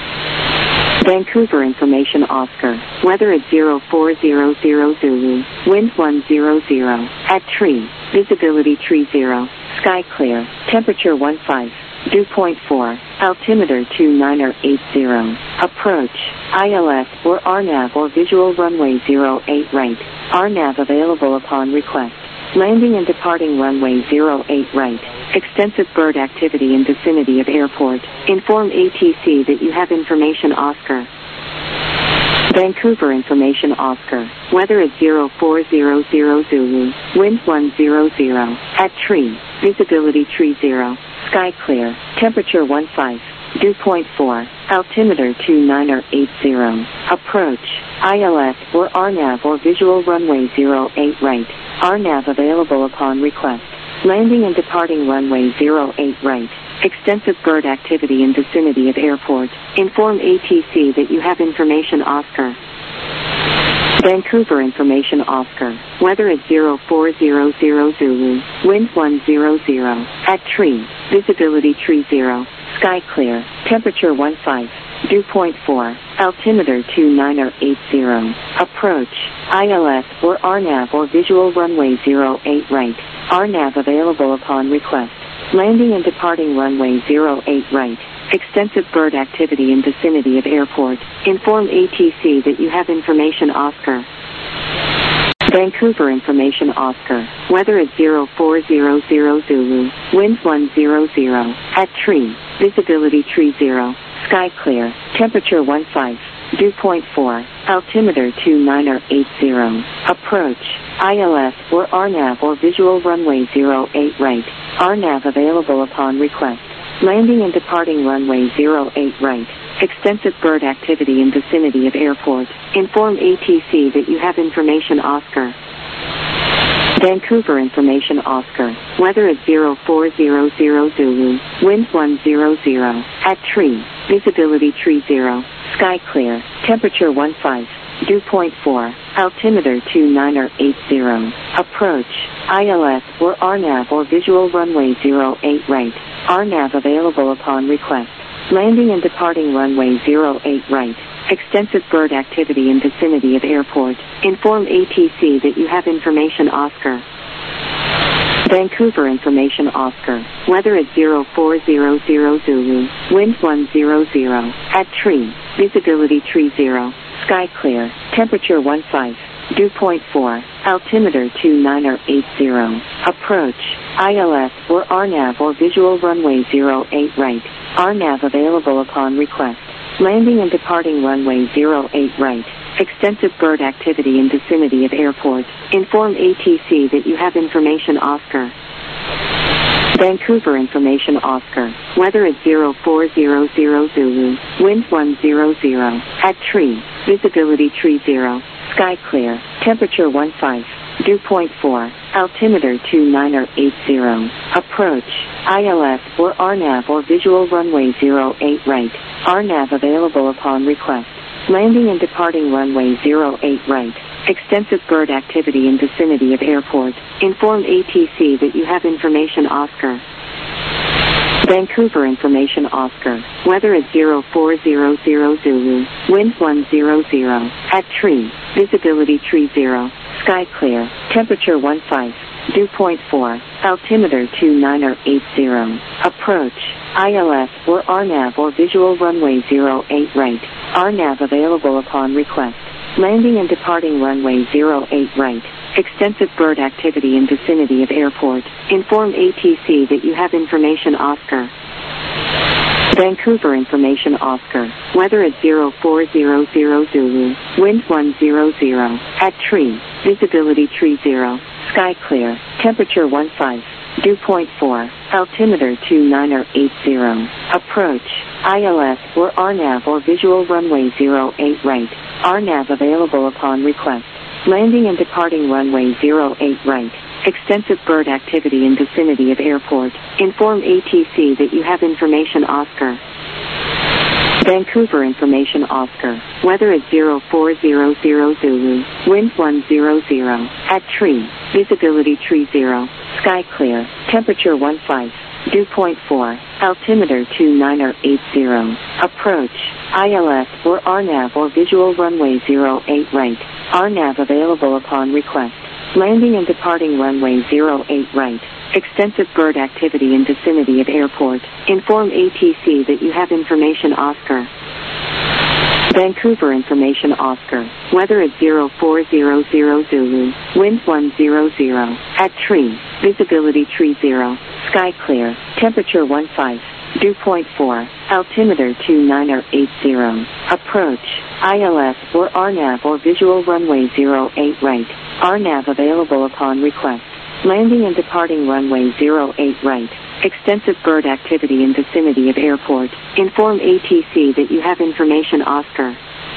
Vancouver information Oscar, weather at zero four zero zero Zulu, wind one zero zero, at tree, visibility tree zero, sky clear, temperature one five, dew point four, altimeter two niner eight zero, approach, I L S or R NAV or visual runway zero eight right, R NAV available upon request, Landing and departing runway zero eight right. Extensive bird activity in vicinity of airport. Inform A T C that you have information Oscar. Vancouver information Oscar. Weather is zero four zero zero Zulu. Wind one zero zero. At tree. Visibility tree zero. Sky clear. Temperature one five. Dew point four. Altimeter two nine eight zero. Approach. I L S or R NAV or visual runway zero eight right. R NAV available upon request. Landing and departing runway zero eight right. Extensive bird activity in vicinity of airport. Inform A T C that you have information Oscar. Vancouver information Oscar. Weather is zero four zero zero Zulu. Wind one zero zero. At tree. Visibility tree zero. Sky clear. Temperature one five. Dew point four. Altimeter two nine eight zero. Approach. I L S or R NAV or visual runway zero eight right. R NAV available upon request. Landing and departing runway zero eight right. Extensive bird activity in vicinity of airport. Inform A T C that you have information Oscar. Vancouver information Oscar. Weather is zero four zero zero Zulu. Wind one zero zero. At tree. Visibility tree zero. Sky clear. Temperature one five. Dew point four. Altimeter two nine eight zero. Approach. I L S or R NAV or visual runway zero eight right. R NAV available upon request. Landing and departing runway zero eight right. Extensive bird activity in vicinity of airport. Inform A T C that you have information Oscar. Vancouver information Oscar. Weather is zero four zero zero Zulu. Wind one zero zero. At tree. Visibility tree zero. Sky clear. Temperature one five. Dew point four. Altimeter two nine eight zero. Approach. I L S or R NAV or visual runway zero eight right. R NAV available upon request. Landing and departing runway zero eight right. Extensive bird activity in vicinity of airport. Inform A T C that you have information Oscar. Vancouver information Oscar. Weather is zero four zero zero Zulu. Wind one zero zero. At tree. Visibility tree zero. Sky clear. Temperature one five. Dew point four. Altimeter two nine eight zero. Approach. I L S or R NAV or visual runway zero eight right. R NAV available upon request. Landing and departing runway zero eight right. Extensive bird activity in vicinity of airport. Inform A T C that you have information Oscar. Vancouver information Oscar. Weather is zero four zero zero Zulu. Wind one zero zero. At tree. Visibility tree zero. Sky clear. Temperature one five. Dew point four. Altimeter two nine eight zero. Approach. I L S or R NAV or visual runway zero eight right. R NAV available upon request. Landing and departing runway zero eight right. Extensive bird activity in vicinity of airport. Inform A T C that you have information Oscar. Vancouver information Oscar. Weather is zero four zero zero Zulu. Wind one zero zero. At tree. Visibility tree zero. Sky clear. Temperature one five. Dew point four. Altimeter two nine eight zero. Approach. I L S or R NAV or visual runway zero eight right. R NAV available upon request. Landing and departing runway zero eight right. Extensive bird activity in vicinity of airport. Inform A T C that you have information Oscar. Vancouver information Oscar. Weather is zero four zero zero Zulu. Wind one zero zero. At tree. Visibility tree zero. Sky clear. Temperature one five. Dew point four. Altimeter two nine eight zero. Approach. I L S or R NAV or visual runway zero eight right. R NAV available upon request. Landing and departing runway zero eight right. Extensive bird activity in vicinity of airport. Inform A T C that you have information Oscar. Vancouver information Oscar. Weather is zero four zero zero Zulu. Wind one zero zero. At tree. Visibility tree zero. Sky clear. Temperature one five. Dew point four. Altimeter two nine eight zero. Approach. I L S or R NAV or visual runway zero eight right. R NAV available upon request. Landing and departing runway zero eight right. Extensive bird activity in vicinity of airport. Inform A T C that you have information Oscar. Vancouver Information Oscar. Weather at zero four zero zero Zulu. Wind one zero zero. At tree. Visibility tree zero. Sky clear. Temperature one five. Dew point four. Altimeter two nine eight zero. Approach. I L S or R NAV or visual runway zero eight right. R NAV available upon request. Landing and departing runway zero eight right. Extensive bird activity in vicinity of airport. Inform A T C that you have information Oscar.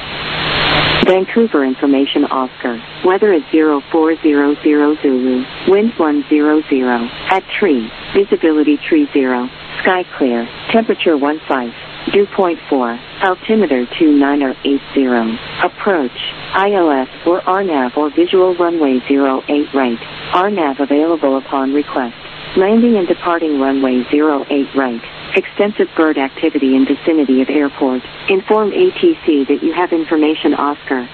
Vancouver Information Oscar. Weather at zero four zero zero Zulu. Wind one zero zero. At tree. Visibility tree zero. Sky clear. Temperature one five. Dew point four. Altimeter two nine eight zero. Approach. I L S or R NAV or visual runway zero eight right. R NAV available upon request. Landing and departing runway zero eight right. Extensive bird activity in vicinity of airport. Inform A T C that you have information Oscar.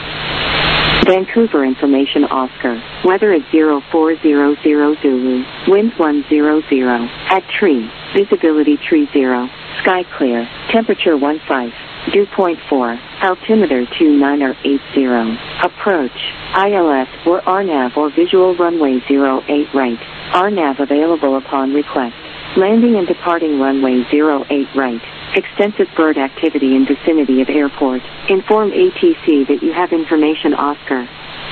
Vancouver Information Oscar. Weather at zero four zero zero Zulu. Wind one zero zero. At tree. Visibility tree zero. Sky clear. Temperature one five. Dew point four. Altimeter two nine eight zero. Approach. I L S or R NAV or visual runway zero eight right. R NAV available upon request. Landing and departing runway zero eight right. Extensive bird activity in vicinity of airport. Inform A T C that you have information Oscar.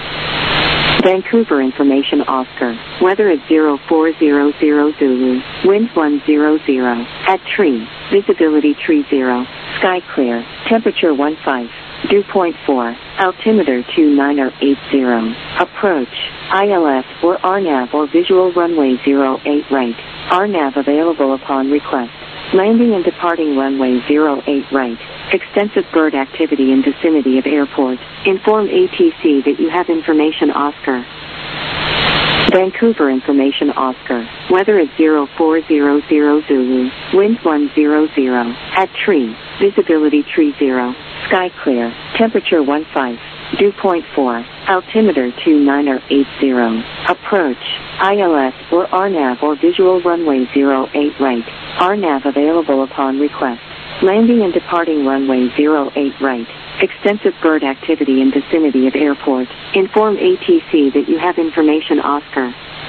Vancouver Information Oscar. Weather at zero four zero zero Zulu. Wind one zero zero. At tree. Visibility tree zero. Sky clear. Temperature one five. Dew point four. Altimeter two nine eight zero. Approach. I L S or R NAV or visual runway zero eight right. R NAV available upon request. Landing and departing runway zero eight right. Extensive bird activity in vicinity of airport. Inform A T C that you have information Oscar. Vancouver Information Oscar. Weather at zero four zero zero Zulu. Wind one zero zero. At tree. Visibility tree zero. Sky clear. Temperature one five. Dew point four. Altimeter two nine eight zero. Approach. I L S or R NAV or visual runway zero eight right. R NAV available upon request. Landing and departing runway zero eight right. Extensive bird activity in vicinity of airport. Inform A T C that you have information Oscar.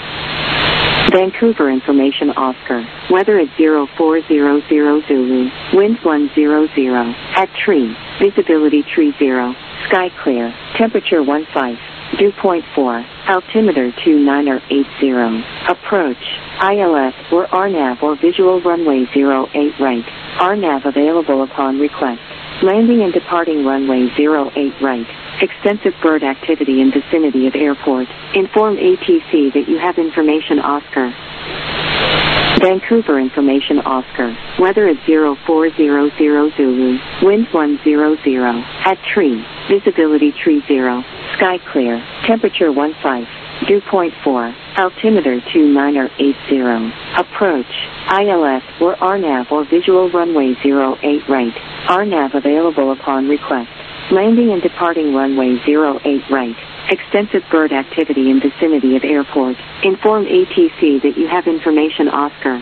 Vancouver Information Oscar. Weather at zero four zero zero Zulu. Wind one zero zero. At tree. Visibility tree zero. Sky clear. Temperature one five. Dew point four. Altimeter two nine eight zero. Approach. I L S or R NAV or visual runway zero eight right. R NAV available upon request. Landing and departing runway zero eight right. Extensive bird activity in vicinity of airport. Inform A T C that you have information Oscar. Vancouver Information Oscar. Weather at zero four zero zero Zulu. Wind one zero zero. At tree. Visibility tree zero. Sky clear. Temperature one five. Dew point four. Altimeter two nine eight zero. Approach. I L S or R NAV or visual runway zero eight right. R NAV available upon request. Landing and departing runway zero eight right. Extensive bird activity in vicinity of airport. Inform A T C that you have information Oscar.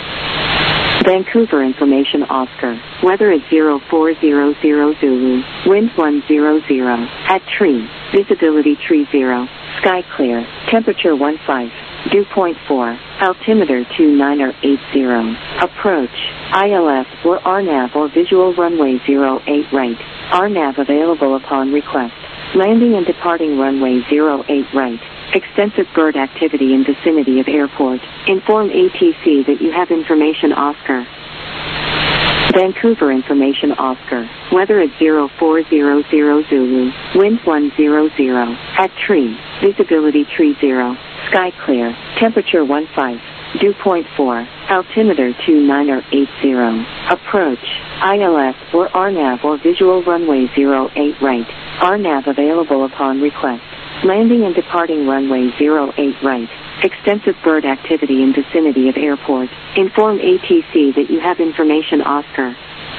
Vancouver Information Oscar. Weather at zero four zero zero Zulu. Wind one zero zero. At tree. Visibility tree zero. Sky clear. Temperature one five. Dew point four. Altimeter two nine eight zero. Approach. I L S or R NAV or visual runway zero eight right. R NAV available upon request. Landing and departing runway zero eight right. Extensive bird activity in vicinity of airport. Inform A T C that you have information Oscar. Vancouver Information Oscar. Weather at zero four zero zero Zulu. Wind one zero zero. At tree. Visibility tree zero. Sky clear. Temperature one five. Dew point four. Altimeter two nine eight zero. Approach. I L S or R NAV or visual runway zero eight right. R NAV available upon request. Landing and departing runway zero eight right. Extensive bird activity in vicinity of airport. Inform A T C that you have information Oscar.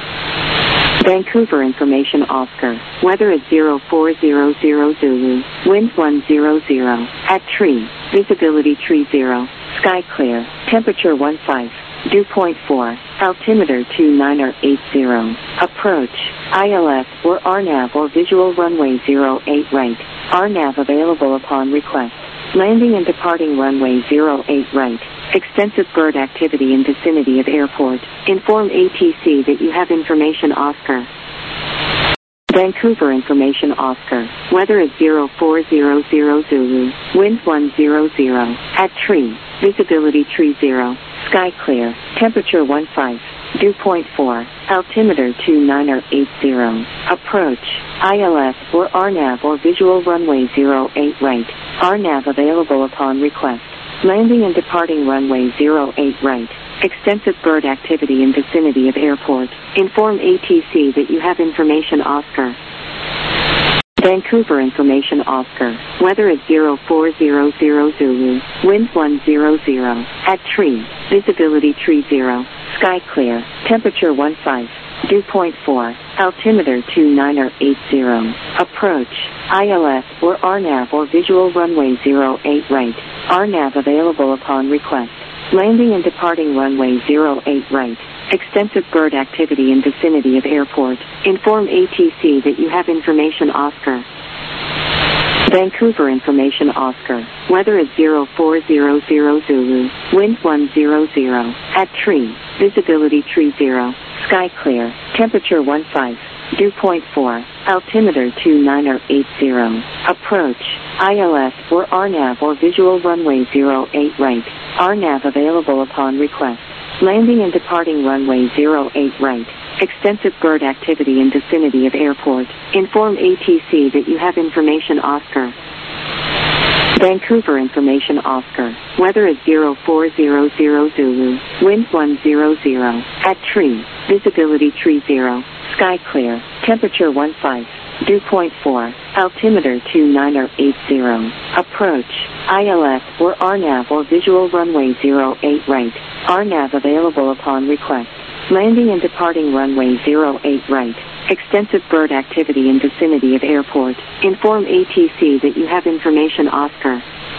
Vancouver Information Oscar. Weather at zero four zero zero Zulu. Wind one zero zero. At tree. Visibility tree zero. Sky clear. Temperature one five. Dew point four, altimeter two niner eight zero. Approach, I L S or R NAV or visual runway zero eight right. R NAV available upon request. Landing and departing runway zero eight right. Extensive bird activity in vicinity of airport. Inform A T C that you have information Oscar. Vancouver information Oscar. Weather is zero four zero zero Zulu. Wind one zero zero. At tree. Visibility tree zero. Sky clear. Temperature one five. Dew point four. Altimeter two niner eight zero. Approach. I L S or R NAV or visual runway zero eight right. R NAV available upon request. Landing and departing runway zero eight right. Extensive bird activity in vicinity of airport. Inform A T C that you have information Oscar. Vancouver information Oscar. Weather is zero four zero zero Zulu. Wind one zero zero. At tree. Visibility tree zero. Sky clear. Temperature one five. Dew point four. Altimeter two niner eight zero. Approach. I L S or R NAV or visual runway zero eight right. R NAV available upon request. Landing and departing runway zero eight right. Extensive bird activity in vicinity of airport. Inform A T C that you have information Oscar. Vancouver information Oscar. Weather is zero four zero zero Zulu. Wind one zero zero. At tree. Visibility tree zero. Sky clear. Temperature one five. Dew point four. Altimeter two niner eight zero. Approach. I L S or R NAV or visual runway zero eight right. R NAV available upon request. Landing and departing runway zero eight right. Extensive bird activity in vicinity of airport. Inform A T C that you have information Oscar. Vancouver information Oscar. Weather is zero four zero zero Zulu. Wind one zero zero. At tree. Visibility tree zero. Sky clear. Temperature one five. Dew point four. Altimeter two niner eight zero. Approach. I L S or R NAV or visual runway zero eight right. R NAV available upon request. Landing and departing runway zero eight right. Extensive bird activity in vicinity of airport. Inform A T C that you have information Oscar.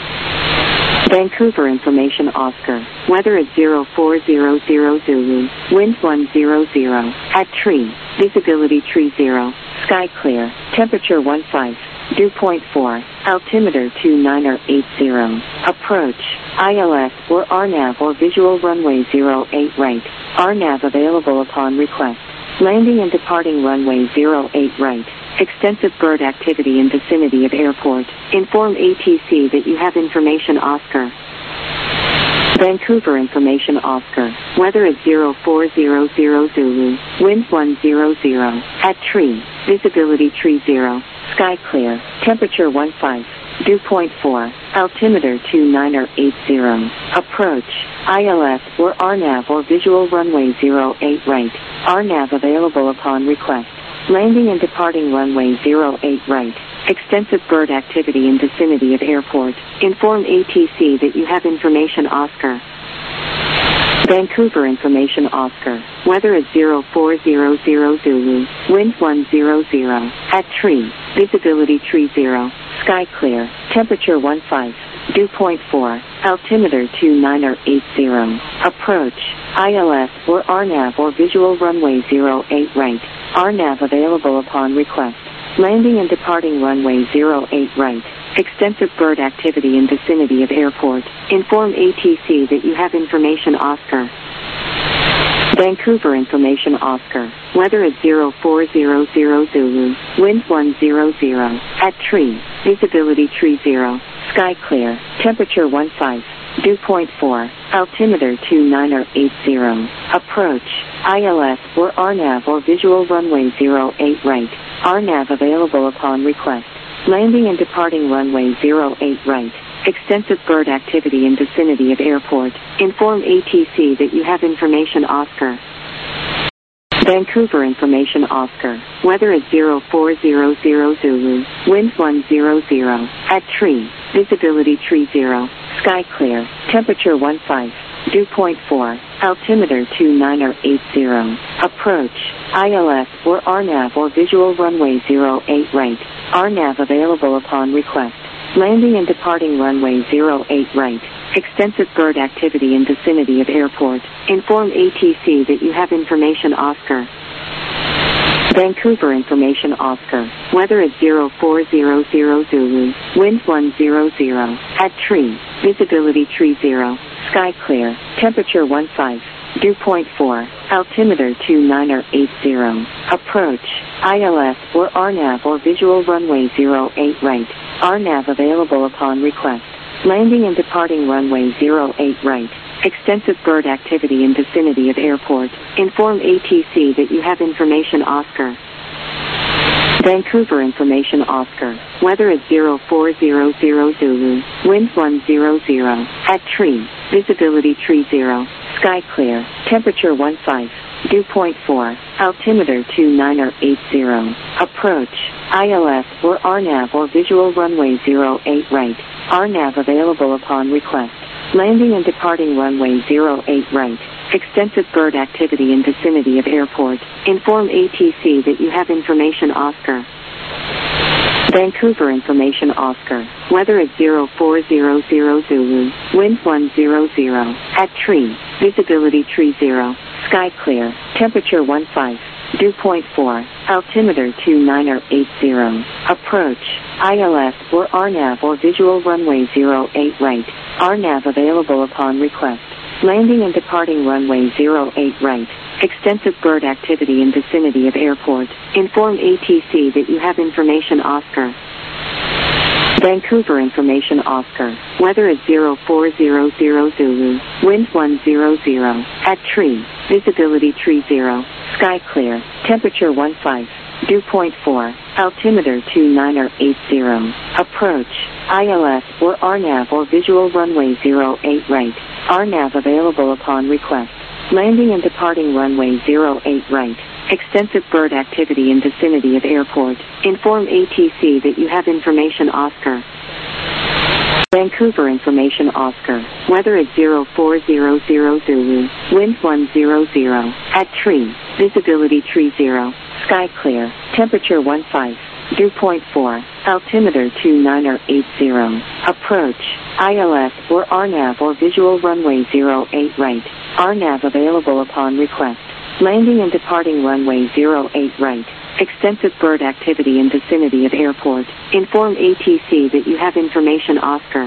Vancouver information Oscar. Weather is zero four zero zero Zulu. Wind one zero zero. At tree. Visibility tree zero. Sky clear. Temperature one five. Dew point four. Altimeter two niner eight zero. Approach. I L S or R NAV or visual runway zero eight right. R NAV available upon request. Landing and departing runway zero eight right. Extensive bird activity in vicinity of airport. Inform A T C that you have information Oscar. Vancouver information Oscar. Weather is zero four zero zero Zulu. Wind one zero zero. At tree. Visibility tree zero. Sky clear. Temperature one five. Dew point four. Altimeter two niner eight zero. Approach. I L S or R NAV or visual runway zero eight right. R NAV available upon request. Landing and departing runway zero eight right. Extensive bird activity in vicinity of airport. Inform A T C that you have information Oscar. Vancouver information Oscar. Weather is zero four zero zero Zulu. Wind one zero zero. At tree. Visibility tree zero. Sky clear. Temperature one five. Dew point four. Altimeter two niner eight zero. Approach. I L S or R NAV or visual runway zero eight right. R NAV available upon request. Landing and departing runway zero eight right. Extensive bird activity in vicinity of airport. Inform A T C that you have information Oscar. Vancouver information Oscar. Weather is zero four zero zero Zulu. Wind one zero zero. At tree. Visibility tree zero. Sky clear. Temperature one five. Dew point four. Altimeter two niner eight zero. Approach. I L S or R NAV or visual runway zero eight right. R NAV available upon request. Landing and departing runway zero eight right. Extensive bird activity in vicinity of airport. Inform A T C that you have information Oscar. Vancouver information Oscar. Weather is zero four zero zero Zulu. Wind one zero zero. At tree. Visibility tree zero. Sky clear. Temperature one five. Dew point four. Altimeter two niner eight zero. Approach. I L S or R NAV or visual runway zero eight right. R NAV available upon request. Landing and departing runway zero eight right. Extensive bird activity in vicinity of airport. Inform A T C that you have information Oscar. Vancouver information Oscar. Weather is zero four zero zero Zulu. Wind one zero zero. At tree. Visibility tree zero. Sky clear. Temperature one five. Dew point four. Altimeter two nine eight zero. Approach. I L S or R NAV or visual runway zero eight right. R NAV available upon request. Landing and departing runway zero eight right. Extensive bird activity in vicinity of airport. Inform A T C that you have information Oscar. Vancouver information Oscar. Weather is zero four zero zero Zulu. Wind one zero zero. At tree. Visibility tree zero. Sky clear. Temperature one five. Dew point four. Altimeter two nine eight zero. Approach. I L S or R NAV or visual runway zero eight right. R NAV available upon request. Landing and departing runway zero eight right. Extensive bird activity in vicinity of airport. Inform A T C that you have information Oscar. Vancouver information Oscar. Weather is zero four zero zero Zulu. Wind one zero zero. At tree. Visibility tree zero. Sky clear. Temperature one five. Dew point four. Altimeter two nine eight zero. Approach. I L S or R NAV or visual runway zero eight right. R NAV available upon request. Landing and departing runway zero eight right. Extensive bird activity in vicinity of airport. Inform A T C that you have information Oscar. Vancouver information Oscar. Weather is zero four zero zero Zulu. Wind one zero zero. At tree. Visibility tree zero. Sky clear. Temperature one five. Dew point four. Altimeter two nine eight zero. Approach. I L S or R NAV or visual runway zero eight right. R NAV available upon request. Landing and departing runway zero eight right. Extensive bird activity in vicinity of airport. Inform A T C that you have information Oscar. Vancouver information Oscar. Weather is zero four zero zero Zulu. Wind one zero zero. At tree. Visibility tree zero. Sky clear. Temperature one five. Dew point four. Altimeter two nine eight zero. Approach. I L S or R NAV or visual runway zero eight right. R NAV available upon request. Landing and departing runway zero eight right. Extensive bird activity in vicinity of airport. Inform A T C that you have information Oscar.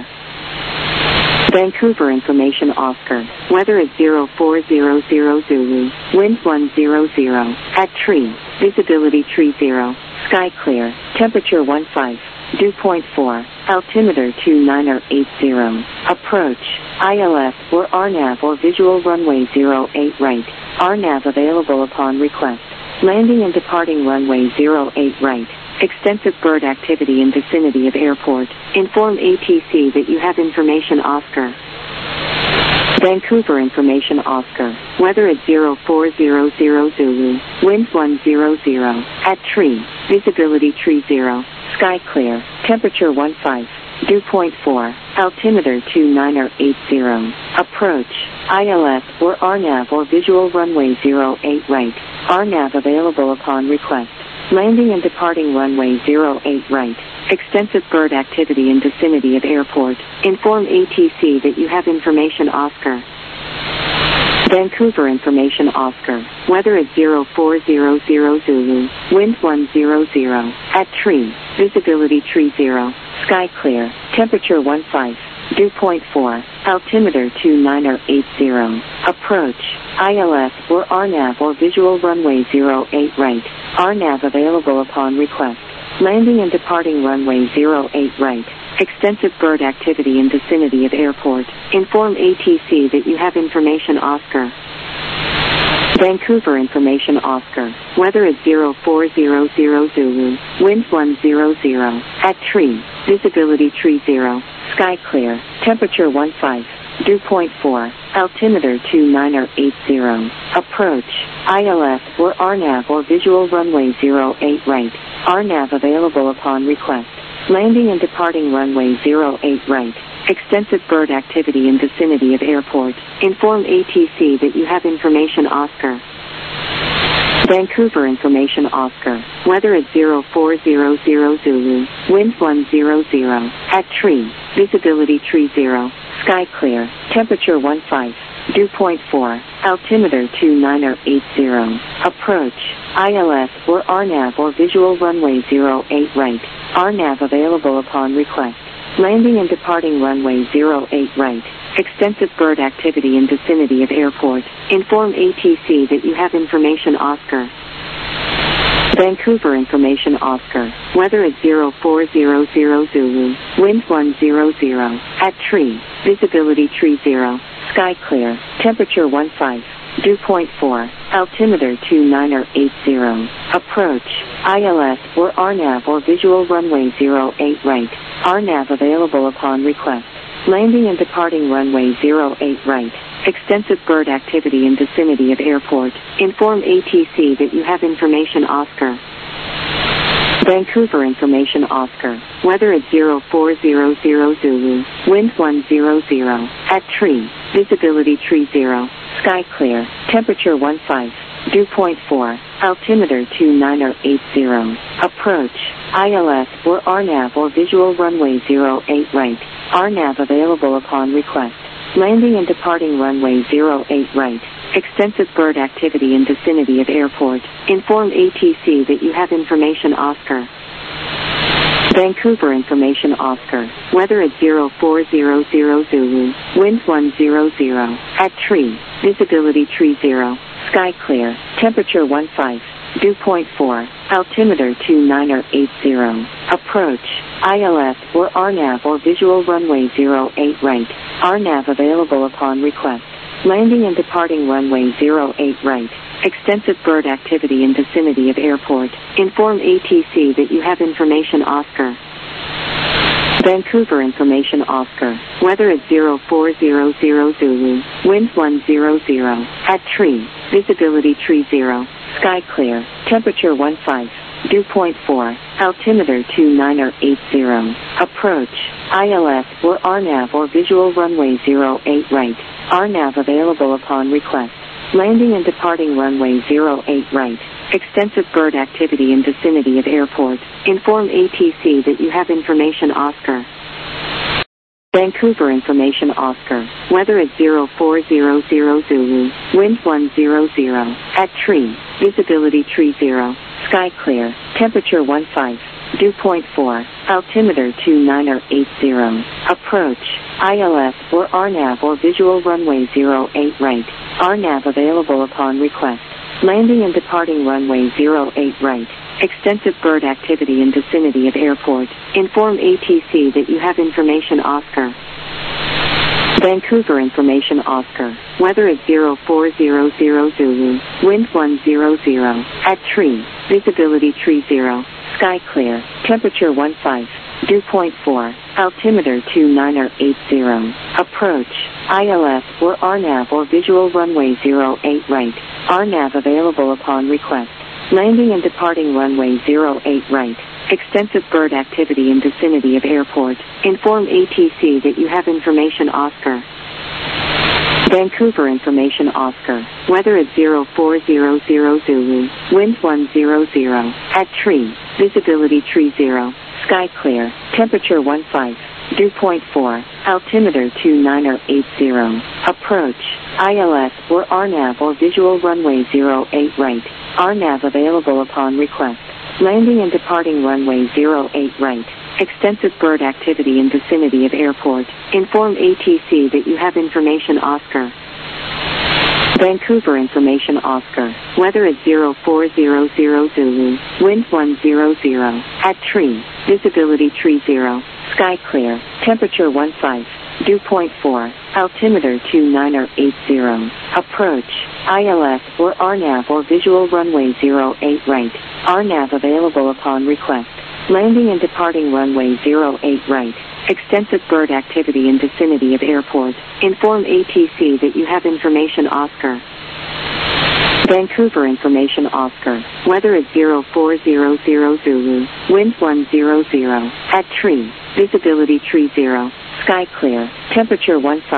Vancouver information Oscar. Weather is zero four zero zero Zulu. Wind one zero zero. At tree. Visibility tree zero. Sky clear. Temperature one five. Dew point four. Altimeter two nine eight zero. Approach. I L S or R NAV or visual runway zero eight right. R NAV available upon request. Landing and departing runway zero eight right. Extensive bird activity in vicinity of airport. Inform A T C that you have information Oscar. Vancouver information Oscar. Weather is zero four zero zero Zulu. Wind one zero zero. At tree. Visibility tree zero. Sky clear. Temperature one five. Dew point four. Altimeter two nine eight zero. Approach. I L S or R NAV or visual runway zero eight right. R NAV available upon request. Landing and departing runway zero eight right. Extensive bird activity in vicinity of airport. Inform A T C that you have information Oscar. Vancouver information Oscar. Weather is zero four zero zero Zulu. Wind one zero zero. At tree. Visibility tree zero. Sky clear. Temperature one five. Dew point four. Altimeter two nine eight zero. Approach. I L S or R NAV or visual runway zero eight right. R NAV available upon request. Landing and departing runway zero eight right. Extensive bird activity in vicinity of airport. Inform A T C that you have information Oscar. Vancouver information Oscar. Weather is zero four zero zero Zulu. Wind one zero zero. At tree. Visibility tree zero. Sky clear. Temperature one five. Dew point four. Altimeter two nine eight zero. Approach. I L S or R NAV or visual runway zero eight right. R NAV available upon request. Landing and departing runway zero eight right. Extensive bird activity in vicinity of airport. Inform A T C that you have information Oscar. Vancouver Information Oscar. Weather at zero four zero zero Zulu. Wind one zero zero. At tree. Visibility tree zero. Sky clear. Temperature one five. Dew point four. Altimeter two nine eight zero. Approach. I L S or R NAV or visual runway zero eight right. R NAV available upon request. Landing and departing runway zero eight right. Extensive bird activity in vicinity of airport. Inform A T C that you have information Oscar. Vancouver Information Oscar. Weather at zero four zero zero Zulu. Wind one zero zero. At tree. Visibility tree zero. Sky clear. Temperature one five. Dew point four. Altimeter two nine eight zero. Approach. I L S or R NAV or visual runway zero eight right. R NAV available upon request. Landing and departing runway zero eight right. Extensive bird activity in vicinity of airport. Inform A T C that you have information Oscar. Vancouver Information Oscar. Weather at zero four zero zero Zulu. Wind one zero zero. At tree. Visibility tree zero. Sky clear. Temperature one five. Dew point four. Altimeter two nine eight zero. Approach. I L S or R NAV or visual runway zero eight right. R NAV available upon request. Landing and departing runway zero eight right. Extensive bird activity in vicinity of airport. Inform A T C that you have information Oscar. Vancouver Information Oscar. Weather at zero four zero zero Zulu. Wind one zero zero. At tree. Visibility tree zero. Sky clear. Temperature one five. Dew point four. Altimeter two nine eight zero. Approach. I L S or R NAV or visual runway zero eight right. R NAV available upon request. Landing and departing runway zero eight right. Extensive bird activity in vicinity of airport. Inform A T C that you have information Oscar. Vancouver Information Oscar. Weather at zero four zero zero Zulu. Wind one zero zero. At tree. Visibility tree zero. Sky clear. Temperature one five. Dew point four. Altimeter two nine eight zero. Approach. I L S or R NAV or visual runway zero eight right. R NAV available upon request. Landing and departing runway zero eight right. Extensive bird activity in vicinity of airport. Inform A T C that you have information Oscar. Vancouver Information Oscar. Weather at zero four zero zero Zulu. Wind one zero zero. At tree. Visibility tree zero. Sky clear. Temperature one five. Dew point four. Altimeter two nine eight zero. Approach. I L S or R NAV or visual runway zero eight right. R NAV available upon request. Landing and departing runway zero eight right. Extensive bird activity in vicinity of airport. Inform A T C that you have information Oscar. Vancouver Information Oscar. Weather at zero four zero zero Zulu. Wind one zero zero. At tree. Visibility tree zero. Sky clear. Temperature one five. Dew point four. Altimeter two nine eight zero. Approach. I L S or R NAV or visual runway zero eight right. R NAV available upon request. Landing and departing runway zero eight right. Extensive bird activity in vicinity of airport. Inform A T C that you have information Oscar. Vancouver Information Oscar. Weather at zero four zero zero Zulu. Wind one zero zero. At tree. Visibility tree zero. Sky clear. Temperature one five. Dew point four. Altimeter two nine eight zero. Approach. I L S or R NAV or visual runway zero eight right. R NAV available upon request. Landing and departing runway zero eight right. Extensive bird activity in vicinity of airport. Inform A T C that you have information Oscar. Vancouver Information Oscar. Weather at zero four zero zero Zulu. Wind one zero zero. At tree. Visibility tree zero. Sky clear. Temperature one five. Dew point four. Altimeter two nine eight zero. Approach. I L S or R NAV or visual runway zero eight right. R NAV available upon request. Landing and departing runway zero eight right. Extensive bird activity in vicinity of airport. Inform A T C that you have information Oscar. Vancouver Information Oscar. Weather at zero four zero zero Zulu. Wind one zero zero. At tree. Visibility tree zero. Sky clear. Temperature one five.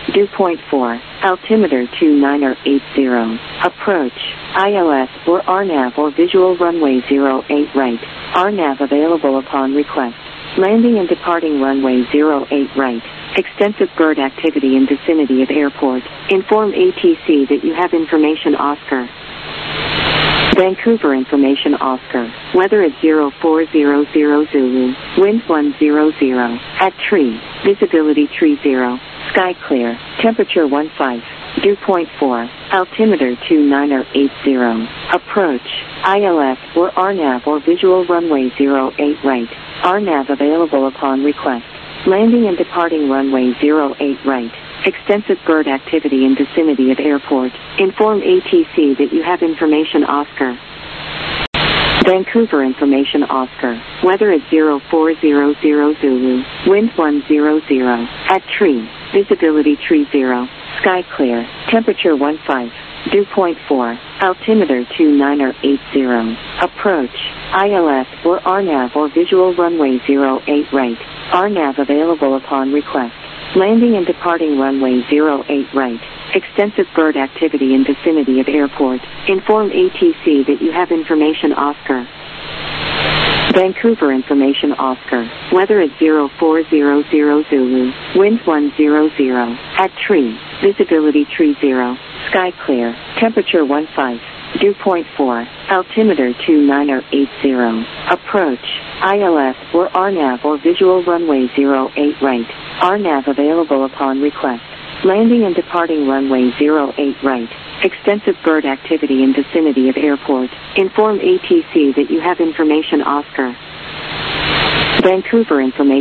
Dew point four, altimeter two niner eight zero. Approach, I L S or R NAV or visual runway zero eight right. R NAV available upon request. Landing and departing runway zero eight right. Extensive bird activity in vicinity of airport. Inform A T C that you have information Oscar. Vancouver information Oscar. Weather at zero four zero zero Zulu. Wind one zero zero. At tree. Visibility tree zero. Sky clear. Temperature one five. Dew point four. Altimeter two niner eight zero. Approach. I L S or R NAV or visual runway zero eight right. R NAV available upon request. Landing and departing runway zero eight right. Extensive bird activity in vicinity of airport. Inform A T C that you have information Oscar. Vancouver information Oscar. Weather at zero four zero zero Zulu. Wind one zero zero. At tree. Visibility tree zero. Sky clear. Temperature one five. Dew point four. Altimeter two niner eight zero. Approach. I L S or R NAV or visual runway zero eight right. R NAV available upon request. Landing and departing runway zero eight right. Extensive bird activity in vicinity of airport. Inform A T C that you have information Oscar. Vancouver information Oscar. Weather at zero four zero zero Zulu. Wind one zero zero. At tree. Visibility tree zero. Sky clear. Temperature one five. Dew point four. Altimeter two niner eight zero. Approach. I L S or R NAV or visual runway zero eight right. R NAV available upon request. Landing and departing runway zero eight right. Extensive bird activity in vicinity of airport. Inform A T C that you have information Oscar. Vancouver information